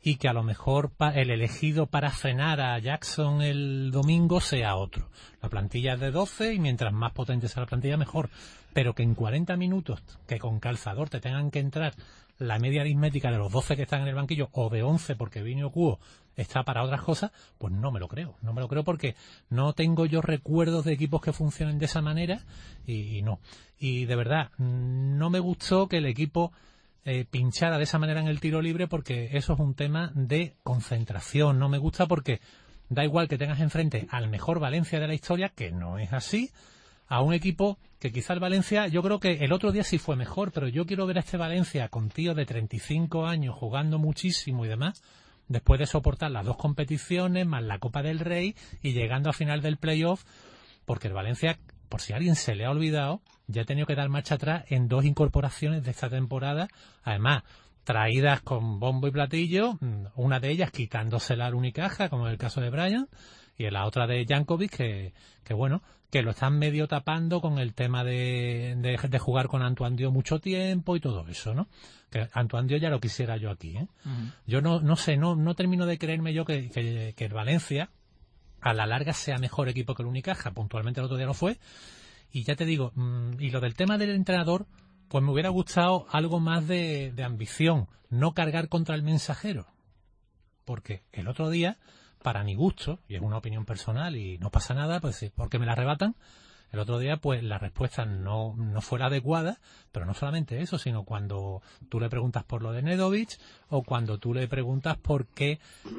Speaker 15: y que a lo mejor pa- el elegido para frenar a Jackson el domingo sea otro. La plantilla es de doce y mientras más potente sea la plantilla mejor, pero que en cuarenta minutos que con calzador te tengan que entrar la media aritmética de los doce que están en el banquillo o de once porque Vini Okuo está para otras cosas, pues no me lo creo, no me lo creo porque no tengo yo recuerdos de equipos que funcionen de esa manera y, y no. Y de verdad, no me gustó que el equipo Eh, pinchada de esa manera en el tiro libre porque eso es un tema de concentración. No me gusta porque da igual que tengas enfrente al mejor Valencia de la historia, que no es así, a un equipo que quizá el Valencia, yo creo que el otro día sí fue mejor, pero yo quiero ver a este Valencia con tíos de treinta y cinco años jugando muchísimo y demás, después de soportar las dos competiciones más la Copa del Rey y llegando a final del playoff, porque el Valencia, por si a alguien se le ha olvidado, ya ha tenido que dar marcha atrás en dos incorporaciones de esta temporada, además traídas con bombo y platillo, una de ellas quitándosela al Unicaja, como en el caso de Brian, y en la otra de Jankovic, que, que bueno, que lo están medio tapando con el tema de, de, de jugar con Antoine Dio mucho tiempo y todo eso, ¿no? Que Antoine Dio ya lo quisiera yo aquí, ¿eh? Uh-huh. Yo no, no sé, no, no termino de creerme yo que, que, que el Valencia a la larga sea mejor equipo que el Unicaja. Puntualmente el otro día no fue. Y ya te digo, mmm, y lo del tema del entrenador, pues me hubiera gustado algo más de, de ambición, no cargar contra el Mensajero. Porque el otro día, para mi gusto, y es una opinión personal y no pasa nada, pues porque me la arrebatan, el otro día pues la respuesta no, no fue la adecuada, pero no solamente eso, sino cuando tú le preguntas por lo de Nedovic o cuando tú le preguntas por qué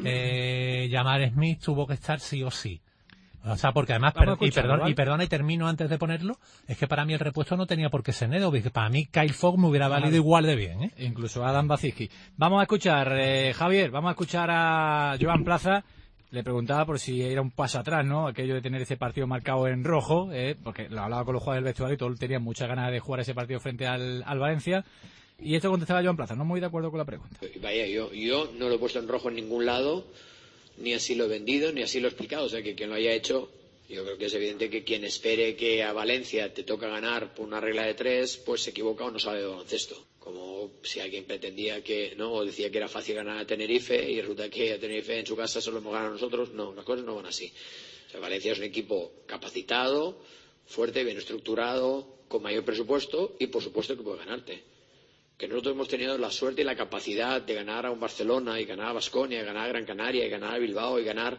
Speaker 15: eh, Jamar Smith tuvo que estar sí o sí. O sea, porque además, per- y, perdón, ¿vale? y perdona y termino antes de ponerlo, es que para mí el repuesto no tenía por qué ser Nedovic, para mí Kyle Fogg me hubiera valido vale. igual de bien, ¿eh?
Speaker 3: Incluso Adam Baciski. Vamos a escuchar, eh, Javier, vamos a escuchar a Joan Plaza. Le preguntaba por si era un paso atrás, ¿no? Aquello de tener ese partido marcado en rojo, ¿eh? Porque lo hablaba con los jugadores del vestuario y todos tenían muchas ganas de jugar ese partido frente al, al Valencia. Y esto contestaba Joan Plaza, no muy de acuerdo con la pregunta.
Speaker 16: Vaya, yo, yo no lo he puesto en rojo en ningún lado, ni así lo he vendido, ni así lo he explicado. O sea, que quien lo haya hecho, yo creo que es evidente que quien espere que a Valencia te toca ganar por una regla de tres, pues se equivoca o no sabe de baloncesto. Como si alguien pretendía que, ¿no? O decía que era fácil ganar a Tenerife y resulta que a Tenerife en su casa solo hemos ganado nosotros. No, las cosas no van así. O sea, Valencia es un equipo capacitado, fuerte, bien estructurado, con mayor presupuesto y por supuesto que puede ganarte. Que nosotros hemos tenido la suerte y la capacidad de ganar a un Barcelona y ganar a Baskonia, y ganar a Gran Canaria y ganar a Bilbao y ganar,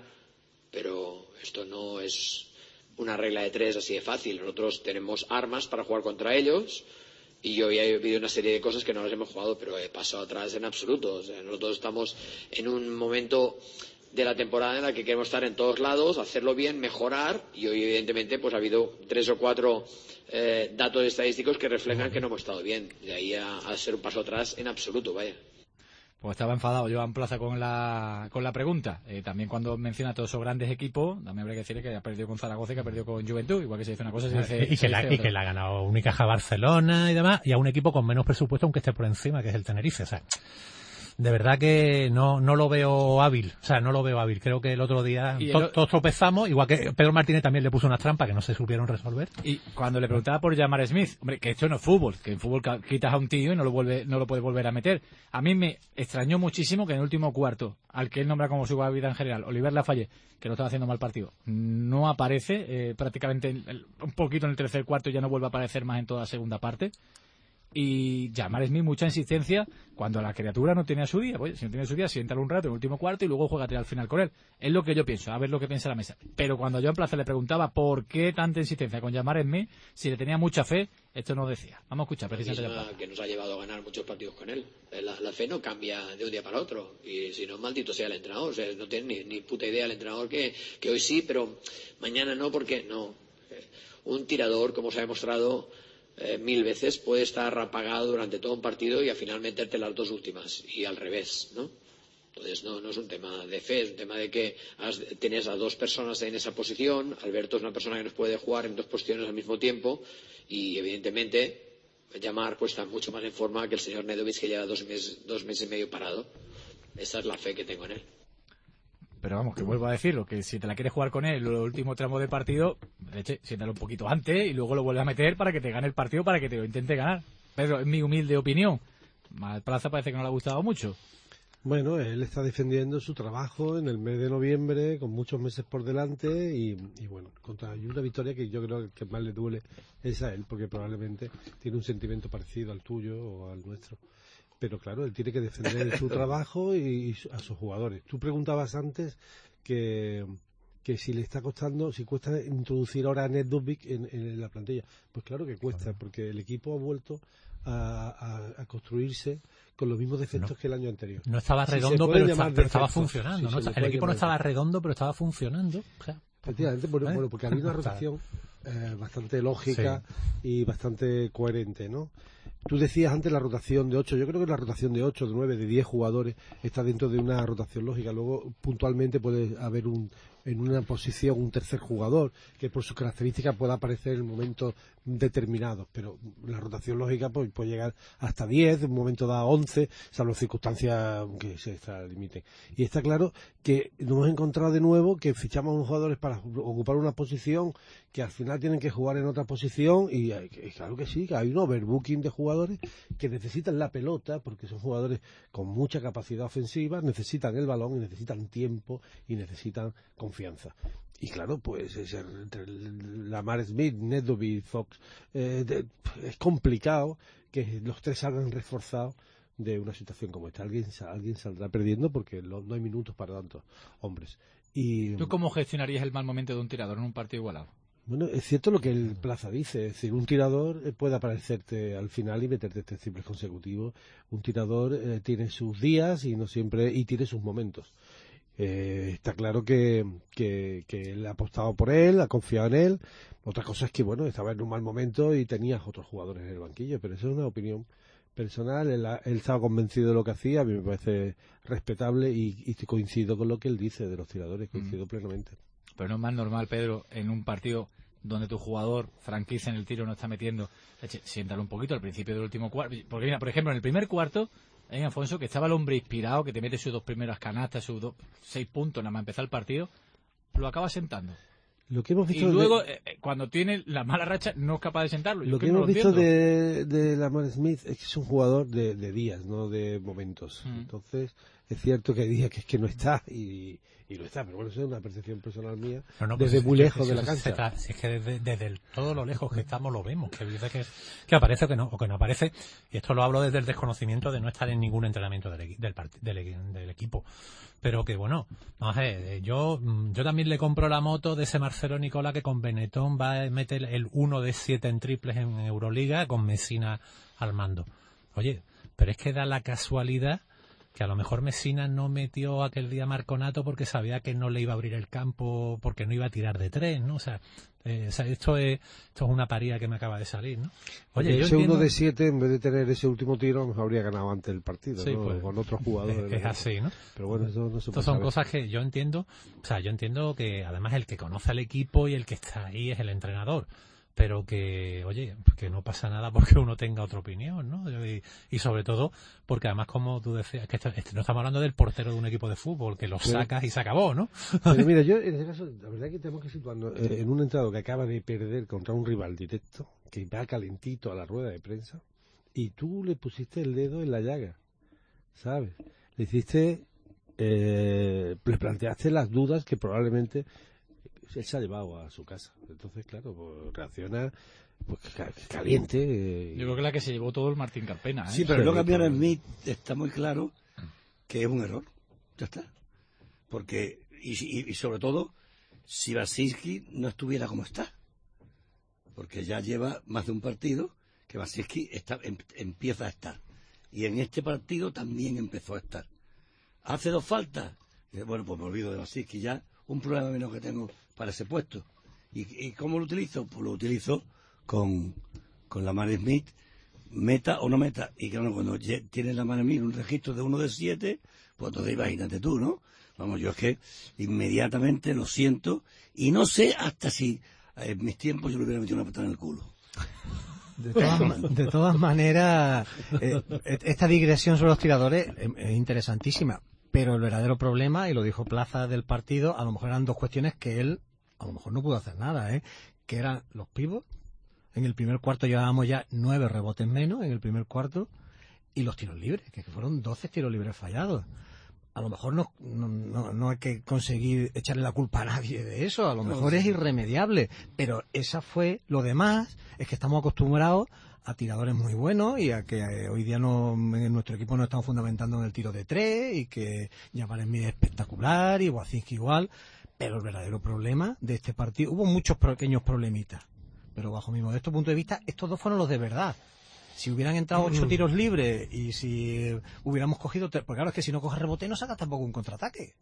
Speaker 16: pero esto no es una regla de tres así de fácil. Nosotros tenemos armas para jugar contra ellos. Y yo ya he vivido una serie de cosas que no las hemos jugado, pero he pasado atrás en absoluto. O sea, nosotros estamos en un momento de la temporada en la que queremos estar en todos lados, hacerlo bien, mejorar. Y hoy, evidentemente, pues ha habido tres o cuatro eh, datos estadísticos que reflejan que no hemos estado bien. De ahí a, a ser un paso atrás en absoluto, vaya.
Speaker 3: Pues estaba enfadado Joan Plaza con la con la pregunta. Eh, también cuando menciona todos esos grandes equipos, también habría que decir que ha perdido con Zaragoza y que ha perdido con Juventud. Igual que se dice una cosa, se dice,
Speaker 15: y,
Speaker 3: se
Speaker 15: que la,
Speaker 3: dice
Speaker 15: y que la ha ganado Unicaja Barcelona y demás, y a un equipo con menos presupuesto aunque esté por encima, que es el Tenerife. O sea, de verdad que no no lo veo hábil. O sea, no lo veo hábil. Creo que el otro día to, el... todos tropezamos, igual que Pedro Martínez también le puso unas trampas que no se supieron resolver.
Speaker 3: Y cuando le preguntaba por Jamar Smith, hombre, que esto no es fútbol, que en fútbol quitas a un tío y no lo vuelve no lo puedes volver a meter. A mí me extrañó muchísimo que en el último cuarto, al que él nombra como su vida en general, Oliver Lafayette, que no estaba haciendo mal partido, no aparece, eh, prácticamente el, un poquito en el tercer cuarto, ya no vuelve a aparecer más en toda la segunda parte. Y Jamar Smith, mucha insistencia cuando la criatura no tenía su día. Pues, si no tiene su día, siéntalo un rato en el último cuarto y luego juégate al final con él. Es lo que yo pienso, a ver lo que piensa la mesa. Pero cuando Joan Plaza le preguntaba por qué tanta insistencia con Jamar Smith, si le tenía mucha fe, esto no decía. Vamos a escuchar precisamente.
Speaker 16: La que nos ha llevado a ganar muchos partidos con él. La, la fe no cambia de un día para otro. Y si no, maldito sea el entrenador. O sea, no tiene ni, ni puta idea el entrenador que, que hoy sí, pero mañana no, porque no. Un tirador, como se ha demostrado Eh, mil veces, puede estar apagado durante todo un partido y al final meterte las dos últimas y al revés, ¿no? Entonces no, no es un tema de fe, es un tema de que has, tienes a dos personas en esa posición. Alberto es una persona que nos puede jugar en dos posiciones al mismo tiempo y evidentemente Jamar pues está mucho más en forma que el señor Nedovic, que lleva dos meses, dos meses y medio parado. Esa es la fe que tengo en él.
Speaker 3: Pero vamos, que vuelvo a decirlo, que si te la quieres jugar con él el último tramo de partido, leche, siéntalo un poquito antes y luego lo vuelve a meter para que te gane el partido, para que te lo intente ganar. Pero es mi humilde opinión. Al Plaza parece que no le ha gustado mucho.
Speaker 11: Bueno, él está defendiendo su trabajo en el mes de noviembre, con muchos meses por delante, y, y bueno, contra una victoria que yo creo que más le duele es a él, porque probablemente tiene un sentimiento parecido al tuyo o al nuestro. Pero claro, él tiene que defender su trabajo y, y a sus jugadores. Tú preguntabas antes que, que si le está costando, si cuesta introducir ahora a Nedovic en, en la plantilla. Pues claro que cuesta, porque el equipo ha vuelto a, a, a construirse con los mismos defectos no, que el año anterior.
Speaker 15: No estaba redondo, si pero, está, pero estaba funcionando. Si ¿no? El equipo no estaba redondo, pero estaba funcionando. O sea,
Speaker 11: efectivamente, bueno, ¿eh? bueno, porque había una rotación eh, bastante lógica sí. y bastante coherente, ¿no? Tú decías antes la rotación de ocho. Yo creo que la rotación de ocho, de nueve, de diez jugadores está dentro de una rotación lógica. Luego, puntualmente, puede haber un en una posición un tercer jugador que por sus características pueda aparecer en momentos determinados, pero la rotación lógica pues, puede llegar hasta diez, en un momento dado once, salvo circunstancias que se limiten. Y está claro que nos hemos encontrado de nuevo que fichamos a unos jugadores para ocupar una posición que al final tienen que jugar en otra posición y, y claro que sí, que hay un overbooking de jugadores que necesitan la pelota porque son jugadores con mucha capacidad ofensiva, necesitan el balón y necesitan tiempo y necesitan confianza. Y claro, pues es entre Lamar Smith, Nedovic, Fox, eh, de, es complicado que los tres salgan reforzados de una situación como esta. Alguien, alguien saldrá perdiendo porque lo, no hay minutos para tantos hombres. Y,
Speaker 3: ¿tú cómo gestionarías el mal momento de un tirador en un partido igualado?
Speaker 11: Bueno, es cierto lo que el Plaza dice, es decir, un tirador puede aparecerte al final y meterte tres triples consecutivos. Un tirador eh, tiene sus días y no siempre y tiene sus momentos. Eh, está claro que, que, que él ha apostado por él, ha confiado en él. Otra cosa es que, bueno, estaba en un mal momento y tenías otros jugadores en el banquillo, pero eso es una opinión personal. Él, él estaba convencido de lo que hacía, a mí me parece respetable y, y coincido con lo que él dice de los tiradores, coincido mm. plenamente.
Speaker 3: Pero no es más normal, Pedro, en un partido donde tu jugador franquicia en el tiro no está metiendo, siéntalo un poquito al principio del último cuarto, porque mira, por ejemplo, en el primer cuarto hay un Afonso que estaba el hombre inspirado, que te mete sus dos primeras canastas, sus dos, seis puntos nada más empezar el partido, lo acaba sentando.
Speaker 11: Lo que hemos visto
Speaker 3: y luego,
Speaker 11: de...
Speaker 3: eh, cuando tiene la mala racha, no es capaz de sentarlo.
Speaker 11: Lo que, que hemos no lo visto de, de Lamar Smith es que es un jugador de, de días, no de momentos. Mm. Entonces, es cierto que hay días que es que no está y, y no está, pero bueno, eso es una percepción personal mía no, no, desde pues muy lejos de la cancha.
Speaker 15: Está, si es que desde, desde el, todo lo lejos que estamos lo vemos, que dice que, que aparece o que no, o que no aparece, y esto lo hablo desde el desconocimiento de no estar en ningún entrenamiento del, del, del, del equipo. Pero que bueno, vamos a ver, yo, yo también le compro la moto de ese Marcelo Nicola que con Benetton va a meter el uno de siete en triples en Euroliga con Messina al mando. Oye, pero es que da la casualidad que a lo mejor Messina no metió aquel día Marconato porque sabía que no le iba a abrir el campo, porque no iba a tirar de tres, ¿no? O sea, eh, o sea esto es esto es una paría que me acaba de salir, ¿no?
Speaker 11: Oye, ese entiendo... uno de siete, en vez de tener ese último tiro, mejor habría ganado antes el partido,
Speaker 15: sí,
Speaker 11: ¿no?
Speaker 15: Pues,
Speaker 11: con otros jugadores.
Speaker 15: Es, es así, ¿no?
Speaker 11: Pero bueno, eso no se
Speaker 15: Estas son saber. Cosas que yo entiendo, o sea, yo entiendo que además el que conoce al equipo y el que está ahí es el entrenador. Pero que, oye, que no pasa nada porque uno tenga otra opinión, ¿no? Y, y sobre todo, porque además, como tú decías, que esto, esto, no estamos hablando del portero de un equipo de fútbol, que lo pero, sacas y se acabó, ¿no?
Speaker 11: Pero mira, yo en este caso, la verdad es que tenemos que situarnos eh, en un entrado que acaba de perder contra un rival directo, que va calentito a la rueda de prensa, y tú le pusiste el dedo en la llaga, ¿sabes? Le hiciste, eh, le planteaste las dudas que probablemente él se ha llevado a su casa. Entonces, claro, pues reacciona pues, caliente. Eh,
Speaker 3: Yo creo que la que se llevó todo el Martín Carpena. ¿eh?
Speaker 13: Sí, pero no cambiar a Smith está muy claro que es un error. Ya está. Porque, y, y, y sobre todo, si Basinski no estuviera como está. Porque ya lleva más de un partido que Basinski está, em, empieza a estar. Y en este partido también empezó a estar. ¿Hace dos faltas? Bueno, pues me olvido de Basinski ya. Un problema menos que tengo para ese puesto. ¿Y, y cómo lo utilizo? Pues lo utilizo con, con Lamar Smith, meta o no meta. Y claro, cuando tienes Lamar Smith un registro de uno de siete, pues entonces imagínate tú, ¿no? Vamos, yo es que inmediatamente lo siento y no sé hasta si en mis tiempos yo le hubiera metido una patada en el culo.
Speaker 10: De todas, de todas maneras, eh, esta digresión sobre los tiradores es, es interesantísima. Pero el verdadero problema, y lo dijo Plaza del partido, a lo mejor eran dos cuestiones que él a lo mejor no pudo hacer nada, ¿eh? Que eran los pivots. En el primer cuarto llevábamos ya nueve rebotes menos en el primer cuarto. Y los tiros libres, que fueron doce tiros libres fallados. a lo mejor no, no, no, no hay que conseguir echarle la culpa a nadie de eso, a lo mejor es irremediable, pero esa fue, lo demás es que estamos acostumbrados a tiradores muy buenos y a que eh, hoy día no, en nuestro equipo nos estamos fundamentando en el tiro de tres y que Yamal Smith es espectacular y Wacinski igual, pero el verdadero problema de este partido, hubo muchos pequeños problemitas, pero bajo mi modesto punto de vista estos dos fueron los de verdad. Si hubieran entrado ocho tiros libres y si hubiéramos cogido... Porque claro, es que si no coges rebote no sacas tampoco un contraataque.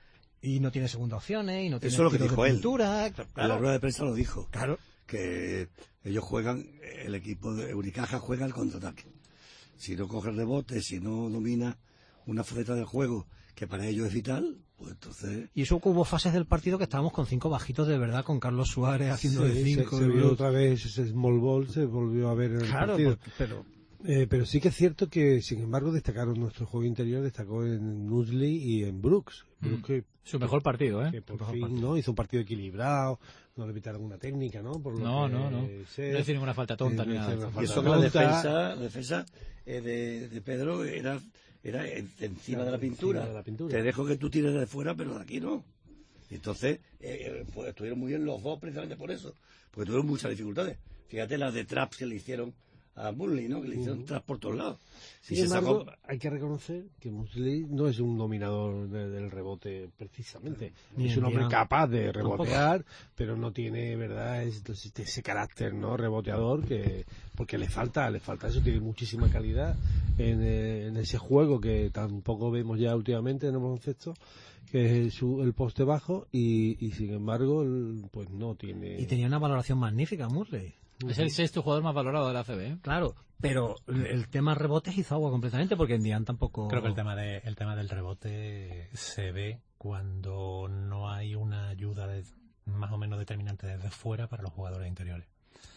Speaker 10: Y no tiene segundas opciones y no tiene
Speaker 13: eso es lo que
Speaker 10: tiros
Speaker 13: dijo
Speaker 10: de
Speaker 13: él.
Speaker 10: pintura.
Speaker 13: Claro.
Speaker 10: Claro.
Speaker 13: En la rueda de prensa lo dijo.
Speaker 10: Claro.
Speaker 13: Que ellos juegan, el equipo de Unicaja juega el contraataque. Si no coge rebote, si no domina una faceta del juego que para ellos es vital, pues entonces...
Speaker 10: Y eso que hubo fases del partido que estábamos con cinco bajitos de verdad, con Carlos Suárez haciendo
Speaker 11: sí,
Speaker 10: de cinco.
Speaker 11: Se, se vio otra vez ese small ball, se volvió a ver en el
Speaker 10: claro,
Speaker 11: partido.
Speaker 10: Porque, pero...
Speaker 11: Eh, pero sí que es cierto que, sin embargo, destacaron nuestro juego interior, destacó en Mosley y en Brooks. Brooks
Speaker 3: Mm.
Speaker 11: que,
Speaker 3: Su mejor partido, ¿eh?
Speaker 11: Que por
Speaker 3: mejor
Speaker 11: fin,
Speaker 3: partido.
Speaker 11: ¿no? Hizo un partido equilibrado, no le pitaron una técnica, ¿no? Por lo
Speaker 3: No,
Speaker 11: que
Speaker 3: no, no.
Speaker 11: sé.
Speaker 3: No hizo ninguna falta tonta
Speaker 11: Eh,
Speaker 3: ni
Speaker 11: no
Speaker 3: nada.
Speaker 11: hizo una
Speaker 13: Y
Speaker 11: falta
Speaker 13: eso que la
Speaker 11: tonta.
Speaker 13: defensa, la defensa eh, de, de Pedro era, era en- encima
Speaker 11: Claro,
Speaker 13: de la pintura.
Speaker 11: encima de la pintura.
Speaker 13: Te dejo que tú tires de fuera, pero de aquí no. Y entonces, eh, pues, estuvieron muy bien los dos precisamente por eso. Porque tuvieron muchas dificultades. Fíjate las de traps que le hicieron a Burnley, ¿no? Que le hicieron
Speaker 11: Ujú.
Speaker 13: traps por todos lados.
Speaker 11: Sin
Speaker 13: Y se
Speaker 11: embargo,
Speaker 13: sacó-
Speaker 11: hay que reconocer que Mosley no es un dominador de- del rebote precisamente.
Speaker 10: Ni
Speaker 11: es un hombre
Speaker 10: enviado.
Speaker 11: capaz de
Speaker 10: Tampoco.
Speaker 11: rebotear, pero no tiene, ¿verdad?, es- ese carácter, ¿no?, reboteador, que porque le falta, le falta eso, tiene muchísima calidad en, eh, en ese juego que tampoco vemos ya últimamente en el baloncesto, que es el, su- el poste bajo, y, y sin embargo, el- pues no tiene...
Speaker 10: Y tenía una valoración magnífica, Murley.
Speaker 3: Es el sexto jugador más valorado de la A C B, ¿eh?
Speaker 10: Claro, pero el, el tema rebotes hizo agua completamente porque en Dian tampoco...
Speaker 15: Creo que el tema de el tema del rebote se ve cuando no hay una ayuda de- más o menos determinante desde fuera para los jugadores interiores.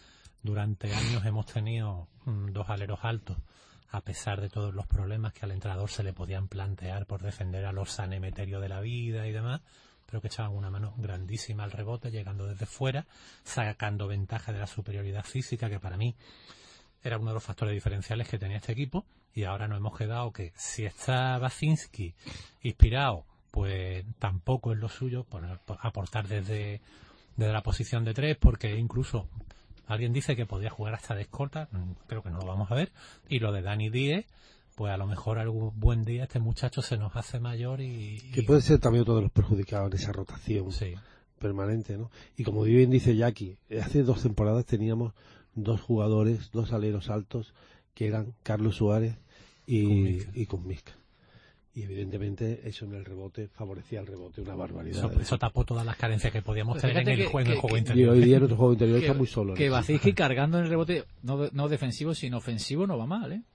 Speaker 15: Durante años hemos tenido mm, dos aleros altos, a pesar de todos los problemas que al entrenador se le podían plantear por defender a los San Emeterio de la vida y demás, pero que echaban una mano grandísima al rebote, llegando desde fuera, sacando ventaja de la superioridad física, que para mí era uno de los factores diferenciales que tenía este equipo, y ahora nos hemos quedado que si está Wacinski inspirado, pues tampoco es lo suyo por, por aportar desde, desde la posición de tres, porque incluso alguien dice que podía jugar hasta de escolta, creo que no lo vamos a ver, y lo de Dani Díez, pues a lo mejor algún buen día este muchacho se nos hace mayor y...
Speaker 11: Que
Speaker 15: y-
Speaker 11: puede ser también otro de los perjudicados en esa rotación
Speaker 15: Sí.
Speaker 11: permanente, ¿no? Y como bien dice Jackie, hace dos temporadas teníamos dos jugadores, dos aleros altos, que eran Carlos Suárez y, y Kuzminsky. Y evidentemente eso en el rebote favorecía el rebote, una barbaridad.
Speaker 15: Eso, eso tapó todas las carencias que podíamos
Speaker 3: Pues
Speaker 15: tener en
Speaker 3: fíjate
Speaker 15: el
Speaker 3: que-
Speaker 15: juego, en el
Speaker 3: que-
Speaker 15: juego
Speaker 3: que-
Speaker 15: interior.
Speaker 11: Y hoy día nuestro juego interior
Speaker 3: Que,
Speaker 11: está muy solo.
Speaker 3: que
Speaker 11: ¿no?
Speaker 3: Wacinski cargando en el rebote, no, no defensivo, sino ofensivo, no va mal, ¿eh?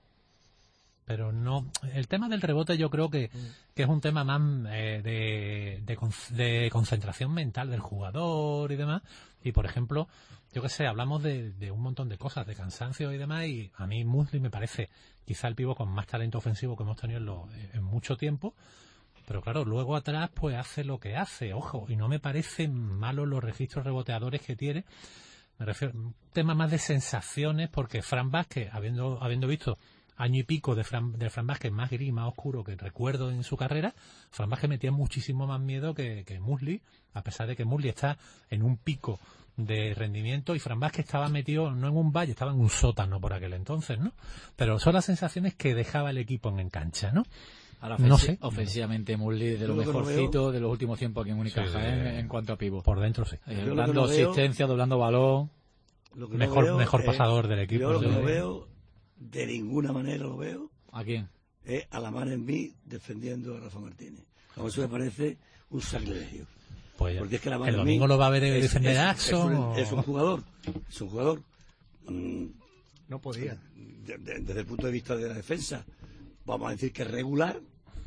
Speaker 15: Pero no, el tema del rebote yo creo que, que es un tema más eh, de, de, con- de concentración mental del jugador y demás. Y por ejemplo, yo que sé, hablamos de, de un montón de cosas, de cansancio y demás, y a mí Mosley me parece quizá el pívot con más talento ofensivo que hemos tenido en, lo- en mucho tiempo. Pero claro, luego atrás pues hace lo que hace, ojo, y no me parecen malos los registros reboteadores que tiene. Me refiero a un tema más de sensaciones, porque Fran Vázquez, habiendo, habiendo visto año y pico de Fran, de Fran Vázquez más gris, más oscuro que recuerdo en su carrera, Fran Vázquez metía muchísimo más miedo que, que Mosley, a pesar de que Mosley está en un pico de rendimiento y Fran Vázquez estaba metido no en un valle, estaba en un sótano por aquel entonces, ¿no? Pero son las sensaciones que dejaba el equipo en cancha, ¿no?
Speaker 3: Ahora,
Speaker 15: no
Speaker 3: ofensi-
Speaker 15: sé.
Speaker 3: ofensivamente, Murley de lo
Speaker 13: Yo lo que no
Speaker 3: mejorcito de los últimos tiempos aquí en Unicaja,
Speaker 15: Sí,
Speaker 3: ¿eh? En cuanto a pivot.
Speaker 15: Por dentro sí.
Speaker 3: Eh,
Speaker 13: Yo lo que
Speaker 3: dando
Speaker 13: no veo-
Speaker 3: asistencia, doblando balón.
Speaker 13: Lo que no
Speaker 15: Mejor,
Speaker 13: veo
Speaker 15: mejor
Speaker 13: es-
Speaker 15: pasador del equipo.
Speaker 13: Yo lo que
Speaker 15: sí.
Speaker 13: no veo, de ninguna manera lo veo,
Speaker 3: ¿A quién?
Speaker 13: es a la mar en mí defendiendo a Rafa Martínez. A eso me parece un sacrilegio.
Speaker 15: Pues
Speaker 13: Porque es que la
Speaker 15: el domingo lo va a ver
Speaker 13: es,
Speaker 15: defender
Speaker 13: es-
Speaker 15: Axon.
Speaker 13: es un,
Speaker 15: o-
Speaker 13: es un jugador, es un jugador mm,
Speaker 10: No podía.
Speaker 13: de- de- desde el punto de vista de la defensa, vamos a decir que es regular,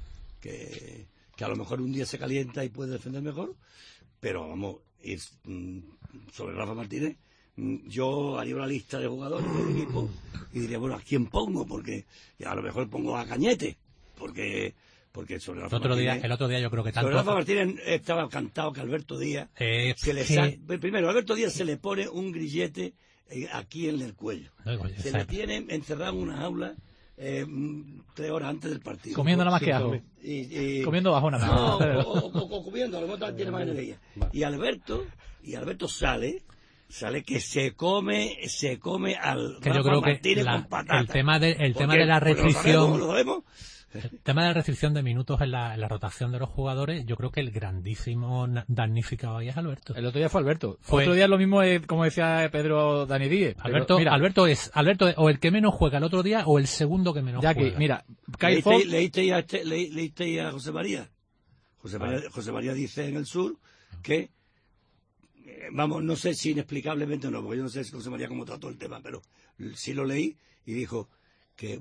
Speaker 13: que, que a lo mejor un día se calienta y puede defender mejor, pero vamos, ir mm, sobre Rafa Martínez, mm, yo haría una lista de jugadores del equipo y diría, bueno, ¿a quién pongo? Porque a lo mejor pongo a Cañete, porque porque sobre
Speaker 15: el
Speaker 13: Rafa
Speaker 15: otro día,
Speaker 13: Martínez,
Speaker 15: el otro día yo creo que
Speaker 13: sobre
Speaker 15: tanto.
Speaker 13: Rafa Martínez estaba cantado que Alberto Díaz
Speaker 15: Eh,
Speaker 13: se le
Speaker 15: que-
Speaker 13: sa- primero a Alberto Díaz se le pone un grillete eh, aquí en el cuello.
Speaker 15: No, oye,
Speaker 13: Se
Speaker 15: esa-
Speaker 13: le tiene encerrado en una jaula eh, tres horas antes del partido.
Speaker 3: Comiendo nada más que ajo.
Speaker 13: Y, y,
Speaker 3: comiendo bajo nada más.
Speaker 13: No, o, o, o, o comiendo, a lo mejor tiene más energía. Y Alberto, y Alberto sale, sale que se come, se come al
Speaker 15: que
Speaker 13: Rafa
Speaker 15: yo creo que
Speaker 13: Martínez
Speaker 15: la,
Speaker 13: con patata.
Speaker 15: el tema de, el
Speaker 13: Porque,
Speaker 15: tema de la restricción,
Speaker 13: lo sabemos, lo sabemos.
Speaker 15: El tema de la restricción de minutos en la, en la rotación de los jugadores, yo creo que el grandísimo damnificado ahí es Alberto.
Speaker 3: El otro día fue Alberto.
Speaker 15: Fue...
Speaker 3: Otro día es lo mismo, eh, como decía Pedro Dani Díez.
Speaker 15: Alberto, mira, Alberto es Alberto es o el que menos juega el otro día o el segundo que menos
Speaker 3: ya
Speaker 15: juega.
Speaker 3: Que, mira,
Speaker 13: Kyle Fox... ¿Leíste a, este, le, leíste a José María? José María, vale. José María dice en el sur que, eh, vamos, no sé si inexplicablemente o no, porque yo no sé si José María cómo trató el tema, pero sí lo leí y dijo que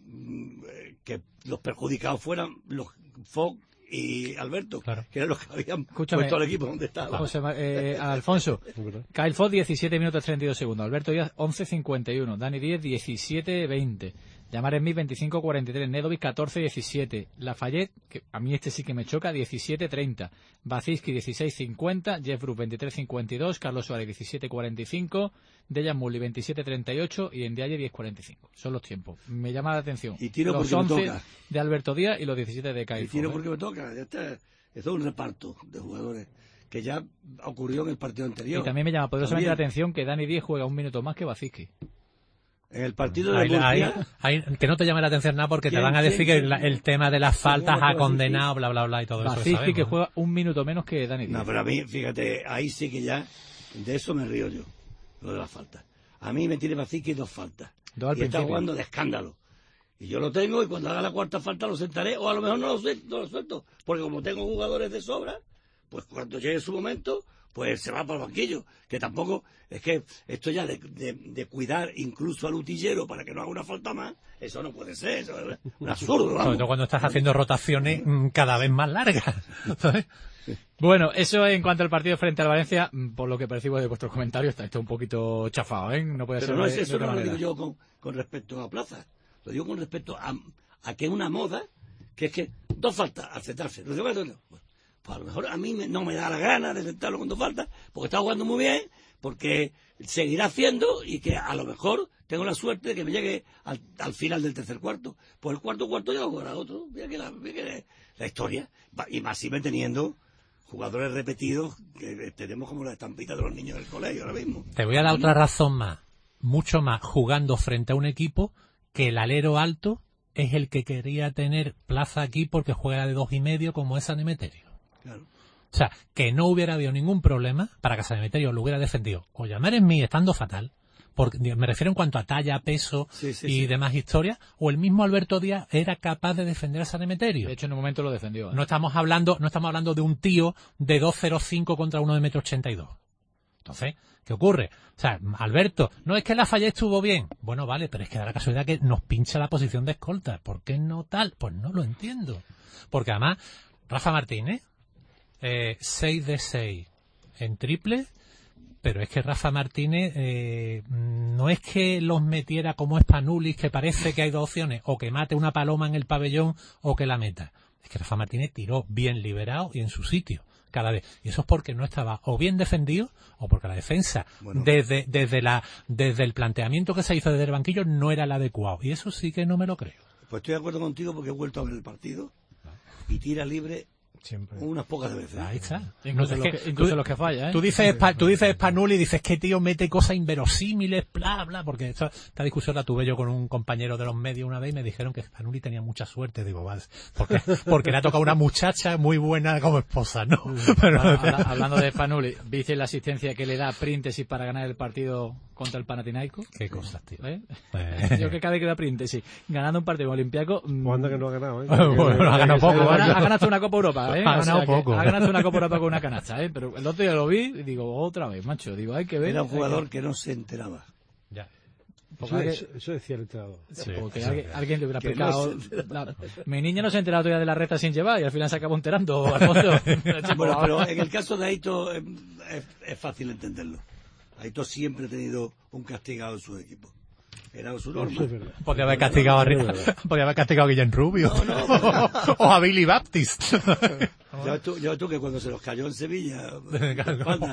Speaker 13: que los perjudicados fueran los Fox y Alberto, claro. que eran los que habían
Speaker 3: Escúchame,
Speaker 13: puesto al equipo donde estaba.
Speaker 3: José, eh, Alfonso, Kyle Fox diecisiete minutos treinta y dos segundos, Alberto Díaz once cincuenta y uno, Dani Díez diecisiete veinte, Yamar Smith veinticinco cuarenta y tres, Nedovic catorce diecisiete, Lafayette, que a mí este sí que me choca, diecisiete treinta, Baciski dieciséis cincuenta, Jeff Bruce veintitrés cincuenta y dos, Carlos Suárez diecisiete cuarenta y cinco, Dejan Mully veintisiete treinta y ocho y Ndiaye diez cuarenta y cinco. Son los tiempos. Me llama la atención.
Speaker 13: Y tiro
Speaker 3: los
Speaker 13: porque
Speaker 3: once
Speaker 13: me toca.
Speaker 3: De Alberto Díaz y los diecisiete de Kyle Fox.
Speaker 13: Y tiro porque me toca. Ya está. Esto es un reparto de jugadores que ya ocurrió en el partido anterior.
Speaker 3: Y también me llama poderosamente la atención que Dani Díez juega un minuto más que Baciski.
Speaker 13: En el partido de
Speaker 15: ahí,
Speaker 13: Murcia...
Speaker 15: Ahí, ahí, que no te llame la atención nada porque te van a decir que el, el tema de las faltas ha condenado, bla, bla, bla y todo
Speaker 3: Baciski
Speaker 15: eso. Baciski
Speaker 3: que juega un minuto menos que Dani Díez.
Speaker 13: No, pero a mí, fíjate, ahí sí que ya, de eso me río yo, lo de las faltas. A mí me tiene Baciski dos faltas.
Speaker 3: Dos al
Speaker 13: y está
Speaker 3: principio.
Speaker 13: jugando de escándalo. Y yo lo tengo y cuando haga la cuarta falta lo sentaré, o a lo mejor no lo suelto, no lo suelto porque como tengo jugadores de sobra, pues cuando llegue su momento, pues se va para el banquillo. Que tampoco, es que esto ya de, de, de cuidar incluso al utillero para que no haga una falta más, eso no puede ser, eso es un absurdo. Vamos.
Speaker 15: Sobre todo cuando estás haciendo rotaciones cada vez más largas. ¿Sabes?
Speaker 3: Bueno, eso en cuanto al partido frente al Valencia, por lo que percibo de vuestros comentarios, está esto un poquito chafado, ¿eh? No puede
Speaker 13: Pero
Speaker 3: ser
Speaker 13: no
Speaker 3: de,
Speaker 13: es eso,
Speaker 3: de
Speaker 13: no lo
Speaker 3: manera.
Speaker 13: digo yo con, con respecto a Plaza, lo digo con respecto a, a que es una moda, que es que dos faltas, aceptarse. Los demás, no. Pues a lo mejor a mí me, no me da la gana de sentarlo con dos faltas, porque está jugando muy bien, porque seguirá haciendo y que a lo mejor tengo la suerte de que me llegue al, al final del tercer cuarto. Pues el cuarto cuarto ya lo jugará otro, mira que la, mira que la historia, y más sigue teniendo jugadores repetidos que tenemos como la estampita de los niños del colegio ahora mismo.
Speaker 15: Te voy a dar otra razón más, mucho más jugando frente a un equipo que el alero alto es el que quería tener Plaza aquí porque juega de dos y medio como es San Emeterio.
Speaker 13: Claro.
Speaker 15: O sea, que no hubiera habido ningún problema para que San Emeterio lo hubiera defendido. O llamar en mí estando fatal, porque me refiero en cuanto a talla, peso
Speaker 13: sí, sí,
Speaker 15: y
Speaker 13: sí.
Speaker 15: demás historias, o el mismo Alberto Díaz era capaz de defender a San Emeterio.
Speaker 3: De hecho, en un momento lo defendió. ¿eh?
Speaker 15: No estamos hablando, no estamos hablando de un tío de dos cero cinco contra uno de metro ochenta y dos. Entonces, ¿qué ocurre? O sea, Alberto, no es que Lafayette estuvo bien. Bueno, vale, pero es que da la casualidad que nos pincha la posición de escolta. ¿Por qué no tal? Pues no lo entiendo. Porque además, Rafa Martínez, eh, seis de seis en triple, pero es que Rafa Martínez eh, no es que los metiera como Spanulis, que parece que hay dos opciones, o que mate una paloma en el pabellón o que la meta. Es que Rafa Martínez tiró bien liberado y en su sitio cada vez. Y eso es porque no estaba o bien defendido o porque la defensa
Speaker 13: bueno.
Speaker 15: desde desde la desde el planteamiento que se hizo desde el banquillo no era el adecuado. Y eso sí que no me lo creo.
Speaker 13: Pues estoy de acuerdo contigo porque he vuelto a ver el partido y tira libre
Speaker 10: siempre
Speaker 13: unas pocas veces.
Speaker 15: Ahí está.
Speaker 3: Incluso,
Speaker 15: No,
Speaker 3: los,
Speaker 15: es
Speaker 3: que,
Speaker 15: que
Speaker 3: incluso
Speaker 15: tú,
Speaker 3: los que falla, ¿eh?
Speaker 15: Tú dices, tú dices Spanuli y dices que tío mete cosas inverosímiles, bla, bla, porque esta, esta discusión la tuve yo con un compañero de los medios una vez y me dijeron que Spanuli tenía mucha suerte. Digo, vale, porque, porque le ha tocado una muchacha muy buena como esposa, ¿no? Pero,
Speaker 3: habla, hablando de Spanuli, ¿viste la asistencia que le da Príntesis para ganar el partido contra el Panathinaikos?
Speaker 15: Qué cosas, tío.
Speaker 3: ¿Eh?
Speaker 15: Eh.
Speaker 3: Yo que cada vez que da Príntesis ganando un partido olímpico.
Speaker 11: Cuando que no ha ganado, ¿eh?
Speaker 15: Bueno, ha ganado poco.
Speaker 3: Ha, ha ganado una Copa Europa, ¿eh?
Speaker 15: Ha ganado
Speaker 3: o sea,
Speaker 15: poco.
Speaker 3: Ha ganado una Copa Europa con una canasta, ¿eh? Pero el otro día lo vi y digo, otra vez, macho. Digo, hay que ver.
Speaker 13: Era un jugador
Speaker 3: que...
Speaker 13: que no se enteraba.
Speaker 15: Ya.
Speaker 11: Eso, eso, eso decía el entrenador.
Speaker 3: Sí, porque sí. Alguien, alguien le hubiera
Speaker 13: Que
Speaker 3: explicado.
Speaker 13: No
Speaker 3: la... Mi niña no se ha enterado todavía de la recta sin llevar y al final se acabó enterando. Alfonso.
Speaker 13: Bueno, pero en el caso de Aito es, es, es fácil entenderlo. Aito siempre ha tenido un castigado en su equipo. Era su norma.
Speaker 15: Podría haber castigado a Podría haber castigado a Guillén Rubio.
Speaker 13: No, no, pero...
Speaker 15: o a Billy Baptist.
Speaker 13: Ya tú, ya tú que cuando se los cayó en Sevilla, espalda,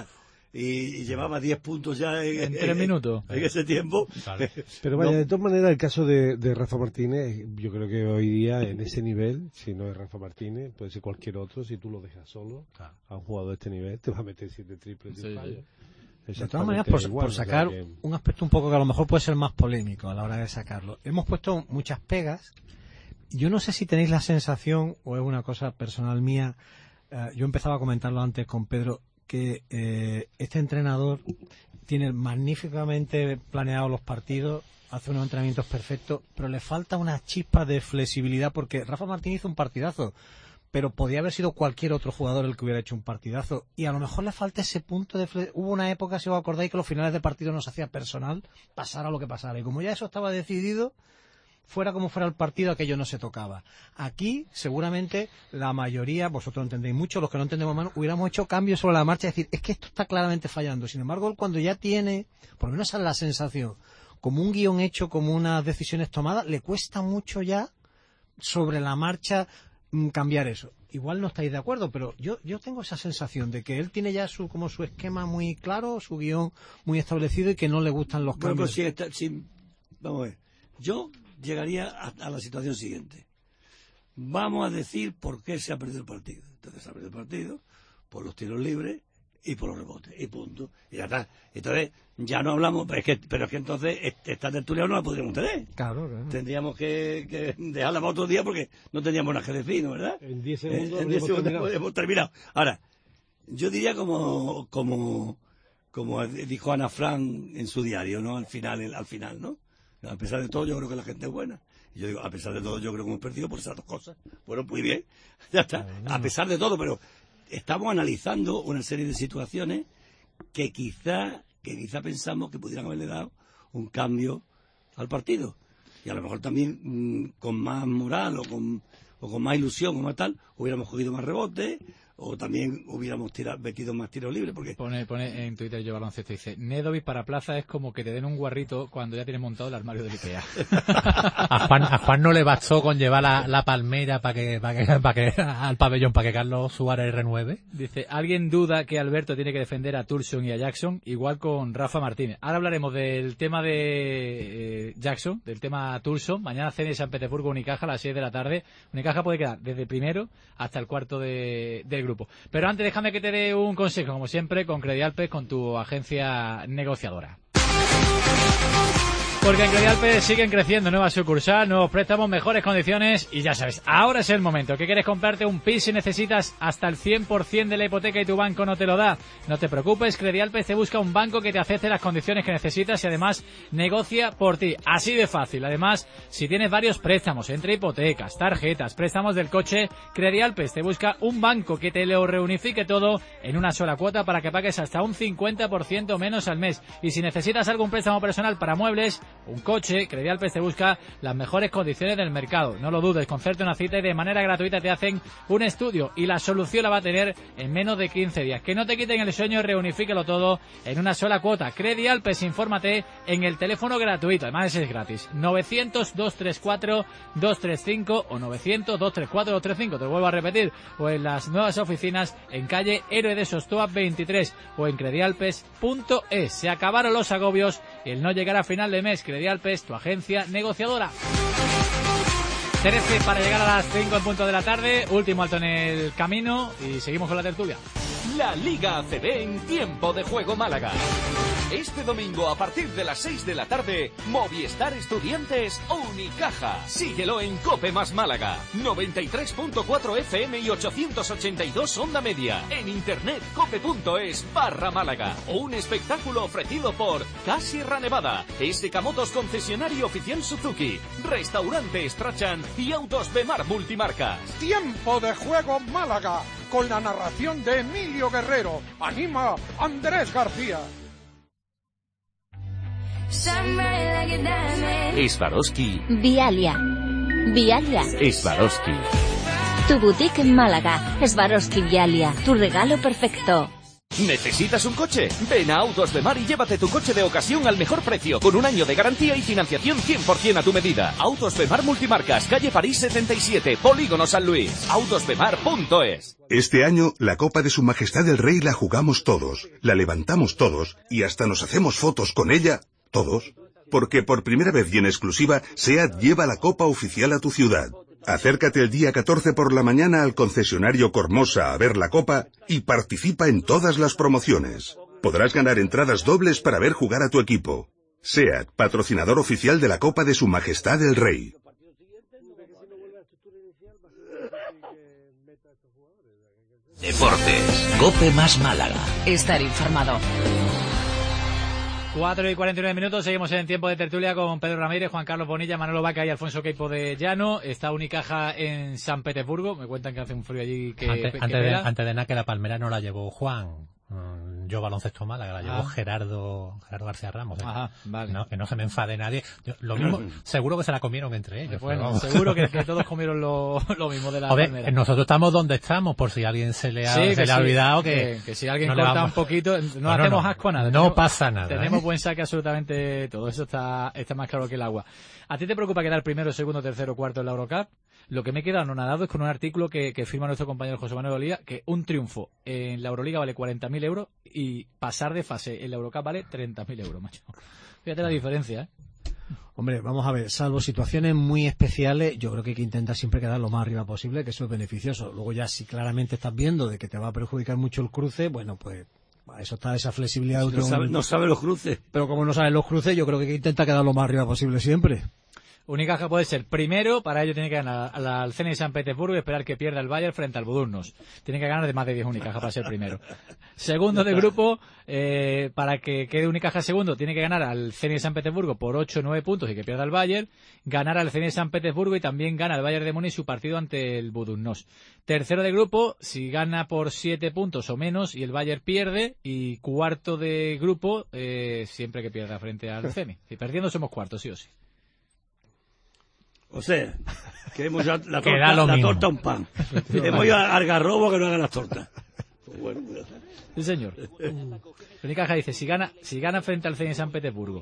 Speaker 13: y, y llevaba diez puntos ya en,
Speaker 3: en tres minutos
Speaker 13: en, en ese tiempo.
Speaker 11: Vale. Pero vaya, no. De todas maneras, el caso de, de Rafa Martínez, yo creo que hoy día en ese nivel, si no es Rafa Martínez, puede ser cualquier otro, si tú lo dejas solo claro. a un jugador de este nivel, te va a meter siete triples y sí, fallos.
Speaker 10: De todas maneras, por, igual, por sacar o sea que... un aspecto un poco que a lo mejor puede ser más polémico a la hora de sacarlo. Hemos puesto muchas pegas. Yo no sé si tenéis la sensación, o es una cosa personal mía, uh, yo empezaba a comentarlo antes con Pedro, que eh, este entrenador tiene magníficamente planeados los partidos, hace unos entrenamientos perfectos, pero le falta una chispa de flexibilidad, porque Rafa Martín hizo un partidazo, pero podía haber sido cualquier otro jugador el que hubiera hecho un partidazo, y a lo mejor le falta ese punto de fle- hubo una época, si os acordáis, que los finales de partido no se hacía personal, pasara lo que pasara, y como ya eso estaba decidido, fuera como fuera el partido, aquello no se tocaba. Aquí, seguramente, la mayoría, vosotros entendéis mucho, los que no entendemos más, hubiéramos hecho cambios sobre la marcha, es decir, es que esto está claramente fallando. Sin embargo, él cuando ya tiene, por lo menos esa es la sensación, como un guión hecho, como unas decisiones tomadas, le cuesta mucho ya, sobre la marcha, cambiar eso. Igual no estáis de acuerdo, pero yo yo tengo esa sensación de que él tiene ya su como su esquema muy claro, su guión muy establecido y que no le gustan los
Speaker 13: bueno,
Speaker 10: cambios.
Speaker 13: Pues sí, está, sí, vamos a ver. Yo llegaría a, a la situación siguiente. Vamos a decir por qué se ha perdido el partido. Entonces se ha perdido el partido por los tiros libres y por los rebotes, y punto. Y ya está. Entonces, ya no hablamos, pero es que, pero es que entonces esta tertulia no la podríamos tener.
Speaker 10: Claro, claro.
Speaker 13: Tendríamos que, que dejarla para otro día porque no tendríamos nada que decir, ¿no? ¿Verdad?
Speaker 11: En diez segundos,
Speaker 13: en, en diez segundos hemos, hemos terminado. Ahora, yo diría como, como, como dijo Ana Frank en su diario, ¿no? Al final, al final, ¿no? A pesar de todo, yo creo que la gente es buena. Y yo digo, a pesar de todo, yo creo que hemos perdido por esas dos cosas. Bueno, muy bien. Ya está. A pesar de todo, pero estamos analizando una serie de situaciones que quizá, que quizá pensamos que pudieran haberle dado un cambio al partido. Y a lo mejor también mmm, con más moral o con, o con más ilusión o más tal, hubiéramos cogido más rebotes o también hubiéramos tirado, metido más tiros libres. Porque
Speaker 3: Pone, pone en Twitter yo baloncesto, dice, Nedovic para plaza es como que te den un guarrito cuando ya tienes montado el armario del Ikea.
Speaker 15: A Juan, a Juan no le bastó con llevar la, la palmera para que, para que, para que, al pabellón para que Carlos Suárez renueve.
Speaker 3: Dice, ¿alguien duda que Alberto tiene que defender a Turson y a Jackson? Igual con Rafa Martínez. Ahora hablaremos del tema de eh, Jackson, del tema Turson. Mañana C N San Petersburgo, Unicaja a las seis de la tarde. Unicaja puede quedar desde primero hasta el cuarto de, del grupo. Pero antes déjame que te dé un consejo, como siempre, con Credialpes, con tu agencia negociadora. Porque en Credialpes siguen creciendo, nueva sucursal, nuevos préstamos, mejores condiciones y ya sabes, ahora es el momento. ¿Que quieres comprarte un piso y necesitas hasta el cien por ciento de la hipoteca y tu banco no te lo da? No te preocupes, Credialpes te busca un banco que te acepte las condiciones que necesitas y además negocia por ti. Así de fácil. Además, si tienes varios préstamos entre hipotecas, tarjetas, préstamos del coche, Credialpes te busca un banco que te lo reunifique todo en una sola cuota para que pagues hasta un cincuenta por ciento menos al mes. Y si necesitas algún préstamo personal para muebles, un coche, Credialpes te busca las mejores condiciones del mercado. No lo dudes, concerte una cita y de manera gratuita te hacen un estudio y la solución la va a tener en menos de quince días. Que no te quiten el sueño y reunifíquelo todo en una sola cuota. Credialpes, infórmate en el teléfono gratuito, además es gratis. novecientos, doscientos treinta y cuatro, doscientos treinta y cinco o novecientos, doscientos treinta y cuatro, doscientos treinta y cinco, te lo vuelvo a repetir, o en las nuevas oficinas en calle Héroe de Sostoa veintitrés o en credialpes punto es. Se acabaron los agobios y el no llegar a final de mes. Credialpes, tu agencia negociadora. trece para llegar a las cinco en punto de la tarde, último alto en el camino y seguimos con la tertulia.
Speaker 6: La Liga A C B en Tiempo de Juego Málaga. Este domingo a partir de las seis de la tarde, Movistar Estudiantes Unicaja. Síguelo en Cope Más Málaga, noventa y tres punto cuatro F M y ochocientos ochenta y dos onda media. En internet cope punto es barra Málaga. O un espectáculo ofrecido por Sierra Nevada, S K Motos concesionario oficial Suzuki, Restaurante Strachan y Autos Bemar Multimarcas.
Speaker 19: Tiempo de Juego Málaga, con la narración de Emilio Guerrero. Anima Andrés García.
Speaker 6: Swarovski.
Speaker 23: Vialia. Vialia.
Speaker 6: Swarovski.
Speaker 23: Tu boutique en Málaga. Swarovski Vialia. Tu regalo perfecto.
Speaker 6: ¿Necesitas un coche? Ven a Autos Bemar y llévate tu coche de ocasión al mejor precio, con un año de garantía y financiación cien por ciento a tu medida. Autos Bemar Multimarcas, calle París setenta y siete, Polígono San Luis. autos bemar punto es.
Speaker 7: Este año, la Copa de Su Majestad el Rey la jugamos todos, la levantamos todos y hasta nos hacemos fotos con ella, todos. Porque por primera vez y en exclusiva, SEAT lleva la Copa oficial a tu ciudad. Acércate el día catorce por la mañana al concesionario Cormosa a ver la Copa y participa en todas las promociones. Podrás ganar entradas dobles para ver jugar a tu equipo. SEAT, patrocinador oficial de la Copa de Su Majestad el Rey.
Speaker 1: Deportes. COPE más Málaga.
Speaker 8: Estar informado.
Speaker 3: cuatro y cuarenta y nueve minutos, seguimos en tiempo de tertulia con Pedro Ramírez, Juan Carlos Bonilla, Manolo Vaca y Alfonso Queipo de Llano. Está Unicaja en San Petersburgo, me cuentan que hace un frío allí que...
Speaker 15: Antes,
Speaker 3: que
Speaker 15: antes, de, antes de nada que la Palmera no la llevó Juan, yo baloncesto Málaga, la llevó
Speaker 3: Ah.
Speaker 15: Gerardo Gerardo García Ramos. ¿eh?
Speaker 3: Ajá, vale.
Speaker 15: No, que no se me enfade nadie. Yo, lo mismo, seguro que se la comieron entre ellos.
Speaker 3: Bueno,
Speaker 15: pero vamos.
Speaker 3: seguro que, que todos comieron lo, lo mismo de la
Speaker 15: Joder,
Speaker 3: Palmera.
Speaker 15: nosotros estamos donde estamos, por si a alguien se le ha,
Speaker 3: Sí,
Speaker 15: se
Speaker 3: que
Speaker 15: le ha
Speaker 3: sí,
Speaker 15: olvidado que...
Speaker 3: que, que si alguien
Speaker 15: no le
Speaker 3: corta
Speaker 15: vamos-
Speaker 3: un poquito, no,
Speaker 15: No, no,
Speaker 3: hacemos
Speaker 15: no.
Speaker 3: asco a nada.
Speaker 15: No
Speaker 3: Tenemos-
Speaker 15: pasa nada,
Speaker 3: Tenemos
Speaker 15: ¿eh?
Speaker 3: buen saque absolutamente todo. Eso está, está más claro que el agua. ¿A ti te preocupa quedar primero, segundo, tercero, cuarto en la Eurocup? Lo que me he quedado anonadado es con un artículo que, que firma nuestro compañero José Manuel Olía, que un triunfo en la Euroliga vale cuarenta mil euros y pasar de fase en la Eurocup vale treinta mil euros, macho. Fíjate la diferencia, ¿eh?
Speaker 10: Hombre, vamos a ver, salvo situaciones muy especiales, yo creo que hay que intentar siempre quedar lo más arriba posible, que eso es beneficioso. Luego ya si claramente estás viendo de que te va a perjudicar mucho el cruce, bueno, pues a eso está esa flexibilidad. de
Speaker 13: No
Speaker 10: último
Speaker 13: sabe,
Speaker 10: momento.
Speaker 13: no sabe los cruces.
Speaker 10: Pero como no sabes los cruces, yo creo que hay que intentar quedar lo más arriba posible siempre.
Speaker 3: Unicaja puede ser primero, para ello tiene que ganar al, al Zenit de San Petersburgo y esperar que pierda el Bayern frente al Budurnos. Tiene que ganar de más de diez Unicaja para ser primero. Segundo de grupo, eh, para que quede Unicaja segundo, tiene que ganar al Zenit de San Petersburgo por ocho o nueve puntos y que pierda el Bayern. Ganar al Zenit de San Petersburgo y también gana el Bayern de Múnich su partido ante el Budurnos. Tercero de grupo, si gana por siete puntos o menos y el Bayern pierde. Y cuarto de grupo, eh, siempre que pierda frente al Zenit. Si perdiendo somos cuartos, sí o sí.
Speaker 13: O sea, queremos ya la
Speaker 15: Que da
Speaker 13: torta,
Speaker 15: lo
Speaker 13: la
Speaker 15: mismo.
Speaker 13: torta un pan. Queremos ir a Algarrobo que no hagan las tortas. Pues bueno, ya está.
Speaker 3: Sí, señor. Unicaja dice, si gana, si gana frente al Zenit de San Petersburgo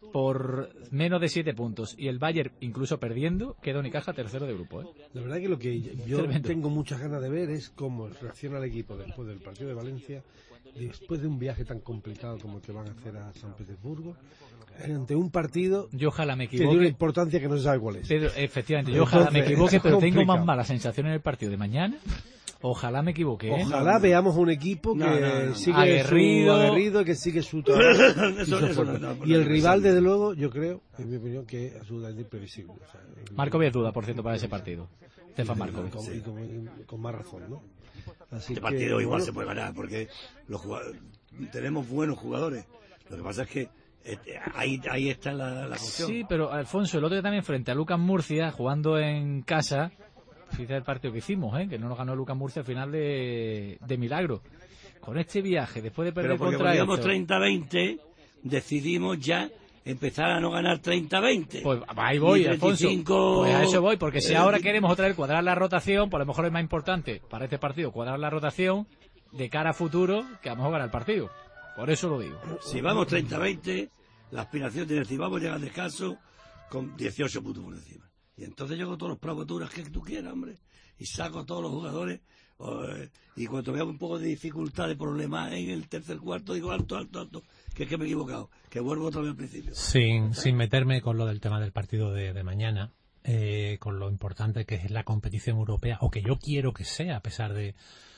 Speaker 3: por menos de siete puntos y el Bayern incluso perdiendo, queda Unicaja tercero de grupo, ¿eh?
Speaker 11: La verdad que lo que yo
Speaker 3: Tremendo.
Speaker 11: tengo muchas ganas de ver es cómo reacciona el equipo después del partido de Valencia, después de un viaje tan complicado como el que van a hacer a San Petersburgo, ante un partido
Speaker 3: Yo ojalá me
Speaker 11: que tiene una
Speaker 3: equivoque.
Speaker 11: importancia que no se sabe cuál es.
Speaker 3: Pedro, efectivamente, yo ojalá me
Speaker 11: Entonces,
Speaker 3: equivoque,
Speaker 11: es
Speaker 3: pero tengo más
Speaker 11: complicado.
Speaker 3: mala sensación en el partido de mañana. Ojalá me equivoque, ¿eh?
Speaker 11: Ojalá veamos un equipo que
Speaker 13: No, no, no, no.
Speaker 11: sigue
Speaker 3: Aguerrido.
Speaker 11: su aguerrido, que sigue su trabajo. y,
Speaker 13: Eso-
Speaker 11: su
Speaker 13: eso
Speaker 11: fuerza.
Speaker 13: no, no,
Speaker 11: y el
Speaker 13: no,
Speaker 11: rival,
Speaker 13: no.
Speaker 11: desde luego, yo creo, en mi opinión, que es absolutamente imprevisible. O sea,
Speaker 3: Marco duda, por cierto, para ese partido. Stefan
Speaker 11: y
Speaker 3: Markovic.
Speaker 11: con, y con- y con más razón, ¿no? Así
Speaker 13: Este
Speaker 11: que,
Speaker 13: partido igual
Speaker 11: bueno,
Speaker 13: se puede ganar porque los jugadores, tenemos buenos jugadores. Lo que pasa es que eh, ahí, ahí está la, la cuestión.
Speaker 3: Sí, pero Alfonso, el otro día también frente a Lucas Murcia, jugando en casa, fíjate el partido que hicimos, ¿eh? Que no nos ganó Lucas Murcia al final de, de milagro. Con este viaje, después de perder
Speaker 13: Pero porque
Speaker 3: contra
Speaker 13: cuando íbamos
Speaker 3: esto,
Speaker 13: treinta veinte, decidimos ya empezar a no ganar treinta veinte.
Speaker 3: pues ahí voy,
Speaker 13: Ni
Speaker 3: Alfonso.
Speaker 13: veinticinco,
Speaker 3: Pues a eso voy, porque si
Speaker 13: eh,
Speaker 3: ahora queremos otra vez cuadrar la rotación, pues a lo mejor es más importante para este partido cuadrar la rotación de cara a futuro que a lo mejor ganar el partido. Por eso lo digo.
Speaker 13: Si vamos treinta veinte, la aspiración tiene decir, vamos a llegar al descanso con dieciocho puntos por encima. Y entonces yo hago todos los provoturas que tú quieras, hombre, y saco a todos los jugadores, eh, y cuando veo un poco de dificultad, de problemas en el tercer cuarto, digo alto, alto, alto, que es que me he equivocado, que vuelvo otra vez al principio.
Speaker 15: Sin, sin meterme con lo del tema del partido de, de mañana, eh, con lo importante que es la competición europea, o que yo quiero que sea, a pesar de,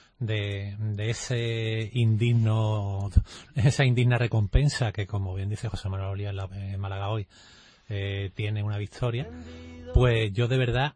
Speaker 15: de, de ese indigno, esa indigna recompensa que, como bien dice José Manuel Olía en, la, en Málaga hoy, eh, tiene una victoria, pues yo de verdad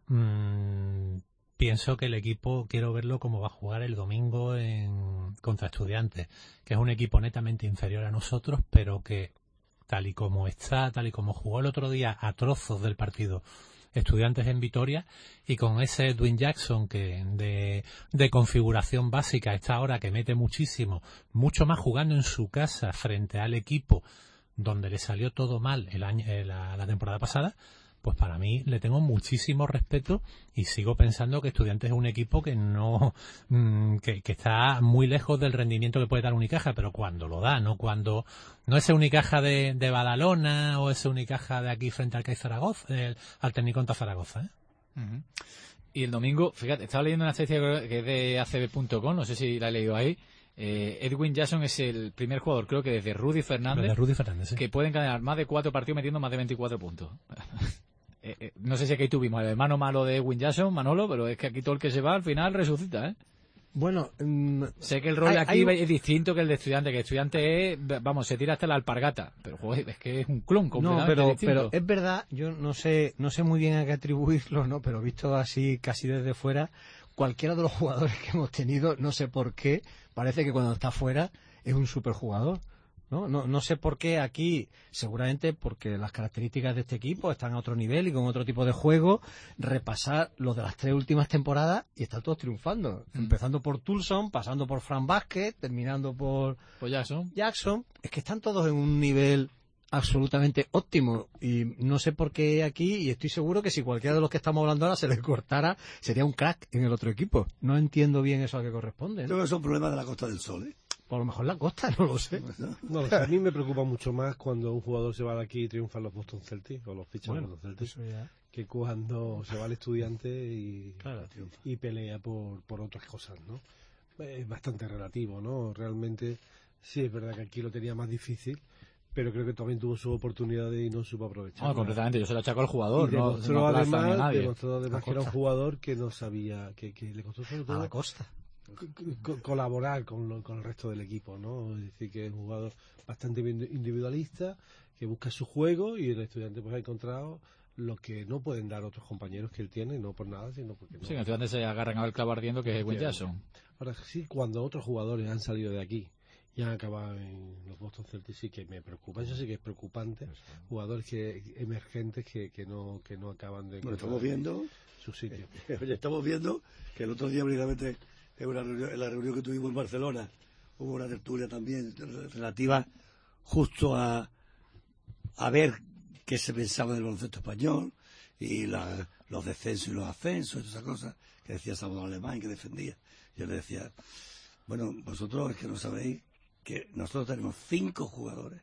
Speaker 15: mmm, pienso que el equipo quiero verlo como va a jugar el domingo en, contra Estudiantes, que es un equipo netamente inferior a nosotros, pero que tal y como está, tal y como jugó el otro día a trozos del partido Estudiantes en Vitoria, y con ese Edwin Jackson que de, de configuración básica a esta hora, que mete muchísimo, mucho más jugando en su casa frente al equipo donde le salió todo mal el año, eh, la, la temporada pasada, pues para mí le tengo muchísimo respeto y sigo pensando que Estudiantes es un equipo que no mmm, que, que está muy lejos del rendimiento que puede dar Unicaja, pero cuando lo da, no cuando no ese Unicaja de, de Badalona o ese Unicaja de aquí frente al C A I Zaragoza, el, al Tecniconta Zaragoza, ¿eh?
Speaker 3: Uh-huh. Y el domingo, fíjate, estaba leyendo una noticia que es de A C B punto com, no sé si la he leído ahí. Eh, Edwin Jackson es el primer jugador, creo que desde Rudy Fernández,
Speaker 15: desde Rudy Fernández sí.
Speaker 3: que puede encadenar más de cuatro partidos metiendo más de veinticuatro puntos. eh, eh, no sé si aquí tuvimos el hermano malo de Edwin Jackson, Manolo, pero es que aquí todo el que se va al final resucita, ¿eh?
Speaker 10: Bueno, um,
Speaker 3: sé que el rol
Speaker 10: hay,
Speaker 3: aquí
Speaker 10: hay...
Speaker 3: es distinto que el de Estudiante, que Estudiante es, vamos, se tira hasta la alpargata, pero joder, es que es un clon completamente
Speaker 10: no, pero,
Speaker 3: distinto.
Speaker 10: pero es verdad, yo no sé, no sé muy bien a qué atribuirlo, ¿no? Pero visto así, casi desde fuera, cualquiera de los jugadores que hemos tenido, no sé por qué, parece que cuando está fuera es un superjugador, ¿no? No, no sé por qué aquí, seguramente porque las características de este equipo están a otro nivel y con otro tipo de juego, repasar los de las tres últimas temporadas y están todos triunfando, mm. empezando por Tulson, pasando por Fran Vázquez, terminando por
Speaker 3: pues Jackson.
Speaker 10: Jackson, es que están todos en un nivel absolutamente óptimo y no sé por qué aquí, y estoy seguro que si cualquiera de los que estamos hablando ahora se les cortara, sería un crack en el otro equipo. No entiendo bien eso a qué corresponde, ¿no?
Speaker 13: Creo que es un problema de la Costa del Sol, ¿eh?
Speaker 10: Por lo mejor la Costa, no lo sé.
Speaker 11: No, o sea, a mí me preocupa mucho más cuando un jugador se va de aquí y triunfan los Boston Celtics o los fichan bueno, los Boston Celtics que cuando se va al Estudiante y, claro, y pelea por, por otras cosas, ¿no? Es bastante relativo, ¿no? Realmente sí es verdad que aquí lo tenía más difícil, pero creo que también tuvo su oportunidad y no supo aprovechar.
Speaker 3: No, completamente, yo se lo achaco al jugador,
Speaker 11: y demostró,
Speaker 3: no, no
Speaker 11: además,
Speaker 3: nadie.
Speaker 11: demostró además que era un jugador que no sabía, que, que le costó sobre todo
Speaker 10: a la costa.
Speaker 11: Co- colaborar con, lo, con el resto del equipo, ¿no? Es decir, que es un jugador bastante individualista, que busca su juego y el Estudiante pues ha encontrado lo que no pueden dar otros compañeros que él tiene, no por nada, sino porque no.
Speaker 3: Sí, el Estudiante se agarran a ver clavo ardiendo, que es Edwin Jackson.
Speaker 11: Ahora sí, cuando otros jugadores han salido de aquí y han acabado en los Boston Celtics, sí que me preocupa, eso sí que es preocupante, jugadores que emergentes que, que no que no acaban de
Speaker 13: bueno, estamos viendo
Speaker 11: su sitio.
Speaker 13: Oye, estamos viendo que el otro día precisamente en, una reunión, en la reunión que tuvimos en Barcelona hubo una tertulia también relativa justo a a ver qué se pensaba del baloncesto español y la, los descensos y los ascensos y todas esas cosas que decía Salvador Alemán, que defendía. Yo le decía, bueno, vosotros es que no sabéis que nosotros tenemos cinco jugadores,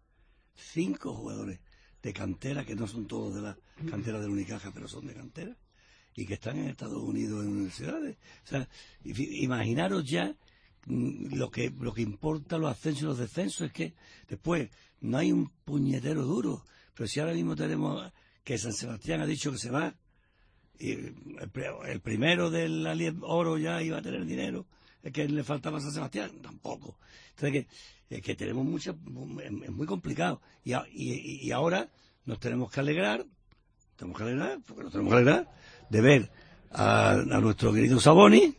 Speaker 13: cinco jugadores de cantera, que no son todos de la cantera del Unicaja, pero son de cantera, y que están en Estados Unidos en universidades. O sea, imaginaros ya lo que lo que importa los ascensos y los descensos, es que después no hay un puñetero duro, pero si ahora mismo tenemos que San Sebastián ha dicho que se va, y el, el primero del Oro ya iba a tener dinero, es que le faltaba a San Sebastián, tampoco. Entonces que, es que tenemos mucha, es muy complicado, y, y, y ahora nos tenemos que alegrar, tenemos que alegrar, porque nos tenemos que alegrar de ver a, a nuestro querido Saboni,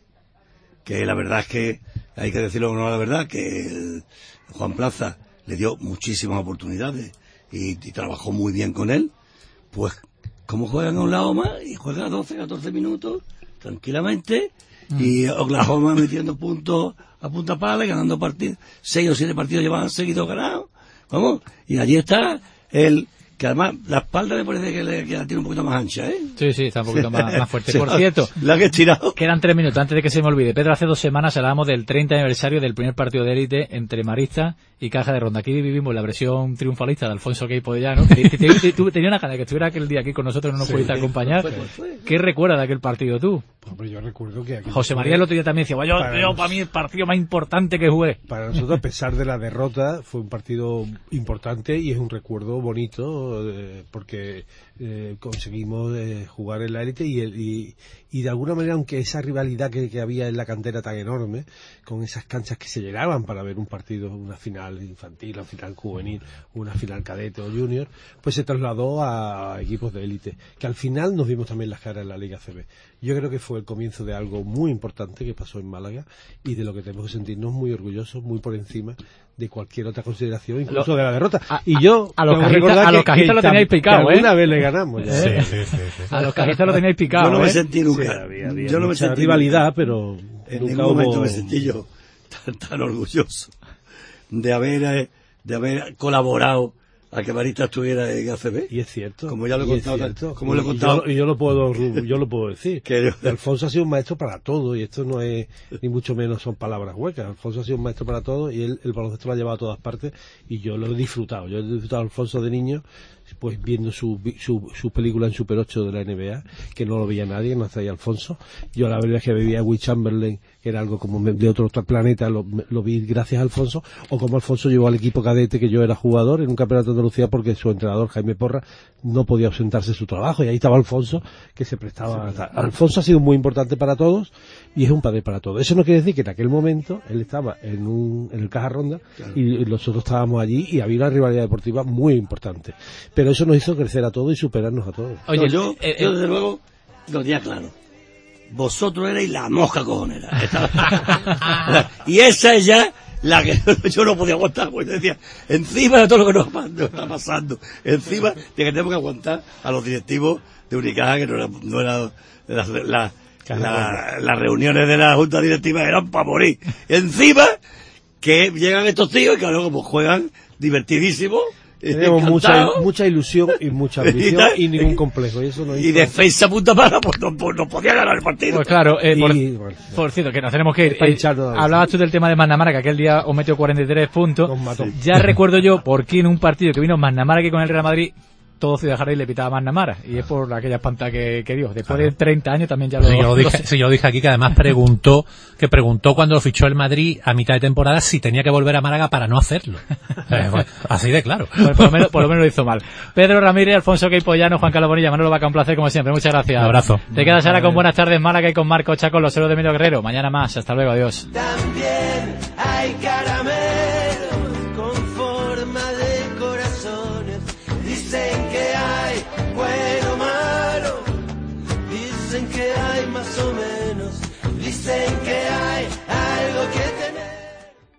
Speaker 13: que la verdad es que hay que decirlo con la verdad, que el Juan Plaza le dio muchísimas oportunidades y, y trabajó muy bien con él. Pues como juegan a un lado más y juega doce, catorce minutos tranquilamente, mm. y Oklahoma metiendo puntos a punta pala y ganando partidos, seis o siete partidos llevaban seguidos ganados, vamos, y allí está el que además la espalda me parece que, le, que la tiene un poquito más ancha, ¿eh?
Speaker 3: Sí, sí, está un poquito más, más fuerte. Por cierto,
Speaker 13: la que he tirado.
Speaker 3: Quedan tres minutos antes de que se me olvide. Pedro, hace dos semanas hablábamos del treinta aniversario del primer partido de élite entre Maristas y Caja de Ronda. Aquí vivimos la versión triunfalista de Alfonso Queipo de Llano. Tenía una gana de que estuviera aquel día aquí con nosotros, no nos sí, pudiste acompañar. Fue, fue. ¿Qué recuerdas de aquel partido tú?
Speaker 11: Pues yo recuerdo que aquí
Speaker 3: José María el otro día también decía, bueno, yo, para, yo, para mí el partido más importante que jugué.
Speaker 11: Para nosotros, a pesar de la derrota, fue un partido importante y es un recuerdo bonito, eh, porque eh, conseguimos eh, jugar en la élite y, el, y, y de alguna manera, aunque esa rivalidad que, que había en la cantera tan enorme, con esas canchas que se llenaban para ver un partido, una final infantil, una final juvenil, una final cadete o junior, pues se trasladó a equipos de élite, que al final nos vimos también las caras en la Liga C B. Yo creo que fue el comienzo de algo muy importante que pasó en Málaga y de lo que tenemos que sentirnos muy orgullosos, muy por encima de cualquier otra consideración, incluso lo, de la derrota.
Speaker 3: A,
Speaker 11: y yo,
Speaker 3: a, a los cajistas, a los cajistas lo teníais picado, ¿eh?
Speaker 11: Una vez le ganamos. Ya.
Speaker 3: Sí, sí, sí, sí. A los cajistas lo teníais picado.
Speaker 13: Yo no me
Speaker 3: ¿eh?
Speaker 13: sentí nunca.
Speaker 11: Sí, había, había
Speaker 13: yo no me sentí
Speaker 11: rivalidad,
Speaker 13: nunca,
Speaker 11: pero
Speaker 13: en
Speaker 11: nunca
Speaker 13: ningún
Speaker 11: hubo...
Speaker 13: momento me sentí yo tan, tan orgulloso de haber, de haber colaborado a que Marita estuviera en A C B.
Speaker 11: Y es cierto.
Speaker 13: Como ya lo he contado.
Speaker 11: Cierto.
Speaker 13: Como lo he contado.
Speaker 11: Y yo, y yo lo puedo, yo lo puedo decir.
Speaker 13: Que
Speaker 11: Alfonso ha sido un maestro para todo, y esto no es, ni mucho menos son palabras huecas. Alfonso ha sido un maestro para todo, y él, el baloncesto lo ha llevado a todas partes, y yo lo he disfrutado. Yo he disfrutado a Alfonso de niño, pues viendo su, su, su película en Super ocho de la N B A, que no lo veía nadie, no hacía Alfonso. Yo la verdad es que veía a Will Chamberlain, que era algo como de otro, otro planeta, lo, lo vi gracias a Alfonso, o como Alfonso llevó al equipo cadete que yo era jugador en un campeonato de Andalucía, porque su entrenador Jaime Porra no podía ausentarse de su trabajo, y ahí estaba Alfonso, que se prestaba. Sí, Alfonso ha sido muy importante para todos, y es un padre para todos. Eso no quiere decir que en aquel momento él estaba en un en el Caja Ronda, claro, y nosotros estábamos allí, y había una rivalidad deportiva muy importante. Pero eso nos hizo crecer a todos y superarnos a todos.
Speaker 13: Oye, no, yo, eh, yo desde luego lo tenía claro. Vosotros erais la mosca cojonera. Y esa es ya la que yo no podía aguantar, porque decía, encima de todo lo que nos, nos está pasando, encima de que tenemos que aguantar a los directivos de Unicaja, que no era, no era la, la, la, las reuniones de la junta directiva eran para morir. Encima que llegan estos tíos y que luego pues juegan divertidísimo.
Speaker 11: Tenemos mucha, mucha ilusión y mucha ambición y, y ningún complejo. Y, eso no hizo...
Speaker 13: y defensa punta mala, pues no, pues no podía ganar el partido.
Speaker 3: Pues claro, eh, por,
Speaker 11: y, bueno,
Speaker 3: por cierto, que nos tenemos que ir. Eh, hablabas tú del tema de Magnamara, que aquel día os metió cuarenta y tres puntos. Ya recuerdo yo por qué en un partido que vino Magnamara que con el Real Madrid, todo Ciudad Jardín le pitaba a Magnamara, y es por aquella espanta que, que dio. Después claro. de treinta años también ya lo...
Speaker 15: Sí, yo dije, sí, yo dije aquí que además preguntó, que preguntó cuando lo fichó el Madrid a mitad de temporada si tenía que volver a Málaga para no hacerlo. eh, pues, así de claro.
Speaker 3: Pues por, lo menos, por lo menos lo hizo mal. Pedro Ramírez, Alfonso Queipollano, Juan Carlos Bonilla, Manolo Vaca, un placer como siempre. Muchas gracias.
Speaker 15: Un abrazo.
Speaker 3: Te quedas ahora con Buenas tardes Málaga y con Marco Chaco, los héroes de Emilio Guerrero. Mañana más. Hasta luego. Adiós.
Speaker 17: También hay